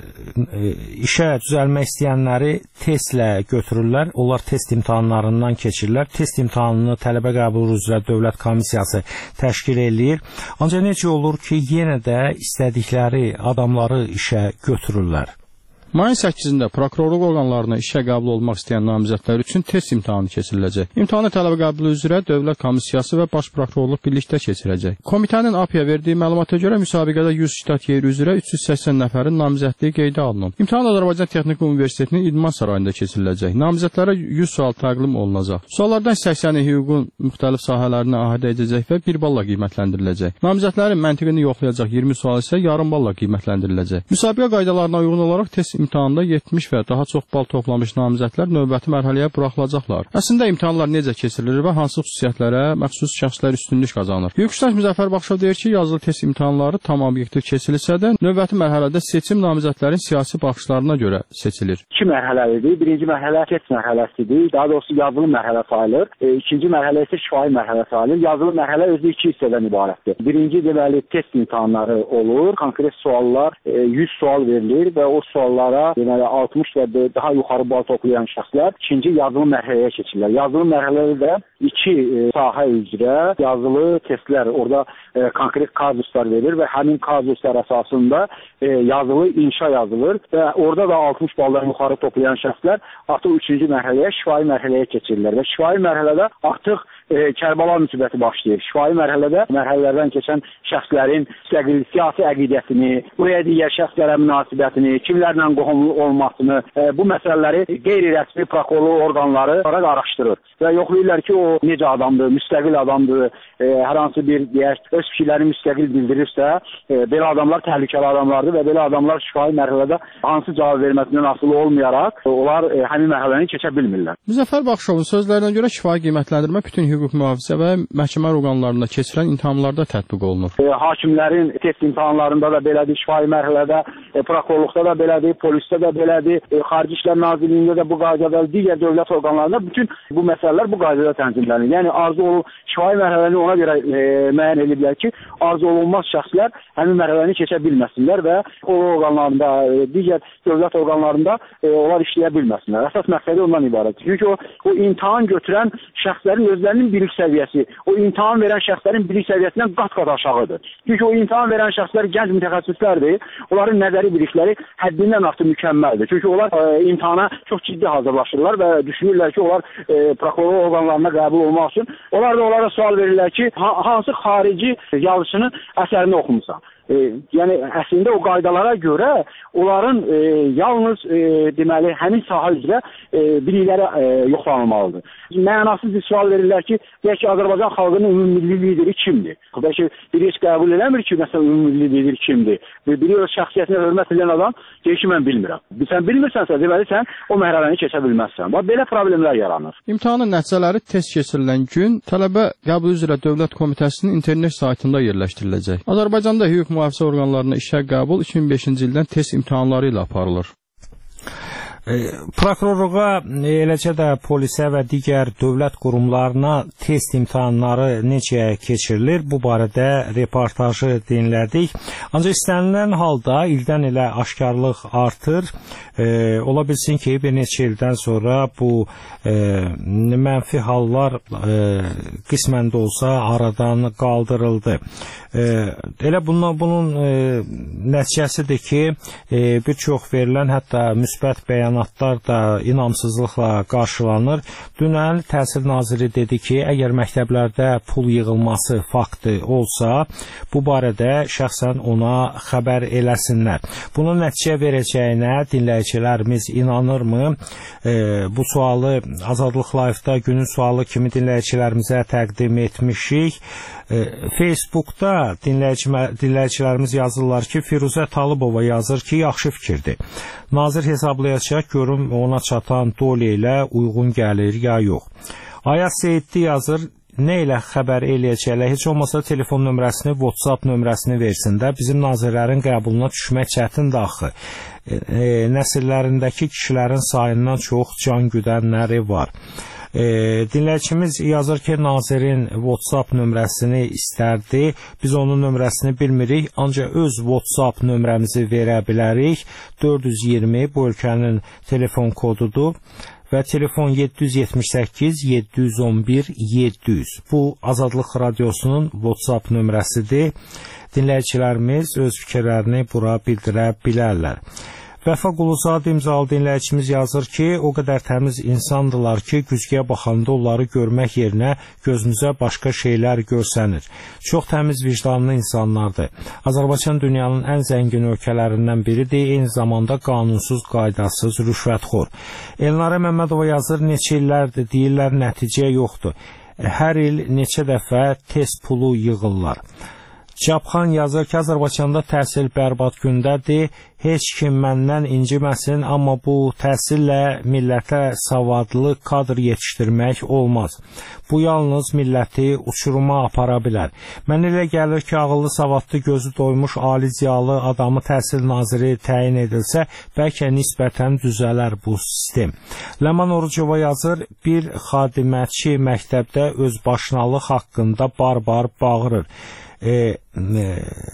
e, işə düzəlmək istəyənləri testlə götürürlər. Onlar test imtahanlarından keçirlər. Test imtahanını tələbə qəbulu üzrə Dövlət Komissiyası təşkil eləyir. Ancaq necə olur ki, yenə də istədikləri adamları işə götürürlər? Mayın səkkizində prokurorluq orqanlarına işə qəbul olmaq istəyən namizədlər üçün test imtahanı keçiriləcək. İmtahanı tələbə qəbulu üzrə Dövlət Komissiyası və Baş Prokurorluq birlikdə keçirəcək. Komitənin A P-yə verdiyi məlumata görə müsabiqədə yüz ştat yeri üzrə üç yüz səksən nəfərin namizədliyi qeydə alınıb. İmtahan Azərbaycan Texniki Universitetinin İdman Sarayında keçiriləcək. Namizədlərə yüz sual təqdim olunacaq. Suallardan səksəni hüququn müxtəlif sahələrinə ahidə edəcək və bir balla qiymətləndiriləcək. Namizədlərin məntiqini yoxlayacaq iyirmi sual isə yarım balla qiymətləndiriləcək. Müsabiqə qaydalarına uyğun olaraq test imtahanında yetmiş və daha çox bal toplamış namizədlər növbəti mərhələyə buraxılacaqlar. Əslində imtahanlar necə keçirilir və hansı xüsusiyyətlərə məxsus şəxslər üstünlük qazanır? Hüquqşünas Müzəffər Baxışov deyir ki, yazılı test imtahanları tam obyektiv keçirilsə də, növbəti mərhələdə seçim namizədlərin siyasi baxışlarına görə seçilir. İki mərhələlidir. Birinci mərhələ test mərhələsidir. Daha doğrusu yazılı mərhələ sayılır. E, ikinci mərhələ isə şifahi mərhələ sayılır. Yazılı mərhələ özü iki hissədən ibarətdir. Birinci deməli test imtahanları olur. Konkret suallar, e, yüz sual verilir və o suallar deməli altmış və daha yuxarı bal toplayan şəxslər ikinci yazılı mərhələyə keçirlər. Yazılı mərhələdə də iki e, sahə üzrə yazılı testlər, orada e, konkret kazuslar verilir və həmin kazuslar əsasında e, yazılı inşa yazılır və orada da altmış baldan yuxarı toplayan şəxslər artıq üçüncü mərhələyə, şifahi mərhələyə keçirlər və şifahi mərhələdə artıq e, Kərbəla müsibəti başlayır. Şifahi mərhələdə mərhələlərdən keçən şəxslərin müstəqil siyasi əqidəsini, buraya digər şəxslərə münasibətini, kimlərlə qohumlu olmasını, e, bu məsələləri qeyri-rəsmi prokurorluq orqanları araşdırır və yoxlayırlar ki, o necə adamdır, müstəqil adamdır, e, hər hansı bir deyək, öz fikirlərini müstəqil bildirirsə, e, belə adamlar təhlükəli adamlardır və belə adamlar şifahi mərhələdə hansı cavab verməsindən asılı olmayaraq, e, onlar e, həmin mərhələni keçə bilmirlər. Müzəffər Baxışovun sözlərinə görə şifahi qiymətləndirmə bütün hüquq mühafizə və məhkəmə orqanlarında keçirilən imtahanlarda tətbiq olunur. E, hakimlərin test imtahanlarında da belədir, şifahi mərhələdə, e, prokurorluqda da belədir, polisdə də belədir, e, Xarici İşlər Nazirliyində də bu qaydada, digər dövlət orqanlarında bütün bu məsələlər bu qaydada tənzimlənir. Yəni arzu olun, şifahi mərhələni ona görə e, müəyyən ediblər ki, arzu olunmaz şəxslər həmin mərhələni keçə bilməsinlər və o orqanlarında, e, digər dövlət orqanlarında e, onlar işləyə bilməsinlər. Əsas məqsədi ondan ibarətdir. Çünki o, o imtahan götürən şəxslərin özlərinin şəxslərin bilik səviyyəsi o imtahan verən şəxslərin bilik səviyyəsindən qat-qat aşağıdır. Çünki o imtahan verən şəxslər gənc mütəxəssislərdir. Onların nəzəri bilikləri həddindən artıq mükəmməldir. Çünki onlar e, imtahana çox ciddi hazırlaşırlar və düşünürlər ki, onlar e, prokuror orqanlarına qəbul olmaq üçün. Onlar da onlara sual verirlər ki, ha hansı xarici yazıçının əsərini oxumusan? E, yəni əslində o qaydalara görə onların e, yalnız e, deməli həmin sahə üzrə e, bilikləri e, yoxlanılmalıdır. Mənasız bir sual verirlər ki, deyək ki, Azərbaycan xalqının ümumilli lideri kimdir? Bəlkə biri heç qəbul eləmir ki, məsələn, ümumilli lider kimdir? Biri öz şəxsiyyətinə hörmət edən adam deyir ki, mən bilmirəm. Sən bilmirsənsə, deməli sən o mərhələni keçə bilməzsən. Bax, belə problemlər yaranır. İmtahanın nəticələri test keçirilən gün tələbə qəbul üzrə Dövlət Komitəsinin internet saytında yerləşdiriləcək. Azərbaycanda hüquq mühafizə orqanlarına işə qəbul iki min beşinci ildən test imtahanları ilə aparılır. Prokurorluğa, eləcə də polisə və digər dövlət qurumlarına test imtahanları necə keçirilir, bu barədə reportajı dinlədik. Ancaq istənilən halda ildən ilə aşkarlıq artır. E, ola bilsin ki, bir neçə ildən sonra bu e, mənfi hallar e, qismən də olsa aradan qaldırıldı. E, elə bunun, bunun e, nəticəsidir ki, e, bir çox verilən hətta müsbət bəyanatlar da inamsızlıqla qarşılanır. Dünən Təhsil Naziri dedi ki, əgər məktəblərdə pul yığılması faktı olsa, bu barədə şəxsən ona xəbər eləsinlər. Bunun nəticə verəcəyinə dinləyicilərimiz inanırmı? E, bu sualı Azadlıq Live-da günün sualı kimi dinləyicilərimizə təqdim etmişik. E, Facebookda dinləyici, dinləyicilərimiz yazırlar ki, Firuzə Talıbova yazır ki, yaxşı fikirdir. Nazir hesablayacaq, görüm ona çatan doli ilə uyğun gəlir ya yox. Ayaz Seyidli yazır, nə ilə xəbər eləyəcəklər, heç olmasa telefon nömrəsini, WhatsApp nömrəsini versin də, bizim nazirlərin qəbuluna düşmək çətindir axı. E, e, nəsillərindəki kişilərin sayından çox can güdənləri var. E, dinləyicimiz yazır ki, nazirin WhatsApp nömrəsini istərdi. Biz onun nömrəsini bilmirik, ancaq öz WhatsApp nömrəmizi verə bilərik. dörd yüz iyirmi bu ölkənin telefon kodudur və telefon yeddi yüz yetmiş səkkiz yeddi yüz on bir yeddi yüz. Bu Azadlıq Radiosunun WhatsApp nömrəsidir. Dinləyicilərimiz öz fikirlərini bura bildirə bilərlər. Vəfa Quluzadə imzalı dinləyicimiz yazır ki, o qədər təmiz insandılar ki, güzgüyə baxanda onları görmək yerinə gözümüzə başqa şeylər görsənir. Çox təmiz vicdanlı insanlardır. Azərbaycan dünyanın ən zəngin ölkələrindən biridir, eyni zamanda qanunsuz, qaydasız, rüşvətxor. Elnarə Məmmədova yazır, neçə illərdir, deyirlər, nəticə yoxdur. Hər il neçə dəfə test pulu yığırlar. Cabxan yazır ki, Azərbaycanda təhsil bərbad gündədir, heç kim məndən inciməsin, amma bu təhsillə millətə savadlı kadr yetişdirmək olmaz. Bu yalnız milləti uçuruma apara bilər. Mən elə gəlir ki, ağıllı, savadlı, gözü doymuş, ali ziyalı adamı təhsil naziri təyin edilsə, bəlkə nisbətən düzələr bu sistem. Ləman Orucova yazır, bir xadiməçi məktəbdə öz başınalıq haqqında bar-bar bağırır. E, e,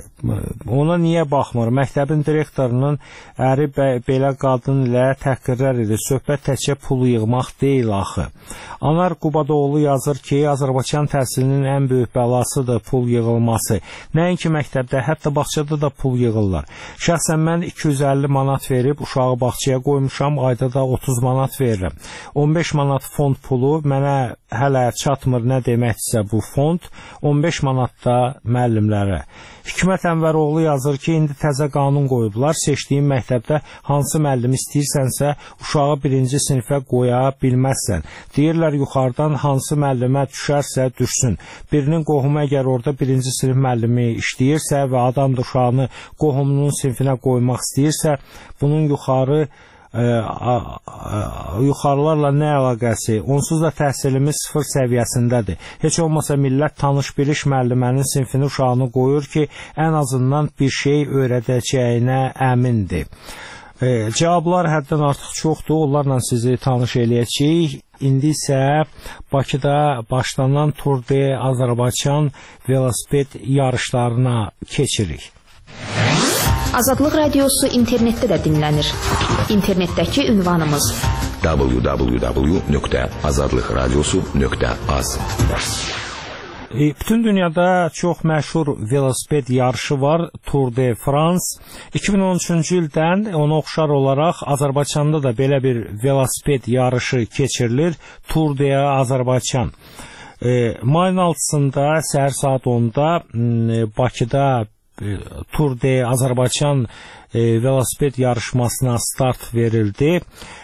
ona niyə baxmır? Məktəbin direktorunun əri bə, belə qadın ilə təhqirlər edir. Söhbət təkcə pulu yığmaq deyil axı. Anar Qubadoğlu yazır ki, Azərbaycan təhsilinin ən böyük bəlasıdır pul yığılması. Nəinki məktəbdə, hətta bağçada da pul yığırlar. Şəxsən mən iki yüz əlli manat verib uşağı bağçaya qoymuşam, ayda da otuz manat verirəm. on beş manat fond pulu mənə hələ çatmır, nə deməkdirsə bu fond, on beş manat da müəllimlərə. Hikmət Ənvəroğlu yazır ki, indi təzə qanun qoyublar, seçdiyin məktəbdə hansı müəllimi istəyirsənsə, uşağı birinci sinifə qoya bilməzsən. Deyirlər, yuxarıdan hansı müəllimə düşərsə düşsün. Birinin qohumu əgər orada birinci sinif müəllimi işləyirsə və adam da uşağını qohumunun sinifinə qoymaq istəyirsə, bunun yuxarı Ə, ə, ə, yuxarılarla nə əlaqəsi? Onsuz da təhsilimiz sıfır səviyyəsindədir. Heç olmasa millət tanış-biliş müəllimənin sinfini uşağını qoyur ki, ən azından bir şey öyrədəcəyinə əmindir. E, cavablar həddən artıq çoxdur, onlarla sizi tanış eləyəcəyik. İndi isə Bakıda başlanan Tour de Azərbaycan velosiped yarışlarına keçirik. Azadlıq Radiosu internetdə də dinlənir. İnternetdəki ünvanımız w w w nöqtə azadlıq radiosu nöqtə az. Bütün dünyada çox məşhur velosiped yarışı var, Tour de France. iki min on üçüncü ildən ona oxşar olaraq Azərbaycanda da belə bir velosiped yarışı keçirilir, Tour de Azərbaycan. E, mayın altısında səhər saat onda e, Bakıda e, Tour de Azərbaycan e, velosiped yarışmasına start verildi.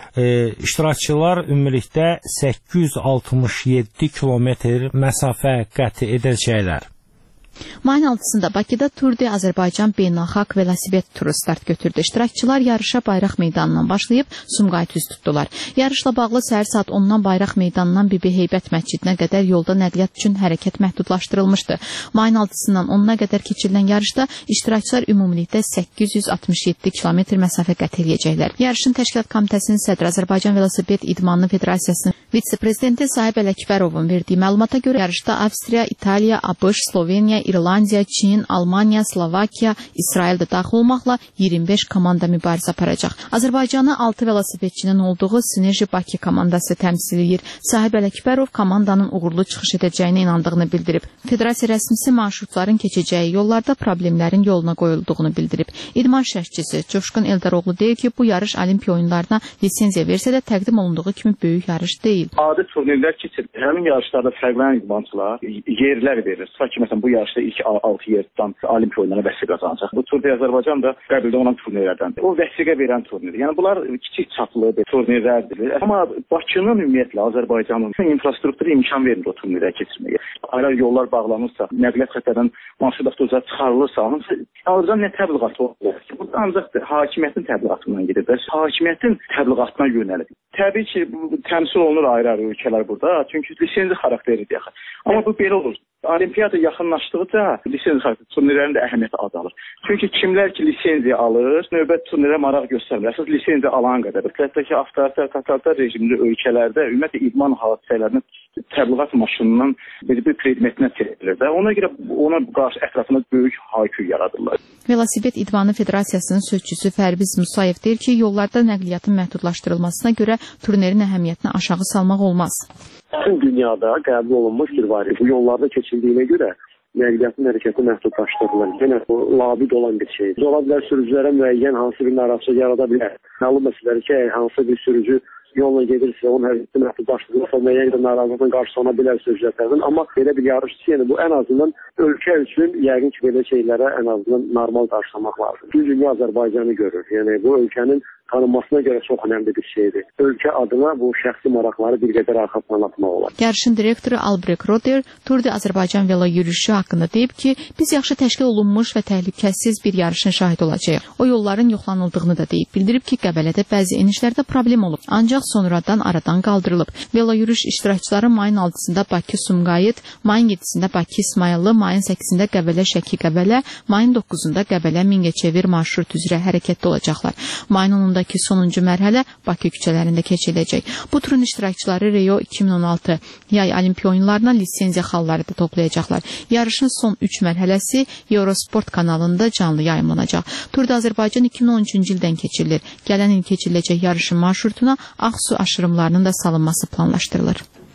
E, iştirakçılar ümumilikdə səkkiz yüz altmış yeddi kilometr məsafə qət edəcəklər. Mayın altısında Bakıda Tour de Azərbaycan beynəlxalq velosiped turu start götürdü. İştirakçılar yarışa Bayraq meydanından başlayıb Sumqayıt üz tutdular. Yarışla bağlı səhər saat ondan Bayraq meydanından Bibi Heybət məscidinə qədər yolda nəqliyyat üçün hərəkət məhdudlaşdırılmışdı. Mayın altısından onuna qədər keçirilən yarışda iştirakçılar ümumilikdə səkkiz yüz altmış yeddi kilometr məsafə qət edəcəklər. Yarışın təşkilat komitəsinin sədri Azərbaycan Velosiped İdmanı Federasiyasının vitse-prezidenti Sahib Ələkbərovun verdiyi məlumata görə yarışda Avstriya, İtaliya, ABŞ, Sloveniya, İrlandiya, Çin, Almaniya, Slovakiya, İsrail də daxil olmaqla iyirmi beş komanda mübarizə aparacaq. Azərbaycanı altı velosipedçinin olduğu Sinerji Bakı komandası təmsil edir. Sahib Ələkbərov komandanın uğurlu çıxış edəcəyinə inandığını bildirib. Federasiya rəsmisi marşrutların keçəcəyi yollarda problemlərin yoluna qoyulduğunu bildirib. İdman şərhçisi Coşqun Eldaroğlu deyir ki, bu yarış Olimpiya oyunlarına lisenziya versə də təqdim olunduğu kimi böyük yarış deyil. Adi turnirlər keçir. Həmin yarışlarda fərqlənən idmançılar yerlər verir. Tutaq ki, məsələn, bu yarışda ilk altı yer tutan Olimpiya oyunlarına vəsiqə qazanacaq. Bu Tour de Azərbaycan da qəbuldə olan turnirlərdəndir. O vəsiqə verən turnir. Yəni bunlar kiçik çaplı turnirlərdir. Amma Bakının ümumiyyətlə Azərbaycanın infrastrukturu imkan vermir o turnirə keçirməyə. Ayrı yollar bağlanırsa, nəqliyyat xətlərdən marşrut avtobuslar çıxarılırsa, hamısı Azərbaycan nə təbliğatı olur? Burada ancaq hakimiyyətin təbliğatından gedir. Hakimiyyətin təbliğatına yönəlib. Təbii ki, bu təmsil olunur ayrı-ayrı ölkələr burada. Çünki lisenzi xarakteridir yaxın. Amma bu belə olur. Olimpiyada yaxınlaşdıqca lisenziya xarakterli turnirlərin də əhəmiyyəti azalır. Çünki kimlər ki lisenziya alır, növbət turnirə maraq göstərmir. Əsas lisenziya alan qədər. Hətta ki, avtoritar, totalitar rejimli ölkələrdə ümumiyyətlə idman hadisələrinin təbliğat maşınından bir bir predmetinə çevrilir də. Ona görə ona qarşı ətrafında böyük hayküy yaradırlar. Velosiped İdmanı Federasiyasının sözçüsü Fərbiz Musayev deyir ki, yollarda nəqliyyatın məhdudlaşdırılmasına görə turnirin əhəmiyyətini aşağı salmaq olmaz. Bütün dünyada qəbul olunmuş bir var. Bu yollarda keçildiyinə görə nəqliyyatın hərəkəti məhdudlaşdırılır. Yenə bu labid olan bir şeydir. Ola bilər sürücülərə müəyyən hansı bir narazılıq yarada bilər. Məlum məsələdir ki, hansı bir sürücü yolla gedirsə, onun hərəkəti məhdudlaşdırılırsa, müəyyən bir narazılıqla qarşılana bilər sürücülərdən. Amma belə bir yarışçı, yəni bu ən azından ölkə üçün yəqin ki, belə şeylərə ən azından normal qarşılamaq lazım. Bütün dünya Azərbaycanı görür. Yəni bu ölkənin tanınmasına görə çox önəmli bir şeydir. Ölkə adına bu şəxsi maraqları bir qədər arxa plana atmaq olar. Yarışın direktoru Albrecht Roder Tour de Azərbaycan velo yürüyüşü haqqında deyib ki, biz yaxşı təşkil olunmuş və təhlükəsiz bir yarışın şahid olacağıq. O yolların yoxlanıldığını da deyib. Bildirib ki, Qəbələdə bəzi enişlərdə problem olub, ancaq sonradan aradan qaldırılıb. Velo yürüyüş iştirakçıları mayın altısında Bakı-Sumqayıt, mayın yeddisində Bakı-İsmayıllı, mayın səkkizində Qəbələ-Şəki-Qəbələ, mayın doqquzunda Qəbələ-Mingəçevir marşrut üzrə hərəkətdə olacaqlar. Mayın onunda ki sonuncu mərhələ Bakı küçələrində keçiriləcək. Bu turun iştirakçıları Rio iki min on altı yay Olimpiya oyunlarına lisenziya xalları da toplayacaqlar. Yarışın son üç mərhələsi Eurosport kanalında canlı yayımlanacaq. Turda Azərbaycan iki min on üçüncü ildən keçirilir. Gələn il keçiriləcək yarışın marşrutuna Ağsu aşırımlarının da salınması planlaşdırılır.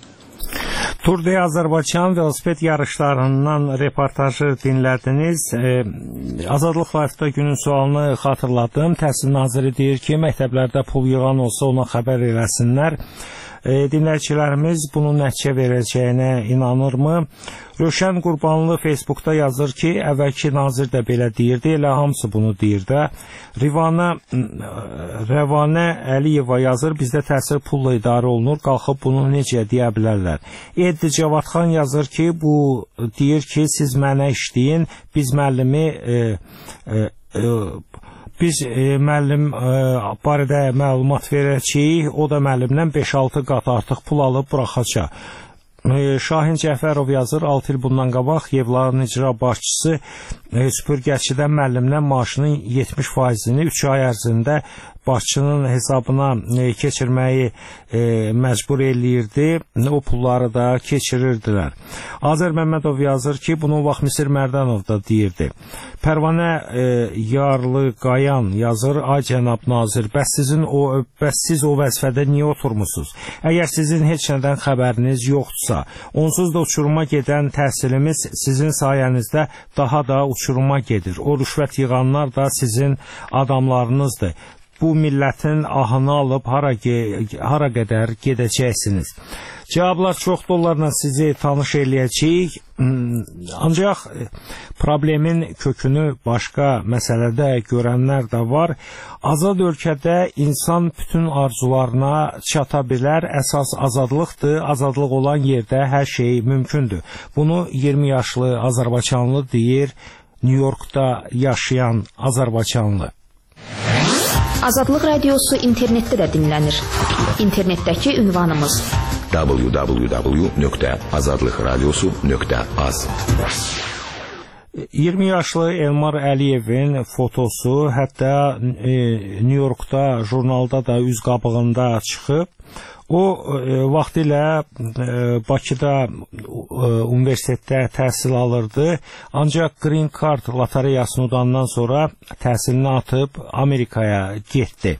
Tour de Azərbaycan velosiped yarışlarından reportajı dinlədiniz. E, Azadlıq Live-da günün sualını xatırladım. Təhsil naziri deyir ki, məktəblərdə pul yığan olsa ona xəbər eləsinlər. E, dinləyicilərimiz bunun nəticə verəcəyinə inanırmı? Rövşən Qurbanlı Facebookda yazır ki, əvvəlki nazir də belə deyirdi, elə hamısı bunu deyir də. Rivanə, Rəvanə Əliyeva yazır, bizdə təhsil pulla idarə olunur, qalxıb bunu necə deyə bilərlər. Eddi Cavadxan yazır ki, bu deyir ki, siz mənə işləyin, biz müəllimi e, e, e, biz e, müəllim e, barədə məlumat verəcəyik, o da müəllimdən beş altı qat artıq pul alıb buraxacaq. Şahin Cəfərov yazır, altı il bundan qabaq Yevların icra başçısı e, süpürgəçidən müəllimdən maaşının yetmiş faizini üç ay ərzində başçının hesabına e, keçirməyi e, məcbur eləyirdi. O pulları da keçirirdilər. Azər Məmmədov yazır ki, bunu vaxt Misir Mərdanov da deyirdi. Pərvanə e, Yarlı Qayan yazır, ay cənab nazir, bəs sizin o bəs siz o vəzifədə niyə oturmusunuz? Əgər sizin heç nədən xəbəriniz yoxdursa, onsuz da uçuruma gedən təhsilimiz sizin sayənizdə daha da uçuruma gedir. O rüşvət yığanlar da sizin adamlarınızdır. Bu millətin ahını alıb hara, hara qədər gedəcəksiniz. Cavablar çoxdur, onlarla sizi tanış eləyəcəyik. Ancaq problemin kökünü başqa məsələdə görənlər də var. Azad ölkədə insan bütün arzularına çata bilər. Əsas azadlıqdır. Azadlıq olan yerdə hər şey mümkündür. Bunu iyirmi yaşlı Azərbaycanlı deyir, New Yorkda yaşayan Azərbaycanlı. Azadlıq Radiosu internetdə də dinlənir. İnternetdəki ünvanımız w w w nöqtə azadlıq radiosu nöqtə az. iyirmi yaşlı Elmar Əliyevin fotosu hətta e, New Yorkda jurnalda da üz qabığında çıxıb. O e, vaxtilə e, Bakıda e, universitetdə təhsil alırdı. Ancaq Green Card lotereyasını udandan sonra təhsilini atıb Amerikaya getdi.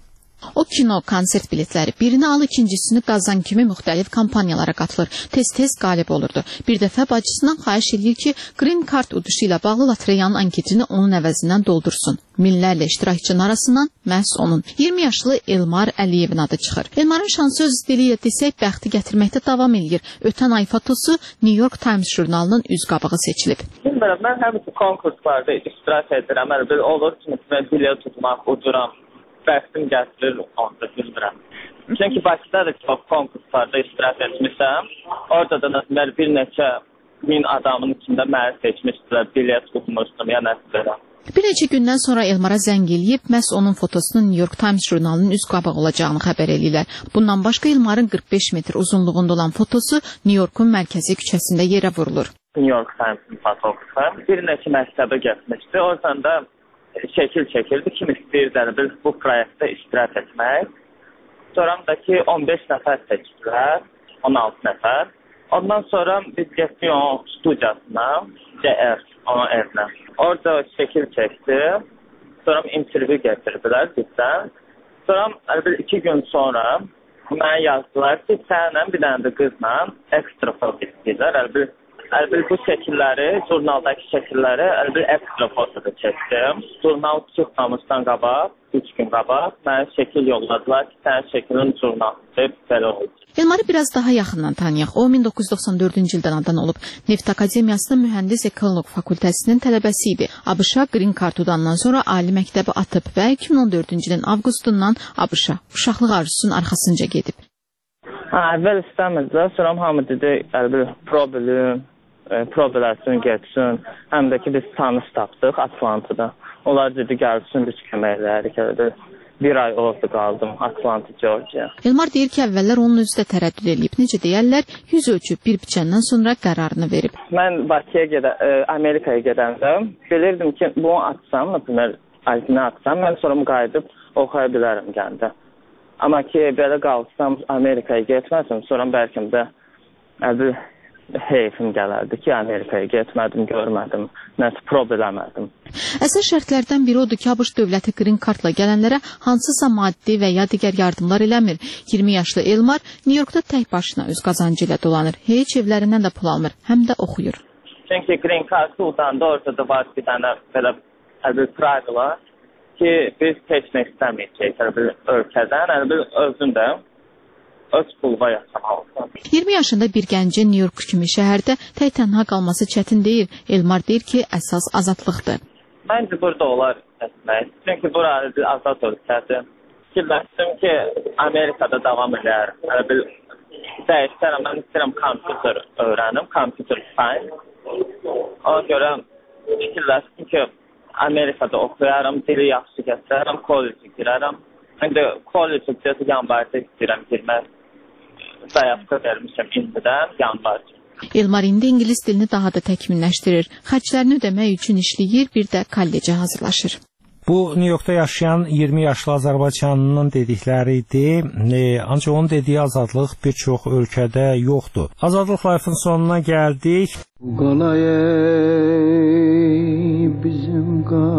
O kino, konsert biletləri birini al, ikincisini qazan kimi müxtəlif kampaniyalara qatılır. Tez-tez qalib olurdu. Bir dəfə bacısından xahiş edir ki, Green Card uduşu ilə bağlı lotereyanın anketini onun əvəzindən doldursun. Minlərlə iştirakçının arasından məhz onun iyirmi yaşlı Elmar Əliyevin adı çıxır. Elmarın şansı öz dili ilə desək, bəxti gətirməkdə davam edir. Ötən ay fotosu New York Times jurnalının üz qabağı seçilib. Bilmirəm, mən həmişə konkurslarda iştirak edirəm. Elə olur ki, mən bilet tutmaq, uduram. Bəxtim gətirir, onda bilmirəm. Çünki Bakıda da çox konkurslarda iştirak etmişəm. Orada da bir neçə min adamın içində məni seçmişdilər, bilet tutmuşdum, ya nəsə belə. Bir neçə gündən sonra Elmara zəng eləyib, məhz onun fotosunun New York Times jurnalının üz qabağı olacağını xəbər eləyirlər. Bundan başqa Elmarın qırx beş metr uzunluğunda olan fotosu New Yorkun mərkəzi küçəsində yerə vurulur. New York Times'ın fotoğrafı. Bir neçə məktəbə getmişdi. Oradan da şəkil çəkildi. Kim istəyirdi biz bu proyektdə iştirak etmək. Sonramdakı on beş nəfər seçdilər. on altı nəfər. Ondan sonra biz getdik onun studiyasına. C R, onun evinə. Orada şəkil çəkdi. Sonra intervyu getirdilər bizdən. Sonra bir iki gün sonra mənə yazdılar ki, sənlə bir dənə də qızla ekstra foto istəyirlər. Əlbəttə Əlbəttə bu şəkilləri, jurnaldakı şəkilləri əlbəttə ekstra fotoda çəkdim. Jurnal çıxmamışdan qabaq, üç gün qabaq mənə şəkil yolladılar ki, sənin şəklin jurnalda belə olacaq. Elmarı biraz daha yaxından tanıyaq. O min doqquz yüz doxsan dördüncü ildə anadan olub. Neft Akademiyasının mühəndis ekoloq fakültəsinin tələbəsi idi. ABŞ-a Green Card udandan sonra ali məktəbi atıb və iki min on dördüncü ilin avqustundan ABŞ-a uşaqlıq arzusunun arxasınca gedib. Hə, əvvəl istəmədilər, sonra hamı dedi, əlbəttə problem problemlərini getsin. Həm də ki, biz tanış tapdıq Atlantada. Onlar dedi, gəlsin, biz kömək edərik. Bir ay orada qaldım, Atlanta, Georgia. Elmar deyir ki, əvvəllər onun özü də tərəddüd edib. Necə deyərlər, yüz ölçüb bir biçəndən sonra qərarını verib. Mən Bakıya gedə, Amerikaya gedəndə bilirdim ki, bunu atsam, altını atsam, mən sonra qayıdıb oxuya bilərəm gəndə. Amma ki, belə qalsam, Amerikaya getməsəm, sonra bəlkə də əlbəttə heyfim gələrdi ki, Amerikaya getmədim, görmədim, nəsə problemləmədim. Əsas şərtlərdən biri odur ki, ABŞ dövləti Green Cardla gələnlərə hansısa maddi və ya digər yardımlar eləmir. iyirmi yaşlı Elmar New Yorkda tək başına öz qazancı ilə dolanır. Heç evlərindən də pul almır, həm də oxuyur. Çünki Green Card udanda orada da var bir dənə belə əlbəttə pravila ki, biz keçmək istəməyəcəyik ölkədən, əlbəttə özündə öz pulva yaşamalıdır. iyirmi yaşında bir gəncin New York kimi şəhərdə tək tənha qalması çətin deyil. Elmar deyir ki, əsas azadlıqdır. Məncə burada olar etmək. Çünki bura azad ölkədir. Fikirləşdim ki, Amerikada davam edər. Dəyişsərəm, mən istəyirəm kompüter öyrənim, kompüter science. Ona görə fikirləşdim ki, Amerikada oxuyarım, dili yaxşı gətirərəm, kollecə girərəm. İndi kollecə yanvarda istəyirəm girmək. Dayaqda vermişəm indidən yanvar. Elmar indi ingilis dilini daha da təkmilləşdirir. Xərclərini ödəmək üçün işləyir, bir də kollecə hazırlaşır. Bu New Yorkda yaşayan iyirmi yaşlı Azərbaycanlının dedikləri idi. E, ancaq onun dediyi azadlıq bir çox ölkədə yoxdur. Azadlıq Life-ın sonuna gəldik. Qalay bizim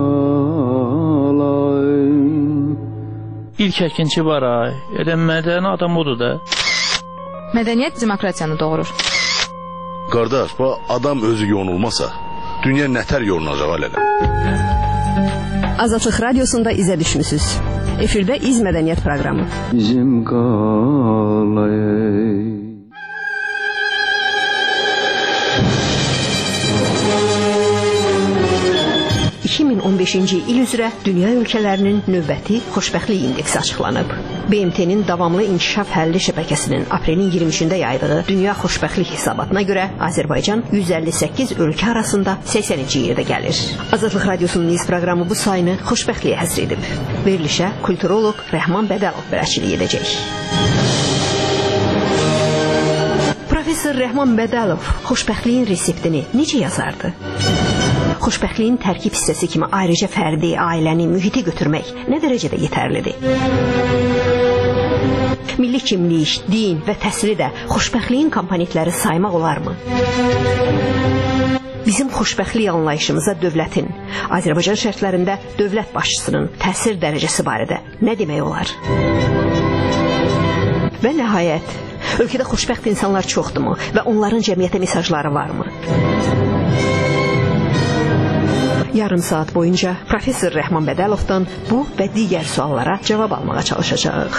qalay. İlk əkinçi var ay. Elə mədəni adam odur da. Mədəniyyət demokratiyanı doğurur. Qardaş, bu adam özü yonulmasa, dünya nətər yolunacaq alədə? Azadlıq Radiosunda izə düşmüsüz. Efirdə İz Mədəniyyət proqramı. Bizim qalay. iki min on beşinci il üzrə dünya ölkələrinin növbəti xoşbəxtlik indeksi açıqlanıb. B M T-nin davamlı inkişaf həlli şəbəkəsinin aprelin iyirmi üçündə yaydığı dünya xoşbəxtlik hesabatına görə Azərbaycan yüz əlli səkkiz ölkə arasında səksəninci yerdə gəlir. Azadlıq Radiosunun iz proqramı bu sayını xoşbəxtliyə həsr edib. Verilişə kulturoloq Rəhman Bədəlov bələdçilik edəcək. Professor Rəhman Bədəlov xoşbəxtliyin reseptini necə yazardı? Xoşbəxtliyin tərkib hissəsi kimi ayrıca fərdi, ailəni, mühiti götürmək nə dərəcədə yetərlidir? Milli kimlik, din və təhsili də xoşbəxtliyin komponentləri saymaq olarmı? Bizim xoşbəxtlik anlayışımıza dövlətin, Azərbaycan şərtlərində dövlət başçısının təsir dərəcəsi barədə nə demək olar? Və nəhayət, ölkədə xoşbəxt insanlar çoxdurmu və onların cəmiyyətə mesajları varmı? Yarım saat boyunca Professor Rəhman Bədəlovdan bu və digər suallara cavab almağa çalışacağıq.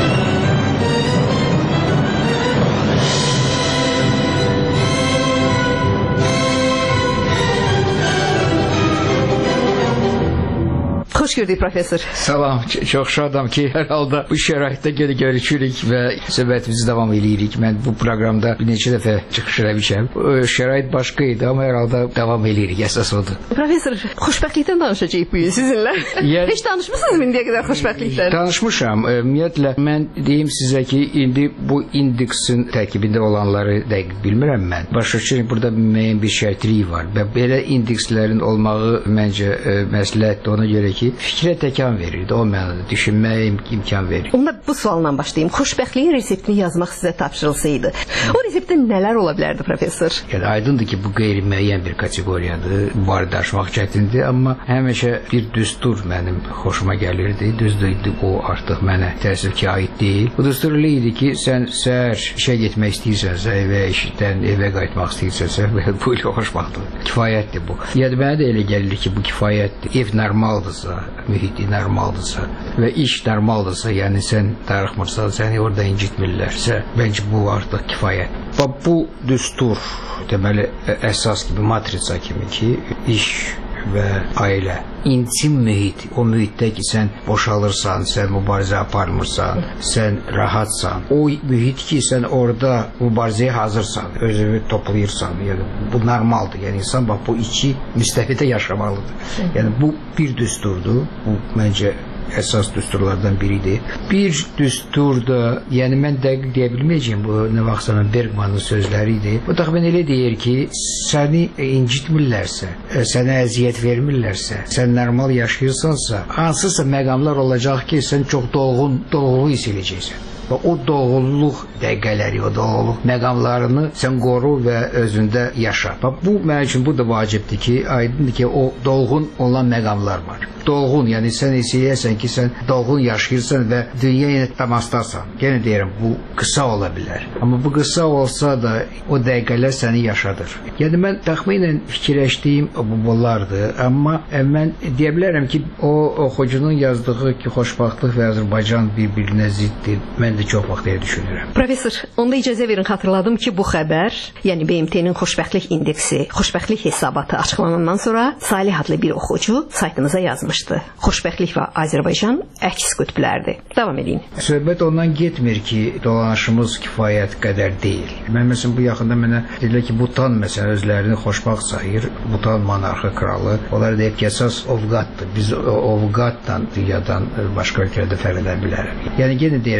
Xoş gördük professor. Salam, çox şadam ki, hər halda bu şəraitdə geri görüşürük və söhbətimizi davam edirik. Mən bu proqramda bir neçə dəfə çıxış eləmişəm. Şərait başqa idi, amma hər halda davam edirik, əsas odur. Professor, xoşbəxtlikdən danışacağıq bu gün sizinlə. Yəni, heç danışmısınız mı indiyə qədər xoşbəxtlikdən? Danışmışam. Ümumiyyətlə, mən deyim sizə ki, indi bu indeksin tərkibində olanları dəqiq bilmirəm mən. Başa düşürəm, burada müəyyən bir şərtlik var və belə indekslərin olmağı məncə məsləhətdir ona görə ki, fikrə təkan verirdi, o mənada düşünməyə imkan verir. Onda bu sualla başlayayım. Xoşbəxtliyin reseptini yazmaq sizə tapşırılsaydı, o reseptdə nələr ola bilərdi professor? Yəni, aydındır ki, bu qeyri-müəyyən bir kateqoriyadır, barədə aşmaq çətindir, amma həmişə bir düstur mənim xoşuma gəlirdi. Düzdür, o artıq mənə təəssüf ki, aid deyil. Bu düstur elə idi ki, sən səhər işə getmək istəyirsənsə, evə, işdən evə qayıtmaq istəyirsənsə, bu ilə xoşbəxtdir. Kifayətdir bu. Yəni, mənə də elə gəlir ki, bu kifayətdir. Ev normaldırsa, mühiti normaldırsa və iş normaldırsa, yəni sən darıxmırsan, səni orada incitmirlərsə, bəncə bu artıq kifayət. Və bu düstur, deməli, əsas kimi, matriça kimi ki, iş və ailə, intim mühit, o mühitdə ki, sən boşalırsan, sən mübarizə aparmırsan, sən rahatsan, o mühit ki, sən orada mübarizəyə hazırsan, özünü toplayırsan, yəni bu normaldır, yəni insan bax, bu iki müstəfidə yaşamalıdır. Yəni bu bir düsturdur, bu məncə əsas düsturlardan biridir. Bir düstur da, yəni mən dəqiq deyə bilməyəcəyim, bu nə vaxtsa Bergmanın sözləri idi. Bu təxmin elə deyir ki, səni incitmirlərsə, sənə əziyyət vermirlərsə, sən normal yaşayırsansa, hansısa məqamlar olacaq ki, sən çox dolğun, dolğulu hiss edəcəksən. Və o doğulluq dəqiqələri, o doğulluq məqamlarını sən qoru və özündə yaşa. Və bu, mənim üçün bu da vacibdir ki, aydındır ki, o dolğun olan məqamlar var. Dolğun, yəni sən hissəyəsən ki, sən dolğun yaşayırsan və dünyaya təmasdasan. Yenə deyirəm, bu qısa ola bilər. Amma bu qısa olsa da o dəqiqələr səni yaşadır. Yəni mən təxminən fikirləşdiyim bunlardır. Amma mən deyə bilərəm ki, o oxucunun yazdığı ki, xoşbəxtlik və Azərbaycan bir-birinə ziddir. Mən də çox vaxt deyə düşünürəm. Professor, onda icazə verin, xatırladım ki, bu xəbər, yəni B M T-nin xoşbəxtlik indeksi, xoşbəxtlik hesabatı açıqlanandan sonra Salih adlı bir oxucu saytımıza yazmışdı. Xoşbəxtlik və Azərbaycan əks qütblərdir. Davam edin. Söhbət ondan getmir ki, dolanışımız kifayət qədər deyil. Mən məsələn bu yaxında mənə dedilər ki, Butan məsələn özlərini xoşbəxt sayır. Butan monarxı kralı. Onlar deyib ki, əsas ovqatdır. Biz ovqatla dünyadan başqa ölkələrdə fərqlənə bilərik. Yəni yenə deyirəm, biz elə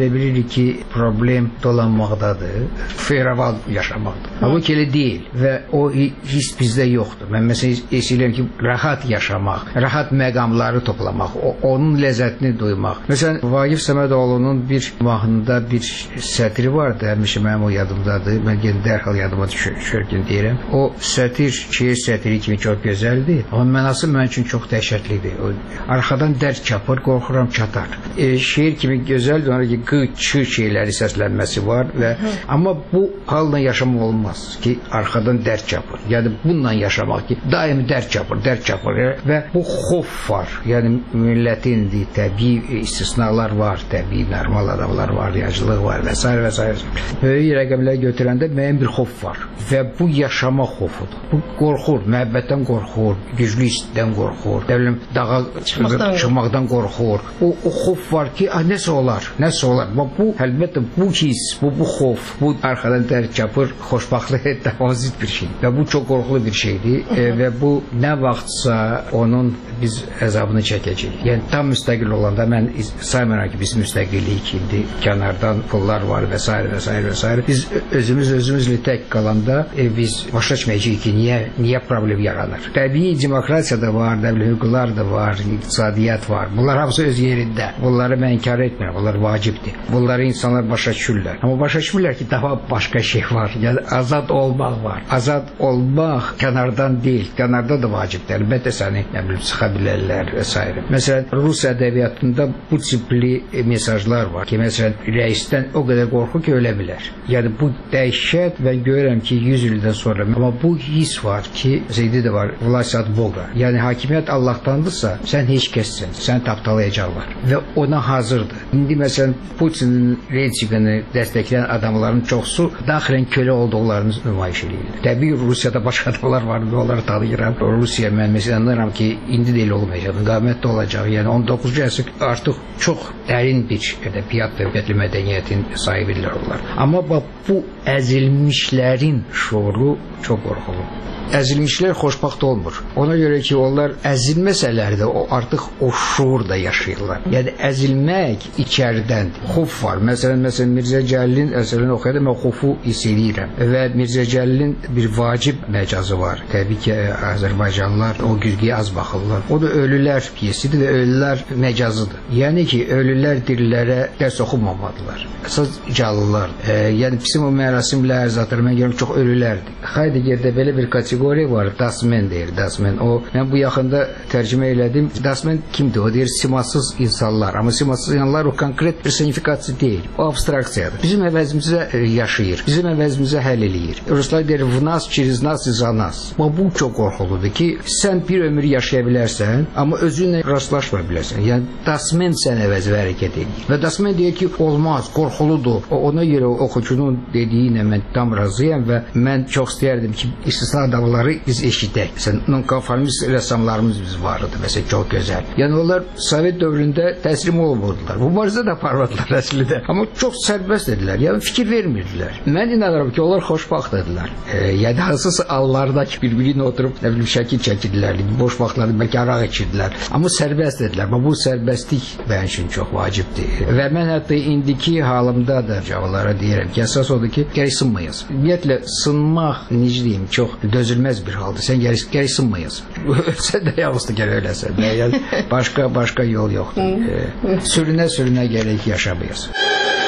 elə bilirik ki, problem dolanmaqdadır, feyraval yaşamaqdır. Halbuki elə deyil və o his bizdə yoxdur. Mən məsələn eşitirəm ki, rahat yaşamaq, rahat məqamları toplamaq, o, onun ləzzətini duymaq. Məsələn, Vaqif Səmədoğlu'nun bir mahnında bir sətri vardı, həmişə mənim o yadımdadır. Mən yenə dərhal yadıma düşərkən deyirəm. O sətir, şeir sətri kimi çox gözəldir, amma mənası mən üçün çox dəhşətlidir. O, arxadan dərd çapır, qorxuram çatar. E, şeir kimi gözəldir, ona ki, qı, çı şeyləri səslənməsi var və Hı. amma bu halla yaşamaq olmaz ki, arxadan dərd çapır. Yəni bununla yaşamaq ki, daimi dərd çapır, dərd çapır və bu xof var. Yəni millətin təbii istisnalar var, təbii normal adamlar var, yacılıq var və s. və s. Böyük rəqəmlər götürəndə müəyyən bir xof var və bu yaşama xofudur. Bu qorxur, məhəbbətdən qorxur, güclü istidən qorxur, dəvləm dağa çıxmaqdan, çıxmaqdan qorxur. O, o xof var ki, nəsə olar, nəsə olar. Bu, əlbəttə, bu his, bu, bu xof, bu arxadan dərd çapır, xoşbaxtlığı təvazit bir şey. Və bu çox qorxulu bir şeydir e, və bu nə vaxtsa onun biz əzabını çəkəcəyik. Yəni, tam müstəqil olanda mən saymıram ki, biz müstəqillik indi, kənardan pullar var və s. və s. və s. Biz özümüz özümüzlə tək qalanda e, biz başa düşməyəcəyik ki, niyə, niyə problem yaranır. Təbii demokrasiya da var, dəvli hüquqlar da var, iqtisadiyyat var. Bunlar hamısı öz yerində. Bunları mən inkar etmirəm. Bunlar vacibdir. Bunları insanlar başa düşürlər. Amma başa düşmürlər ki, daha başqa şey var. Yəni, azad olmaq var. Azad olmaq kənardan deyil. Kənarda da vacibdir. Əlbəttə səni, nə bilim, sıxa bilərlər və s. Məsələn, Rus ədəbiyyatında bu tipli mesajlar var ki, məsələn, rəisdən o qədər qorxu ki, ölə bilər. Yəni, bu dəhşət və görürəm ki, yüz ildən sonra. Amma bu his var ki, Zeydi də var, vlast od Boga. Yəni, hakimiyyət Allah'tandırsa, sən heç kəssən, sən tapdalayacaqlar və ona hazırdır. İndi məsələn Putinin rejimini dəstəkləyən adamların çoxsu daxilən kölə olduqlarını nümayiş edirlər. Təbii Rusiyada başqa adamlar var və onları tanıyıram. Rusiya mən məsələn anlarım ki, indi də elə olmayacaq, qamətdə olacaq. Yəni on doqquzuncu əsr artıq çox dərin bir ədəbiyyat və mədəniyyətin sahibidirlər onlar. Amma bu əzilmişlərin şuuru çox qorxulu. Əzilmişlər xoşbaxt olmur. Ona görə ki, onlar əzilməsələr də o, artıq o şuurda yaşayırlar. Yəni, əzilmək içəridəndir. Xof var. Məsələn, məsələn Mirzə Cəlilin əsərini oxuyada mən xofu hiss edirəm. Və Mirzə Cəlilin bir vacib məcazı var. Təbii ki, Azərbaycanlılar o güzgüyə az baxırlar. O da ölülər piyesidir və ölülər məcazıdır. Yəni ki, ölülər dirilərə dərs oxumamadılar. Əsas canlılar. E, yəni, bizim o mərasimlər, zatlar, mən görüm, çox ölülərdir. Heideggerdə belə bir kateqoriya var, Dasmen deyir, Dasmen. O, mən bu yaxında tərcümə elədim. Dasmen kimdir? O deyir, simasız insanlar. Amma simasız insanlar o konkret personifikasiya deyil. O abstraksiyadır. Bizim əvəzimizə yaşayır. Bizim əvəzimizə həll eləyir. Ruslar deyir, v nas, через нас и за нас. Bu çox qorxuludur ki, sən bir ömür yaşaya bilərsən, amma özünlə rastlaşma bilərsən. Yəni, Dasmen sən əvəzə hərəkət edir. Və Dasmen deyir ki, olmaz, qorxuludur. O, ona görə oxucunun dediyinə mən tam razıyam və mən çox istəyərdim ki, istisna adamları biz eşidək. Məsələn, nonkonformist rəssamlarımız biz vardı. Məsələn, çox gözəl. Yəni, onlar Sovet dövründə təslim olmurdular. Mübarizə də aparmadılar əslində. Amma çox sərbəst edilər. Yəni, fikir vermirdilər. Mən inanıram ki, onlar xoşbaxt edilər. E, yəni, hansısa allardakı bir-birini oturub, nə bilim, şəkil çəkirlər, boş vaxtlarda bəlkə araq içirdilər. Amma sərbəst edilər. Amma bu sərbəstlik mənim üçün çox vacibdir. Və mən hətta indiki halımda da cavablara deyirəm ki, əsas odur ki, gərək sınmayasın. Ümumiyyətlə, sınmaq, necə deyim, çox dözülməz bir haldır. Sən gərək, gərək sınmayasın. Sən də yalnızdır gərək öləsən. Yəni, başqa, başqa yol yoxdur. E, sürünə-sürünə gərək yaşamayasın.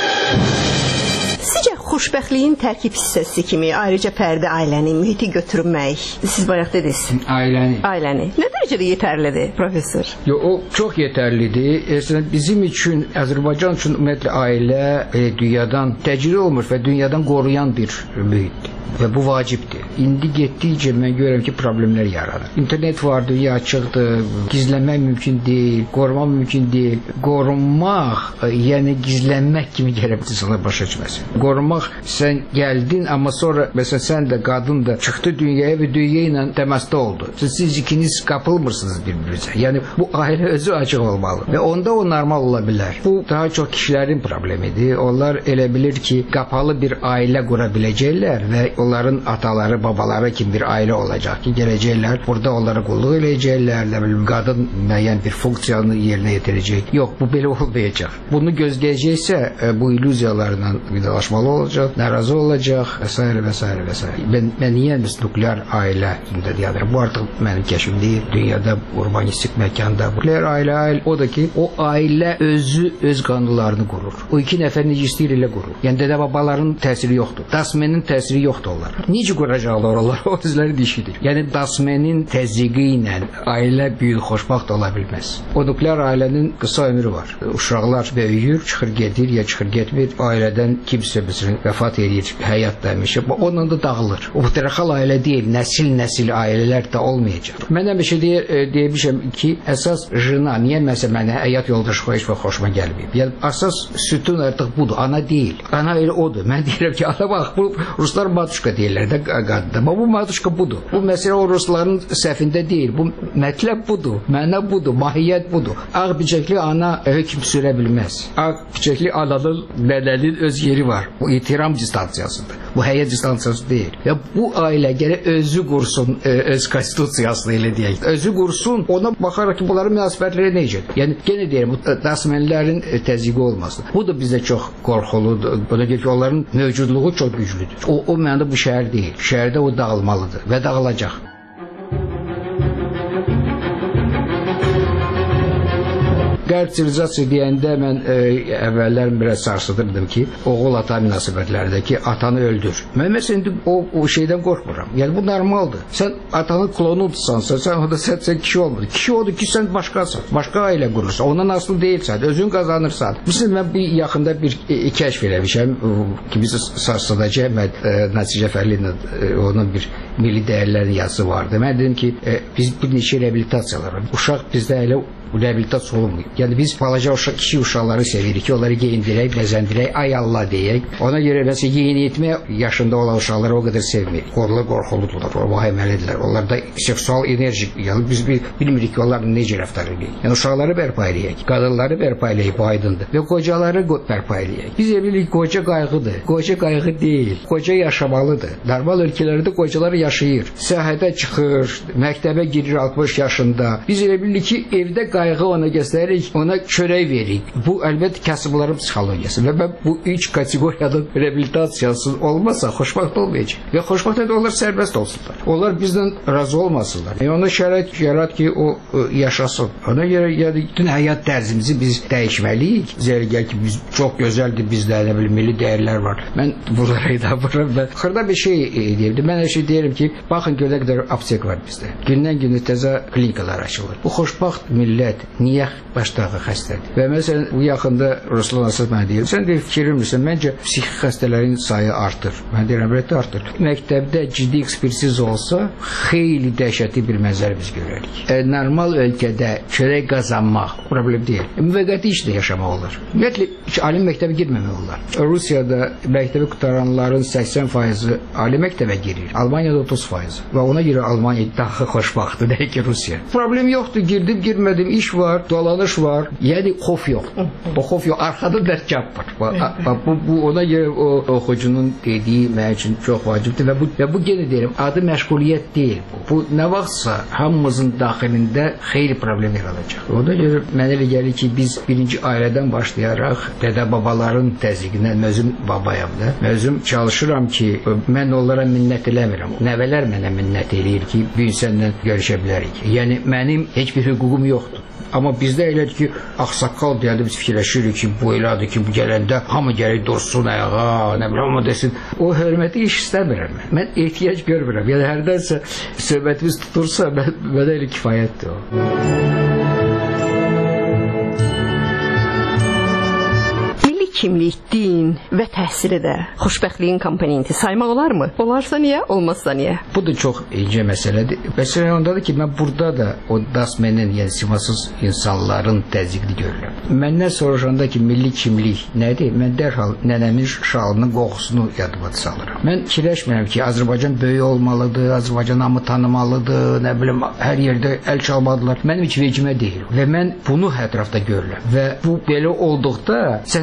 Sizcə xoşbəxtliyin tərkib hissəsi kimi ayrıca pərdə ailəni, mühiti götürmək, siz bayaq dediniz. Ailəni. Ailəni. Nə dərəcədə yetərlidir, professor? Yo, o çox yetərlidir. Əslən, bizim üçün, Azərbaycan üçün ümumiyyətlə ailə e, dünyadan təcrid olmuş və dünyadan qoruyan bir mühitdir. Və bu vacibdir. İndi getdikcə mən görürəm ki, problemlər yaranır. İnternet var, dünya açıqdır, gizlənmək mümkün deyil, qorumaq mümkün deyil. Qorunmaq, yəni gizlənmək kimi gərək insanlar başa düşməsin. Qorunmaq, sən gəldin, amma sonra, məsələn, sən də, qadın da çıxdı dünyaya və dünya ilə təmasda oldu. Siz ikiniz qapılmırsınız bir-birinizə. Yəni, bu ailə özü açıq olmalı və onda o normal ola bilər. Bu, daha çox kişilərin problemidir. Onlar elə bilir ki, qapalı bir ailə qura biləcəklər və onların ataları, babaları kimi bir ailə olacaq ki, gələcəklər, burada onlara qulluq eləyəcəklər, nə bilim, qadın müəyyən bir funksiyanı yerinə yetirəcək. Yox, bu belə olmayacaq. Bunu gözləyəcəksə, bu illüziyalarla vidalaşmalı olacaq, narazı olacaq və s. və s. və s. Mən, mən niyə biz nuklear ailə deyədir? Bu artıq mənim kəşfim deyil. Dünyada urbanistik məkanda nuklear ailə, ailə o da ki, o ailə özü öz qanunlarını qurur. O iki nəfər necə istəyir elə qurur. Yəni dədə babaların təsiri yoxdur. Dasmenin təsiri yoxdur onlar. Necə quracaqlar onlar? O özləri dişidir. Yəni Dasmenin təzyiqi ilə ailə böyük xoşbaxt ola bilməz. O nuklear ailənin qısa ömrü var. Uşaqlar böyüyür, çıxır gedir ya çıxır getmir. Ailədən kimsə məsələn vəfat edir, həyat demişə, onunla da dağılır. O patriarxal ailə deyil, nəsil-nəsil ailələr də olmayacaq. Mən həmişə deyə, deymişəm ki, əsas jına, niyə məsələn mənə həyat yoldaşı heç vaxt xoşuma gəlməyib. Yəni əsas sütun artıq budur, ana deyil. Ana elə odur. Mən deyirəm ki, ana bax, bu ruslar matuşka deyirlər də qadında. Amma bu matuşka budur. Bu məsələ o rusların səhvində deyil. Bu mətləb budur, mənə budur, mahiyyət budur. Ağ biçəkli ana hökm sürə bilməz. Ağ biçəkli ananın, nənənin öz yeri var. Bu itiram distansiyasıdır. Bu həyat distansiyası deyil. Və bu ailə gərək özü qursun, öz konstitusiyasını elə deyək. Özü qursun, ona baxaraq ki, bunların münasibətləri necədir? Yəni, genə deyirəm, dasmenlərin təzyiqi olmasın. Bu da bizdə çox qorxuludur. Bu da ki, onların mövcudluğu çox güclüdür. O, o mənada bu şəhər deyil. Şəhərdə o dağılmalıdır və dağılacaq. Qərb sivilizasiya deyəndə mən e, əvvəllər biraz sarsıdırdım ki, oğul-ata münasibətlərdəki atanı öldür. Mən məsələn indi o, o şeydən qorxmuram. Yəni bu normaldır. Sən atanın klonudursansa, sən orada sən, sən kişi olmur. Kişi odur ki, sən başqasan. Başqa ailə qurursan, ondan asılı deyilsən, özün qazanırsan. Məsələn, mən bir yaxında bir e, kəşf eləmişəm ki, biz Sarsıdacı Əhməd e, Nəsir Cəfərli ilə e, onun bir milli dəyərlərin yazısı vardı. Mən dedim ki, e, biz bir neçə reabilitasiyalar var. Uşaq bizdə elə reabilitasiya olunmuyor. Yəni biz balaca uşaq, kişi uşaqları sevirik ki, onları geyindirək, bəzəndirək, ay Allah deyək. Ona görə məsələn yeyin etmə yaşında olan uşaqları o qədər sevmirik. Qorxulu qorxuludular, o vahiməlidirlər. Onlarda seksual enerji, yəni biz bilmirik ki, onlar necə rəftar edək. Yəni uşaqları bərpa edək, qadınları bərpa edək, bu aydındır. Və qocaları bərpa edək. Biz bilirik qoca qayğıdır. Qoca qayğı deyil. Qoca yaşamalıdır. Normal ölkələrdə qocalar yaşayır. Səhhətə çıxır, məktəbə girir altmış yaşında. Biz elə bilirik ki, evdə qayğı ona göstəririk, ona çörək veririk. Bu əlbəttə kasıbların psixologiyası və mən bu üç kateqoriyanın reabilitasiyası olmasa xoşbəxt olmayacaq. Və xoşbəxt edə onlar sərbəst olsunlar. Onlar bizdən razı olmasınlar. Yəni ona şərait yarat ki, o, o yaşasın. Ona görə yəni bütün həyat tərzimizi biz dəyişməliyik. Zərgər ki, biz çox gözəldir, bizdə nə bilim milli dəyərlər var. Mən bunlara inanmıram və xırda bir şey deyirdim. Mən hər şey deyirəm ki, baxın görə qədər aptek var bizdə. Gündən günə təzə klinikalar açılır. Bu xoşbəxt millət niyə başdağı xəstədir? Və məsələn, bu yaxında Ruslan Asad mənə deyir, sən deyir, fikirmirsən, məncə psixik xəstələrin sayı artır. Mən deyirəm, əlbəttə artır. Məktəbdə ciddi ekspertiz olsa, xeyli dəhşətli bir mənzərə biz görərik. E, normal ölkədə çörək qazanmaq problem deyil. Müvəqqəti işlə yaşamaq olur. Ümumiyyətlə, ali məktəbə girməmək olar. Rusiyada məktəbi qutaranların səksən faizi ali məktəbə girir. Almaniyada otuz faiz. Və ona görə Almaniya daha xoşbaxtdır, deyək ki, Rusiya. Problem yoxdur, girdim, girmədim, iş var, dolanış var. Yəni xof yox. O xof yox, arxada dərkab var. Bu, bu ona görə o oxucunun dediyi mənim üçün çox vacibdir və bu və bu yenə deyirəm, adı məşğuliyyət deyil. Bu, bu nə vaxtsa hamımızın daxilində xeyli problem yaradacaq. Ona görə mənə elə gəlir ki, biz birinci ailədən başlayaraq dədə-babaların təzyiqinə özüm babayam da. Özüm çalışıram ki, mən onlara minnət eləmirəm. Nəvələr mənə minnət eləyir ki, bir insanla görüşə bilərik. Yəni mənim heç bir hüququm yoxdur. Amma bizdə elədir ki, ağsaqqal deyəndə biz fikirləşirik ki, bu elədir ki, bu gələndə hamı gələk dursun ayağa, nə biləm, amma desin. O hörməti iş istəmirəm mən. Mən ehtiyac görmürəm. Yəni hərdənsə söhbətimiz tutursa, mən, mənə elə kifayətdir o. Kimlik, din və təhsili də xoşbəxtliyin komponenti saymaq olarmı? Olarsa niyə, olmazsa niyə? Bu da çox incə məsələdir. Məsələn ondadır ki, mən burada da o dasmenin, yəni simasız insanların təzyiqini görürəm. Məndən soruşanda ki, milli kimlik nədir? Mən dərhal nənəmin şalının qoxusunu yadıma salıram. Mən fikirləşmirəm ki, Azərbaycan böyük olmalıdır, Azərbaycan hamı tanımalıdır, nə bilim, hər yerdə əl çalmadılar. Mənim heç vecimə deyil. Və mən bunu ətrafda görürəm. Və bu belə olduqda sən həmişə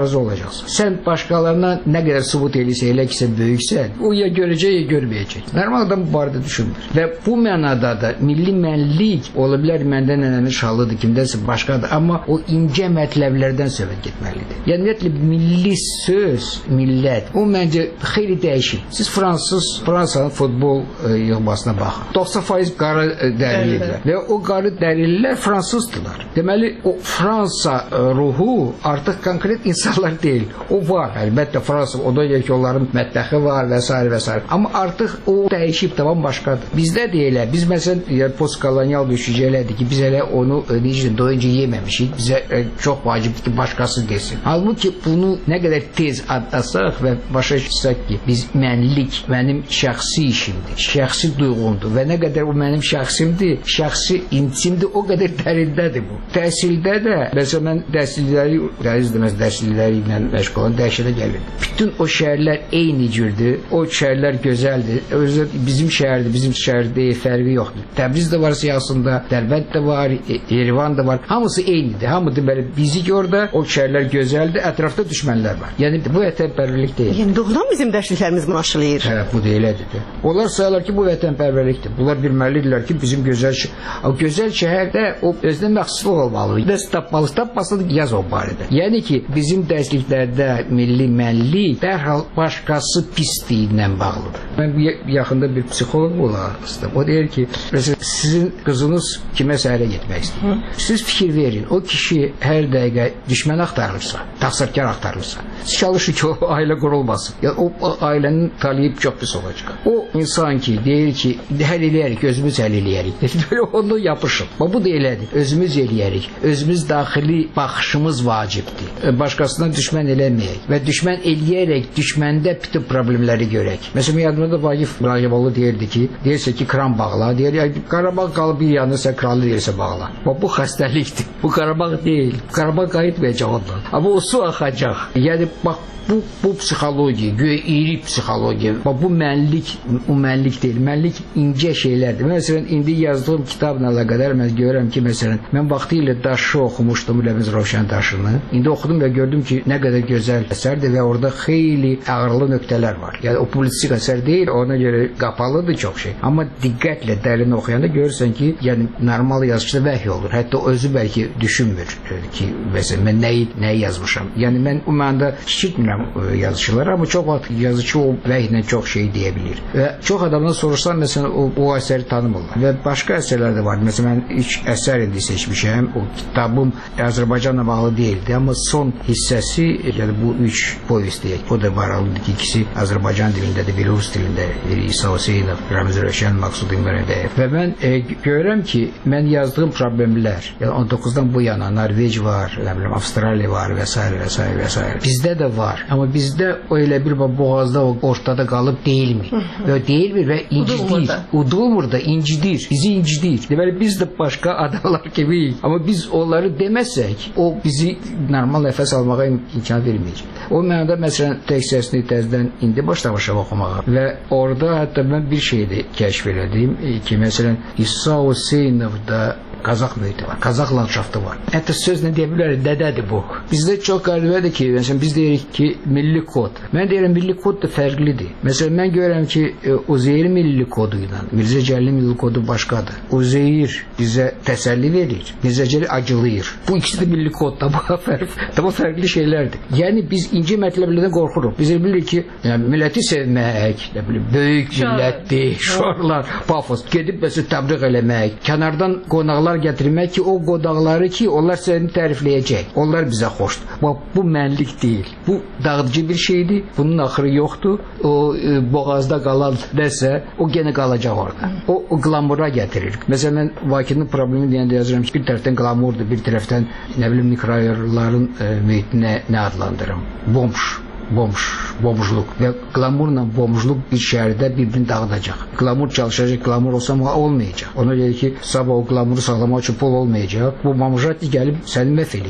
narazı olacaqsan. Sən başqalarına nə qədər sübut eləyirsə, elə ki, sən böyüksən, o ya görəcək, ya görməyəcək. Normal adam bu barədə düşünmür. Və bu mənada da milli mənlik ola bilər məndən nənənin şalıdır, kimdənsə başqadır, amma o incə mətləblərdən söhbət getməlidir. Yəni ümumiyyətlə milli söz, millət, o məncə xeyli dəyişir. Siz Fransız, Fransanın futbol e, yığmasına baxın. doxsan faiz qara e, dərilidirlər və o qara dərilər fransızdılar. Deməli, o Fransa e, ruhu artıq konkret insanlar deyil. O var, əlbəttə Fransa, o da ki, onların mətbəxi var və s. və s. Amma artıq o dəyişib, tamam başqadır. Bizdə də elə, biz məsələn, yəni, postkolonial düşüncələrdir ki, biz elə onu necə doyunca yeməmişik, bizə e, çox vacibdir ki, başqası desin. Halbuki bunu nə qədər tez adlasaq və başa düşsək ki, biz mənlik mənim şəxsi işimdir, şəxsi duyğumdur və nə qədər o mənim şəxsimdir, şəxsi intimdir, o qədər dərindədir bu. Təhsildə də, məsələn, mən dərslikləri, dəriz deməz dərslikləri ilə məşğul olan dəhşətə gəlirdim. Bütün o şəhərlər eyni cürdür, o şəhərlər gözəldir. Özü bizim şəhərdir, bizim şəhərdə fərqi yoxdur. Təbriz də var siyasında, Dərbənd də var, Yerevan da var. Hamısı eynidir. Hamı deməli bizi ki orada o şəhərlər gözəldir, ətrafda düşmənlər var. Yəni bu vətənpərvərlik deyil. Yəni doğrudan bizim dərsliklərimiz bunu aşılayır. Hə, bu da elədir. Onlar sayırlar ki, bu vətənpərvərlikdir. Bunlar bilməlidirlər ki, bizim gözəl şəhər, o gözəl şəhərdə o özünə məxsusluq olmalıdır. Dərs tapmalı, tapmasın yaz o barədə. Yəni ki, bizim dərsliklərdə milli mənlik dərhal başqası pisliyilə bağlıdır. Mən yaxında bir psixoloq olaraq o deyir ki, sizin qızınız kiməsə ərə getmək istəyir. Siz fikir verin, o kişi hər dəqiqə düşmən axtarırsa, təqsirkar axtarırsa, siz çalışın ki, o ailə qurulmasın. Ya, o ailənin taliyib çox pis olacaq. O insan ki, deyir ki, həll eləyərik, özümüz həll eləyərik. Böyle onu yapışın. Bu da elədir. Özümüz eləyərik. Özümüz daxili baxışımız vacibdir. Başqasına düşmən eləməyək və düşmən eləyərək düşməndə bütün problemləri görək. Məsələn, yadımda da Vaqif Rayıboğlu deyirdi ki, deyirsə ki, kran bağla, deyir, ya, Qarabağ qalıb bir yanında sən kralı deyirsə bağla. Bu xəstəlikdir. Bu Qarabağ deyil. Qarabağ qayıtmayacaq ondan. Amma o su axacaq. Yəni, bax, Bu, bu psixologiya, göyə iri psixologiya, bu mənlik, o mənlik deyil, mənlik incə şeylərdir. Məsələn, indi yazdığım kitabla əlaqədar mən görürəm ki, məsələn, mən vaxtı ilə Daşı oxumuşdum, Ləmiz Rovşan Daşını. İndi oxudum və gördüm ki, nə qədər gözəl əsərdir və orada xeyli ağırlı nöqtələr var. Yəni, o publistik əsər deyil, ona görə qapalıdır çox şey. Amma diqqətlə, dərin oxuyanda görürsən ki, yəni, normal yazıcıda vəhy olur. Hətta özü bəlkə düşünmür ki, məsələn, mən nəyi, nəyi yazmışam. Yəni, mən o məndə kiçiltmirəm yazıçılar, amma çox vaxt yazıcı o vəhlə çox şey deyə bilir. Və çox adamdan soruşsan, məsələn, o, o əsəri tanımırlar. Və başqa əsərlər də var. Məsələn, mən üç əsər indi seçmişəm. O kitabım Azərbaycanla bağlı deyildi, amma son hissəsi, yəni bu üç povest deyək. O da var, ki, ikisi Azərbaycan dilindədir, biri rus dilində, biri İsa Hüseynov, Ramiz Rövşən, Maqsud İmrədəyev. Və mən e, görürəm ki, mən yazdığım problemlər, yəni on doqquzdan bu yana Norveç var, nə bilim, Avstraliya var və s. və s. və s. Bizdə də var. Amma bizdə o elə bir boğazda o ortada qalıb deyilmir. Və deyilmir və incidir. Udulmur da, incidir. Bizi incidir. Deməli, biz də başqa adamlar kimiyik. Amma biz onları deməsək, o bizi normal nəfəs almağa imkan verməyəcək. O mənada, məsələn, tekstəsini təzdən indi başlamışam oxumağa. Və orada hətta mən bir şey də kəşf elədim ki, məsələn, İsa Hüseynovda Qazaq mühiti var, Qazaq landşaftı var. Hətta sözlə deyə bilərik, nədədir bu? Bizdə çox qəribədir ki, məsələn, biz deyirik ki, milli kod. Mən deyirəm, milli kod da fərqlidir. Məsələn, mən görürəm ki, Uzeyir milli kodu ilə Mirzə Cəlilin milli kodu başqadır. Uzeyir bizə təsəlli verir, Mirzə Cəlil acılayır. Bu ikisi də milli kodda, bu fərq, bu fərqli şeylərdir. Yəni, biz inci mətləblərdən qorxuruq. Biz bilirik ki, yəni, milləti sevmək, nə bilim, böyük millətdir, şuarlar, pafos, gedib məsələn, təbliğ eləmək, kənardan qonaqlar gətirmək ki, o qodaqları ki, onlar səni tərifləyəcək. Onlar bizə xoşdur. Bax, bu mənlik deyil. Bu dağıdıcı bir şeydir. Bunun axırı yoxdur. O e, boğazda qalan nəsə, o genə qalacaq orada. O, o glamura gətirir. Məsələn, mən Vakinin problemi deyəndə yazıram ki, bir tərəfdən glamurdur, bir tərəfdən, nə bilim, mikroyorların e, mühitinə nə adlandırım? Bomş. Bomş, bomjluq və qlamurla bomjluq bir şəhərdə bir-birini dağıdacaq. Qlamur çalışacaq, qlamur olsa amma olmayacaq. Ona görə ki, sabah o qlamuru sağlamaq üçün pul olmayacaq. Bu mamujat gəlib səni məhv eləyəcək.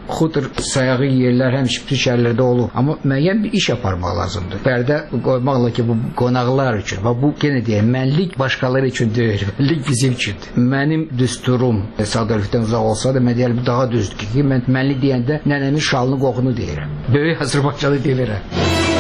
xudur sayağı yerlər həmişə bütün şəhərlərdə olur. Amma müəyyən bir iş aparmaq lazımdır. Pərdə qoymaqla ki, bu qonaqlar üçün, və bu yenə deyək, mənlik başqaları üçün deyil, mənlik bizim üçündür. Mənim düsturum sadəlifdən uzaq olsa da, mən deyəlim, daha düzdür ki, mən mənlik deyəndə nənəmin şalını qoxunu deyirəm. Böyük Azərbaycanı deyirəm.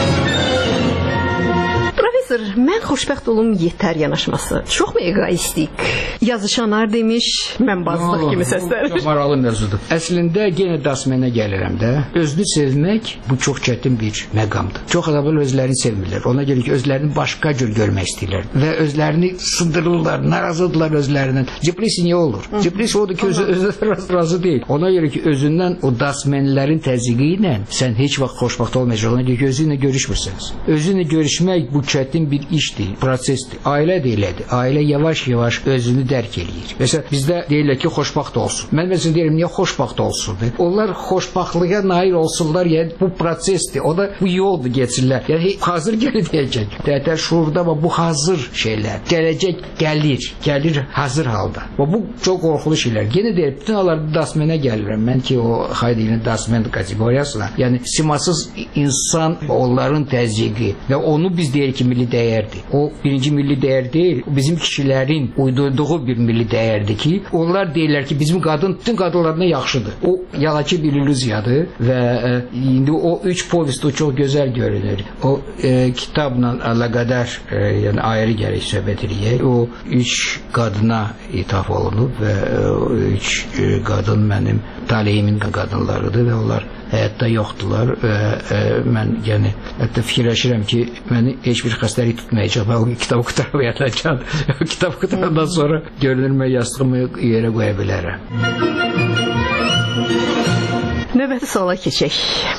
Professor, mən xoşbəxt olum yetər yanaşması. Çoxmu egoistik? Yazışanlar demiş, mən bazlıq kimi səslənir. Çox maraqlı mövzudur. Əslində, yenə dasmənə gəlirəm də. Özünü sevmək bu çox çətin bir məqamdır. Çox adamlar özlərini sevmirlər. Ona görə ki, özlərini başqa cür görmək istəyirlər. Və özlərini sındırırlar, narazıdırlar özlərindən. Ciprisi niyə olur? Ciprisi odur ki, özü, özü razı deyil. Ona görə ki, özündən o dasmənlərin təzyiqi ilə sən heç vaxt xoşbəxt olmayacaq. Ona görə ki, özünlə görüşmürsünüz. Özünlə görüşmək bu çətin bir işdir, prosesdir. Ailə də elədir. Ailə yavaş-yavaş özünü dərk eləyir. Məsələn, bizdə deyirlər ki, xoşbəxt olsun. Mən məsələn deyirəm, niyə xoşbəxt olsun? Onlar xoşbəxtliyə nail olsunlar, yəni bu prosesdir. O da bu yoldur geçirlər. Yəni hazır gəlir deyəcək. Tətər şuurda bu hazır şeylər. Gələcək gəlir. Gəlir hazır halda. Və bu çox qorxulu şeylər. Yenə deyir, bütün onlarda dasmənə gəlirəm. Mən ki, o Haydinin dasmən kateqoriyasına, yəni simasız insan onların təzyiqi və onu biz deyir ki, milli dəyərdir. O birinci milli dəyər deyil, o bizim kişilərin uydurduğu bir milli dəyərdir ki, onlar deyirlər ki, bizim qadın bütün qadınlardan yaxşıdır. O yalaçı bir illüziyadır və e, indi o üç povest o çox gözəl görünür. O e, kitabla əlaqədar e, yəni ayrı gərək söhbət eləyək. O üç qadına ithaf olunub və e, o üç e, qadın mənim taleyimin qadınlarıdır və onlar həyatda yoxdular və e, mən yəni hətta fikirləşirəm ki, məni heç bir xəstəlik tutmayacaq. Mən o kitabı qutamayacaq. O kitabı qutarandan sonra görünür mən yastığımı yerə qoya bilərəm. Növbəti suala keçək.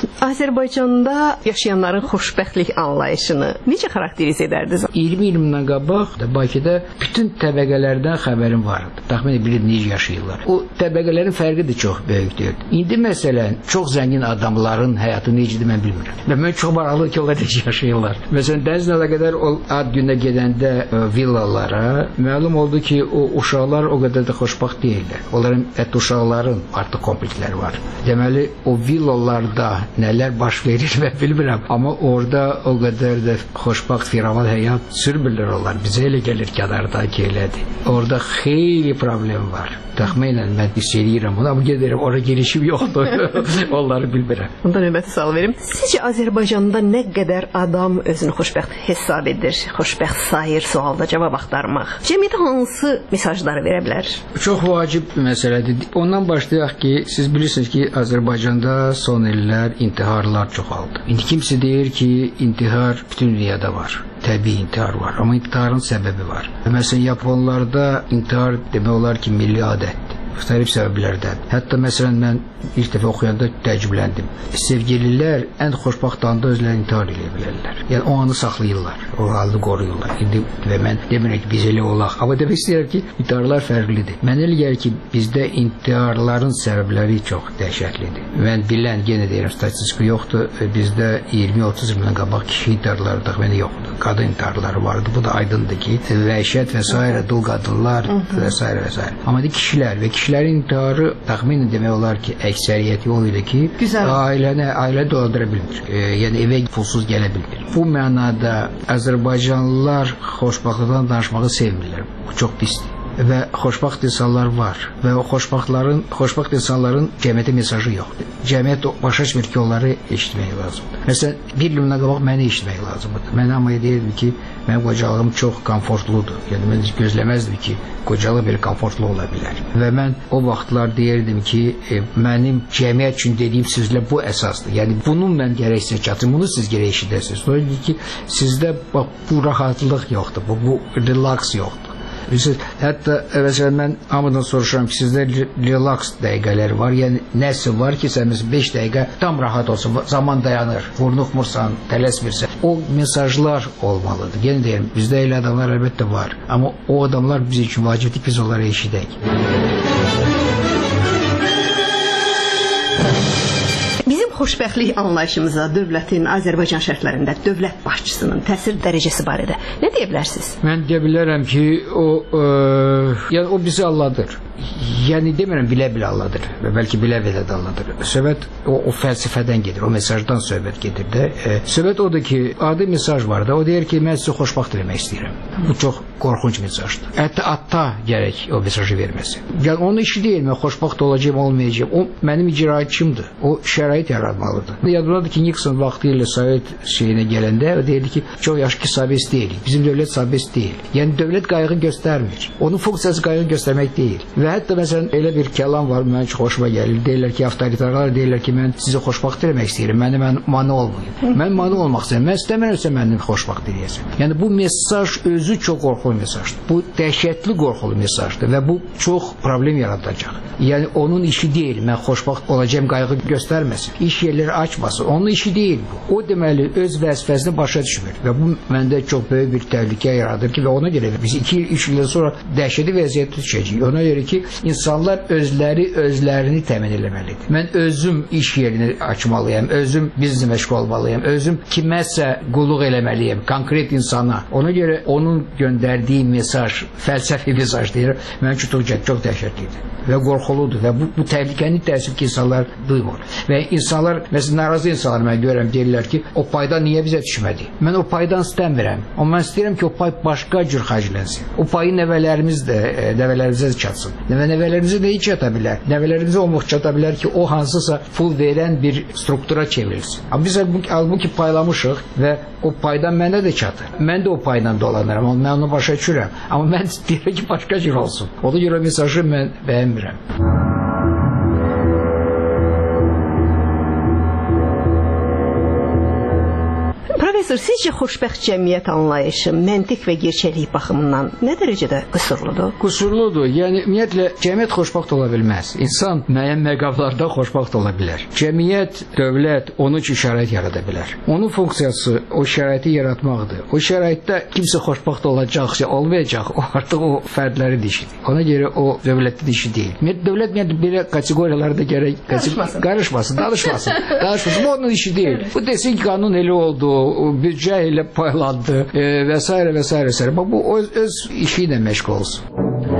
Azərbaycanda yaşayanların xoşbəxtlik anlayışını necə xarakterizə edərdiniz? iyirmi ildən qabaq Bakıda bütün təbəqələrdən xəbərim vardı. Təxminən bilir necə yaşayırlar. O təbəqələrin fərqi də çox böyükdür. İndi məsələn, çox zəngin adamların həyatı necədir mən bilmirəm. Və mən çox maraqlı ki, onlar necə yaşayırlar. Məsələn, dənizlə əlaqədar o ad günə gedəndə e, villalara məlum oldu ki, o uşaqlar o qədər də xoşbəxt deyirlər. Onların hətta uşaqların artıq kompleksləri var. Deməli, o villalarda nələr baş verir və bilmirəm. Amma orada o qədər də xoşbəxt firavan həyat sürmürlər onlar. Bizə elə gəlir kənarda ki, elədir. Orada xeyli problem var. Təxminən mən hiss edirəm bunu, amma gedirəm, oraya girişim yoxdur. Onları bilmirəm. Ondan növbəti sual verim. Sizcə Azərbaycanda nə qədər adam özünü xoşbəxt hesab edir, xoşbəxt sayır sualda cavab axtarmaq? Cəmiyyətə hansı mesajları verə bilər? Çox vacib məsələdir. Ondan başlayaq ki, siz bilirsiniz ki, Azərbaycanda son illər intiharlar çoxaldı. İndi kimsə deyir ki, intihar bütün dünyada var. Təbii intihar var, amma intiharın səbəbi var. Məsələn, Yaponlarda intihar demək olar ki, milli adətdir. Müxtəlif səbəblərdən. Hətta məsələn mən ilk dəfə oxuyanda təəccübləndim. Sevgililər ən xoşbəxt anda özlərini intihar edə bilərlər. Yəni o anı saxlayırlar, o halını qoruyurlar. İndi və mən demirəm ki, biz elə olaq. Amma demək istəyirəm ki, intiharlar fərqlidir. Mən elə gəlir ki, bizdə intiharların səbəbləri çox dəhşətlidir. Mən bilən, yenə deyirəm, statistika yoxdur. Bizdə iyirmi otuz ildən qabaq kişi intiharları təxminən yoxdur. Qadın intiharları vardı. Bu da aydındır ki, vəhşət və s. dul qadınlar və s. və s. Amma da kişilər və kişilərin intiharı təxminən demək olar ki, əksəriyyəti o idi ki, ailəni, ailə dolandıra bilmir. E, yəni evə pulsuz gələ bilmir. Bu mənada Azərbaycanlılar xoşbəxtlikdən danışmağı sevmirlər. Bu çox pisdir. Və xoşbəxt insanlar var. Və o xoşbəxtlərin, xoşbəxt insanların cəmiyyətə mesajı yoxdur. Cəmiyyət başa düşmür ki, onları eşitmək lazımdır. Məsələn, bir ildən qabaq məni eşitmək lazımdır. Mən amma deyirdim ki, mənim qocalığım çox komfortludur. Yəni mən gözləməzdim ki, qocalıq belə komfortlu ola bilər. Və mən o vaxtlar deyirdim ki, e, mənim cəmiyyət üçün dediyim sözlər bu əsasdır. Yəni bunu mən gərək sizə çatdırım, bunu siz gərək eşidəsiniz. Sonra deyir ki, sizdə bax, bu rahatlıq yoxdur, bu, bu relax yoxdur. Bilirsiniz, hətta məsələn mən hamıdan soruşuram ki, sizdə relax dəqiqələr var, yəni nəsə var ki, sən məsələn beş dəqiqə tam rahat olsun, zaman dayanır, vurnuxmursan, tələsmirsən. O mesajlar olmalıdır. Yenə deyirəm, bizdə elə adamlar əlbəttə var, amma o adamlar bizim üçün vacibdir, biz onları eşidək. xoşbəxtlik anlayışımıza dövlətin Azərbaycan şərtlərində dövlət başçısının təsir dərəcəsi barədə nə deyə bilərsiniz? Mən deyə bilərəm ki, o ə, yəni o bizi alladır. Yəni demirəm bilə-bilə alladır və bəlkə bilə-bilə də alladır. Söhbət o, o fəlsəfədən gedir, o mesajdan söhbət gedir də. E, söhbət odur ki, adi mesaj var da, o deyir ki, mən sizə xoşbaxt eləmək istəyirəm. Bu çox qorxunc mesajdır. Hətta ata gərək o mesajı verməsi. Yəni onun işi deyil, mən xoşbaxt olacağım, olmayacağım. O mənim icraçımdır. O şərait yaratmalıdır. Yadımdadır ki, Nixon vaxtı ilə Sovet şeyinə gələndə o deyirdi ki, çox yaxşı ki, sabit deyilik. Bizim dövlət sabit deyil. Yəni dövlət qayğı göstərmir. Onun funksiyası qayğı göstərmək deyil. Və hətta məsələn elə bir kəlam var, mənim çox xoşuma gəlir. Deyirlər ki, avtoritarlar deyirlər ki, mən sizə xoşbaxt eləmək istəyirəm. Məni mən mane olmayım. Mən mane olmaq istəyirəm. Mən istəmirəmsə məndən xoşbaxt eləyəsən. Yəni bu mesaj özü çox qorxulu mesajdır. Bu dəhşətli qorxulu mesajdır və bu çox problem yaradacaq. Yəni onun işi deyil, mən xoşbaxt olacağam qayğı göstərməsin. İş yerləri açmasın. Onun işi deyil bu. O deməli öz vəzifəsini başa düşmür və bu məndə çox böyük bir təhlükə yaradır ki, və ona görə biz iki üç ildən sonra dəhşətli vəziyyətə düşəcəyik. Ona görə ki, insanlar özləri özlərini təmin etməlidir. Mən özüm iş yerini açmalıyam, özüm bizneslə məşğul olmalıyam, özüm kiməsə qulluq eləməliyəm, konkret insana. Ona görə onun göndərdiyi mesaj, fəlsəfi mesaj deyir, mənim üçün çox, çox dəhşətlidir və qorxuludur və bu, bu təhlükəni təəssüf ki, insanlar duymur. Və insanlar, məsələn, narazı insanlar mən görürəm, deyirlər ki, o paydan niyə bizə düşmədi? Mən o paydan istəmirəm. Amma mən istəyirəm ki, o pay başqa cür xərclənsin. O payı nəvələrimiz də, nəvələrimizə çatsın. Nəvə nəvələrimizə də heç çata bilər. Nəvələrimizə o muht çata bilər ki, o hansısa pul verən bir struktura çevrilsin. Amma biz halbuki paylamışıq və o paydan mənə də çatır. Mən də o paydan dolanıram, mən onu başa düşürəm. Amma mən istəyirəm ki, başqa cür olsun. Ona görə mesajı mən bəyənmirəm. Professor, sizcə xoşbəxt cəmiyyət anlayışı məntiq və gerçəklik baxımından nə dərəcədə qüsurludur? Qüsurludur. Yəni ümumiyyətlə cəmiyyət xoşbəxt ola bilməz. İnsan müəyyən məqamlarda xoşbəxt ola bilər. Cəmiyyət, dövlət onun üçün şərait yarada bilər. Onun funksiyası o şəraiti yaratmaqdır. O şəraitdə kimsə xoşbəxt olacaq, olmayacaq, o artıq o fərdlərin işidir. Ona görə o dövlətin işi deyil. Dövlət ümumiyyətlə belə kateqoriyalarda gərək qarışmasın, qarışmasın, danışmasın. Danışmasın. Bu onun işi deyil. Bu desin ki, qanun elə oldu, büdcə ilə paylandı e, və s. və s. və s. Bu öz, öz işi ilə məşğul olsun.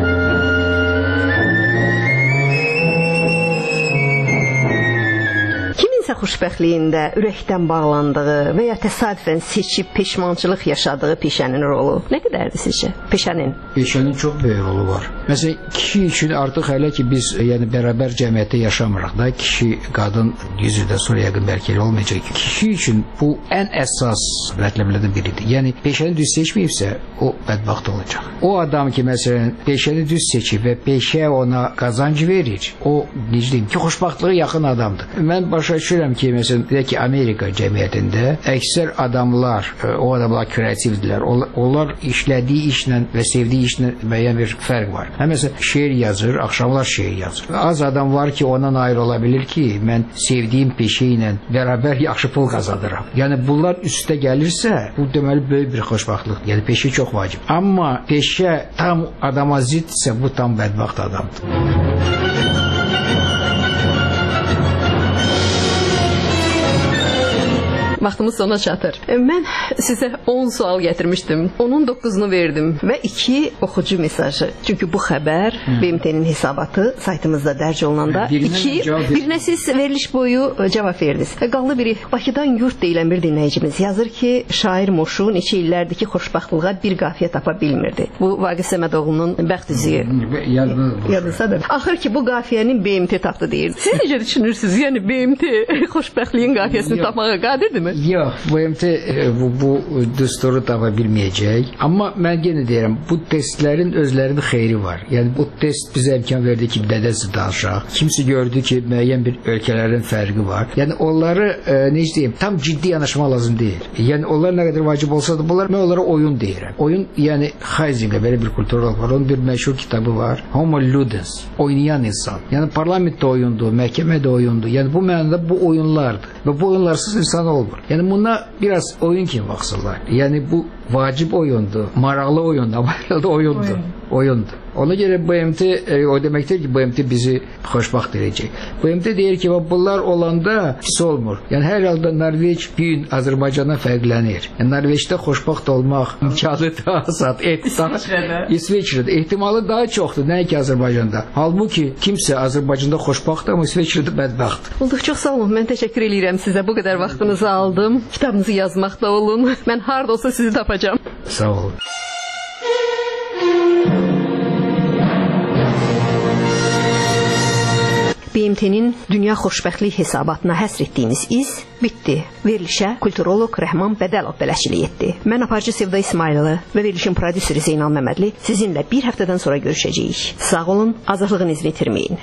Xoşbəxtliyində ürəkdən bağlandığı və ya təsadüfən seçib peşmançılıq yaşadığı peşənin rolu nə qədərdir sizcə? Peşənin? Peşənin çox böyük rolu var. Məsələn, kişi üçün artıq hələ ki biz yəni bərabər cəmiyyətdə yaşamırıq da, kişi, qadın yüz ildən sonra yəqin bəlkə elə olmayacaq. Kişi üçün bu ən əsas mətləblərdən biridir. Yəni peşəni düz seçməyibsə, o bədbəxt olacaq. O adam ki, məsələn, peşəni düz seçib və peşə ona qazanc verir, o necə deyim ki, xoşbəxtliyə yaxın adamdır. Mən başa düşürəm ki, məsələn, deyək ki, Amerika cəmiyyətində əksər adamlar, o adamlar kreativdirlər. Onlar işlədiyi işlə və sevdiyi işlə müəyyən bir fərq var. Hə, məsələn, şeir yazır, axşamlar şeir yazır. Az adam var ki, ondan ayrı ola bilir ki, mən sevdiyim peşə ilə bərabər yaxşı pul qazanıram. Yəni, bunlar üstə gəlirsə, bu deməli böyük bir xoşbəxtlikdir. Yəni, peşə çox vacib. Amma peşə tam adama ziddirsə, bu tam bədbəxt adamdır. Vaxtımız sona çatır. Mən sizə on sual gətirmişdim. Onun doqquzunu verdim və iki oxucu mesajı. Çünki bu xəbər B M T-nin hesabatı saytımızda dərc olunanda iki, birinə siz veriliş boyu cavab verdiniz. Qaldı biri, Bakıdan yurt deyilən bir dinləyicimiz yazır ki, şair Moşu neçə illərdir ki, xoşbəxtlığa bir qafiyə tapa bilmirdi. Bu Vaqif Səmədoğlu'nun bəxt üzüyü. Yadınsadır. Axır ki, bu qafiyənin B M T tapdı deyir. Siz necə düşünürsünüz? Yəni B M T xoşbəxtliyin qafiyəsini tapmağa qadirdir mi? Yox, B M T bu, bu düsturu tapa bilməyəcək. Amma mən yenə deyirəm, bu testlərin özlərinin xeyri var. Yəni bu test bizə imkan verdi ki, dədəsi danışaq. Kimsə gördü ki, müəyyən bir ölkələrin fərqi var. Yəni onları e, necə deyim, tam ciddi yanaşmaq lazım deyil. Yəni onlar nə qədər vacib olsa da, bunlar mən onlara oyun deyirəm. Oyun, yəni Heisinga belə bir kulturalıq var. Onun bir məşhur kitabı var. Homo ludens, oynayan insan. Yəni parlamentdə oyundur, məhkəmədə oyundur. Yəni bu mənada bu oyunlardır. Və bu oyunlarsız insan olmur. Yəni buna biraz oyun kimi baxsınlar. Yəni bu vacib oyundur, maraqlı oyundur, amma oyundur. Oyun. oyundur. Ona görə B M T e, o deməkdir ki, B M T bizi xoşbaxt edəcək. B M T deyir ki, bunlar olanda pis olmur. Yəni hər halda Norveç bir gün Azərbaycandan fərqlənir. Yəni Norveçdə xoşbaxt olmaq imkanı daha azad, İsveçrədə. İsveçrədə ehtimalı daha çoxdur, nəinki Azərbaycanda. Halbuki kimsə Azərbaycanda xoşbaxtdır, amma İsveçrədə bədbəxtdir. Olduq, çox sağ olun. Mən təşəkkür edirəm sizə. Bu qədər vaxtınızı aldım. Kitabınızı yazmaqda olun. Mən harda olsa sizi tapacağam. Sağ olun. B M T-nin dünya xoşbəxtlik hesabatına həsr etdiyimiz iz bitdi. Verilişə kulturoloq Rəhman Bədəlov bələdçilik etdi. Mən aparıcı Sevda İsmayılova və verilişin prodüseri Zeynal Məmmədli sizinlə bir həftədən sonra görüşəcəyik. Sağ olun, azadlığınızı itirməyin.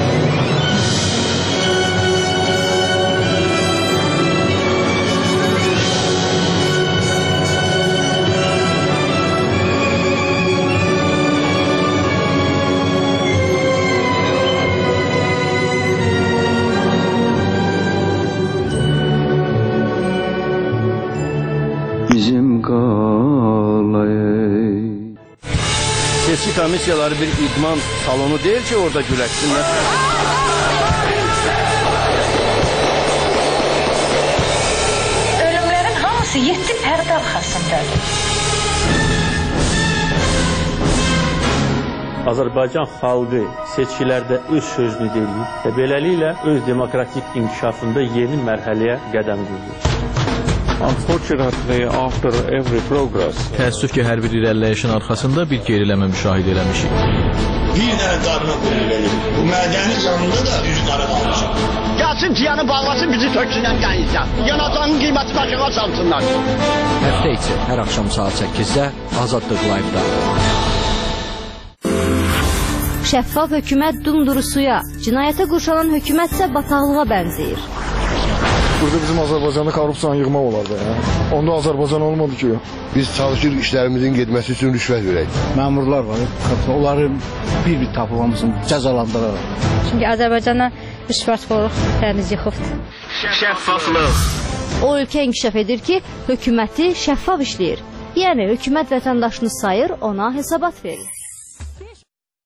Seçki komissiyaları bir idman salonu deyil ki, orada güləşsinlər. Ölümlərin hamısı yeddi pərdə arxasındadır. Azərbaycan xalqı seçkilərdə öz sözünü deyir və beləliklə öz demokratik inkişafında yeni mərhələyə qədəm qoyur. Unfortunately, after every progress, təəssüf ki, hər bir irəliləyişin arxasında bir geriləmə müşahidə eləmişik. Bir dənə qarına qoyun verir. Bu mədəni canında da üz qara qalmışıq. Gəlsin ciyanı bağlasın, bizi töksünən qənizdən. Yanatanın qiymətini aşağı salsınlar. Həftə içi hər axşam saat səkkizdə Azadlıq Live-da. Şəffaf hökumət dumdurusuya, cinayətə qurşanan hökumətsə bataqlığa bənzəyir. Burada bizim Azərbaycanda korrupsiyanı yığmaq olardı. Ya. Onda Azərbaycan olmadı ki. Biz çalışırıq işlərimizin getməsi üçün rüşvət verək. Məmurlar var, onları bir-bir tapılmamızın cəzalandıraraq. Çünki Azərbaycana rüşvətxorluq təmiz yıxıbdır. Şəffaflıq. O ölkə inkişaf edir ki, hökuməti şəffaf işləyir. Yəni hökumət vətəndaşını sayır, ona hesabat verir.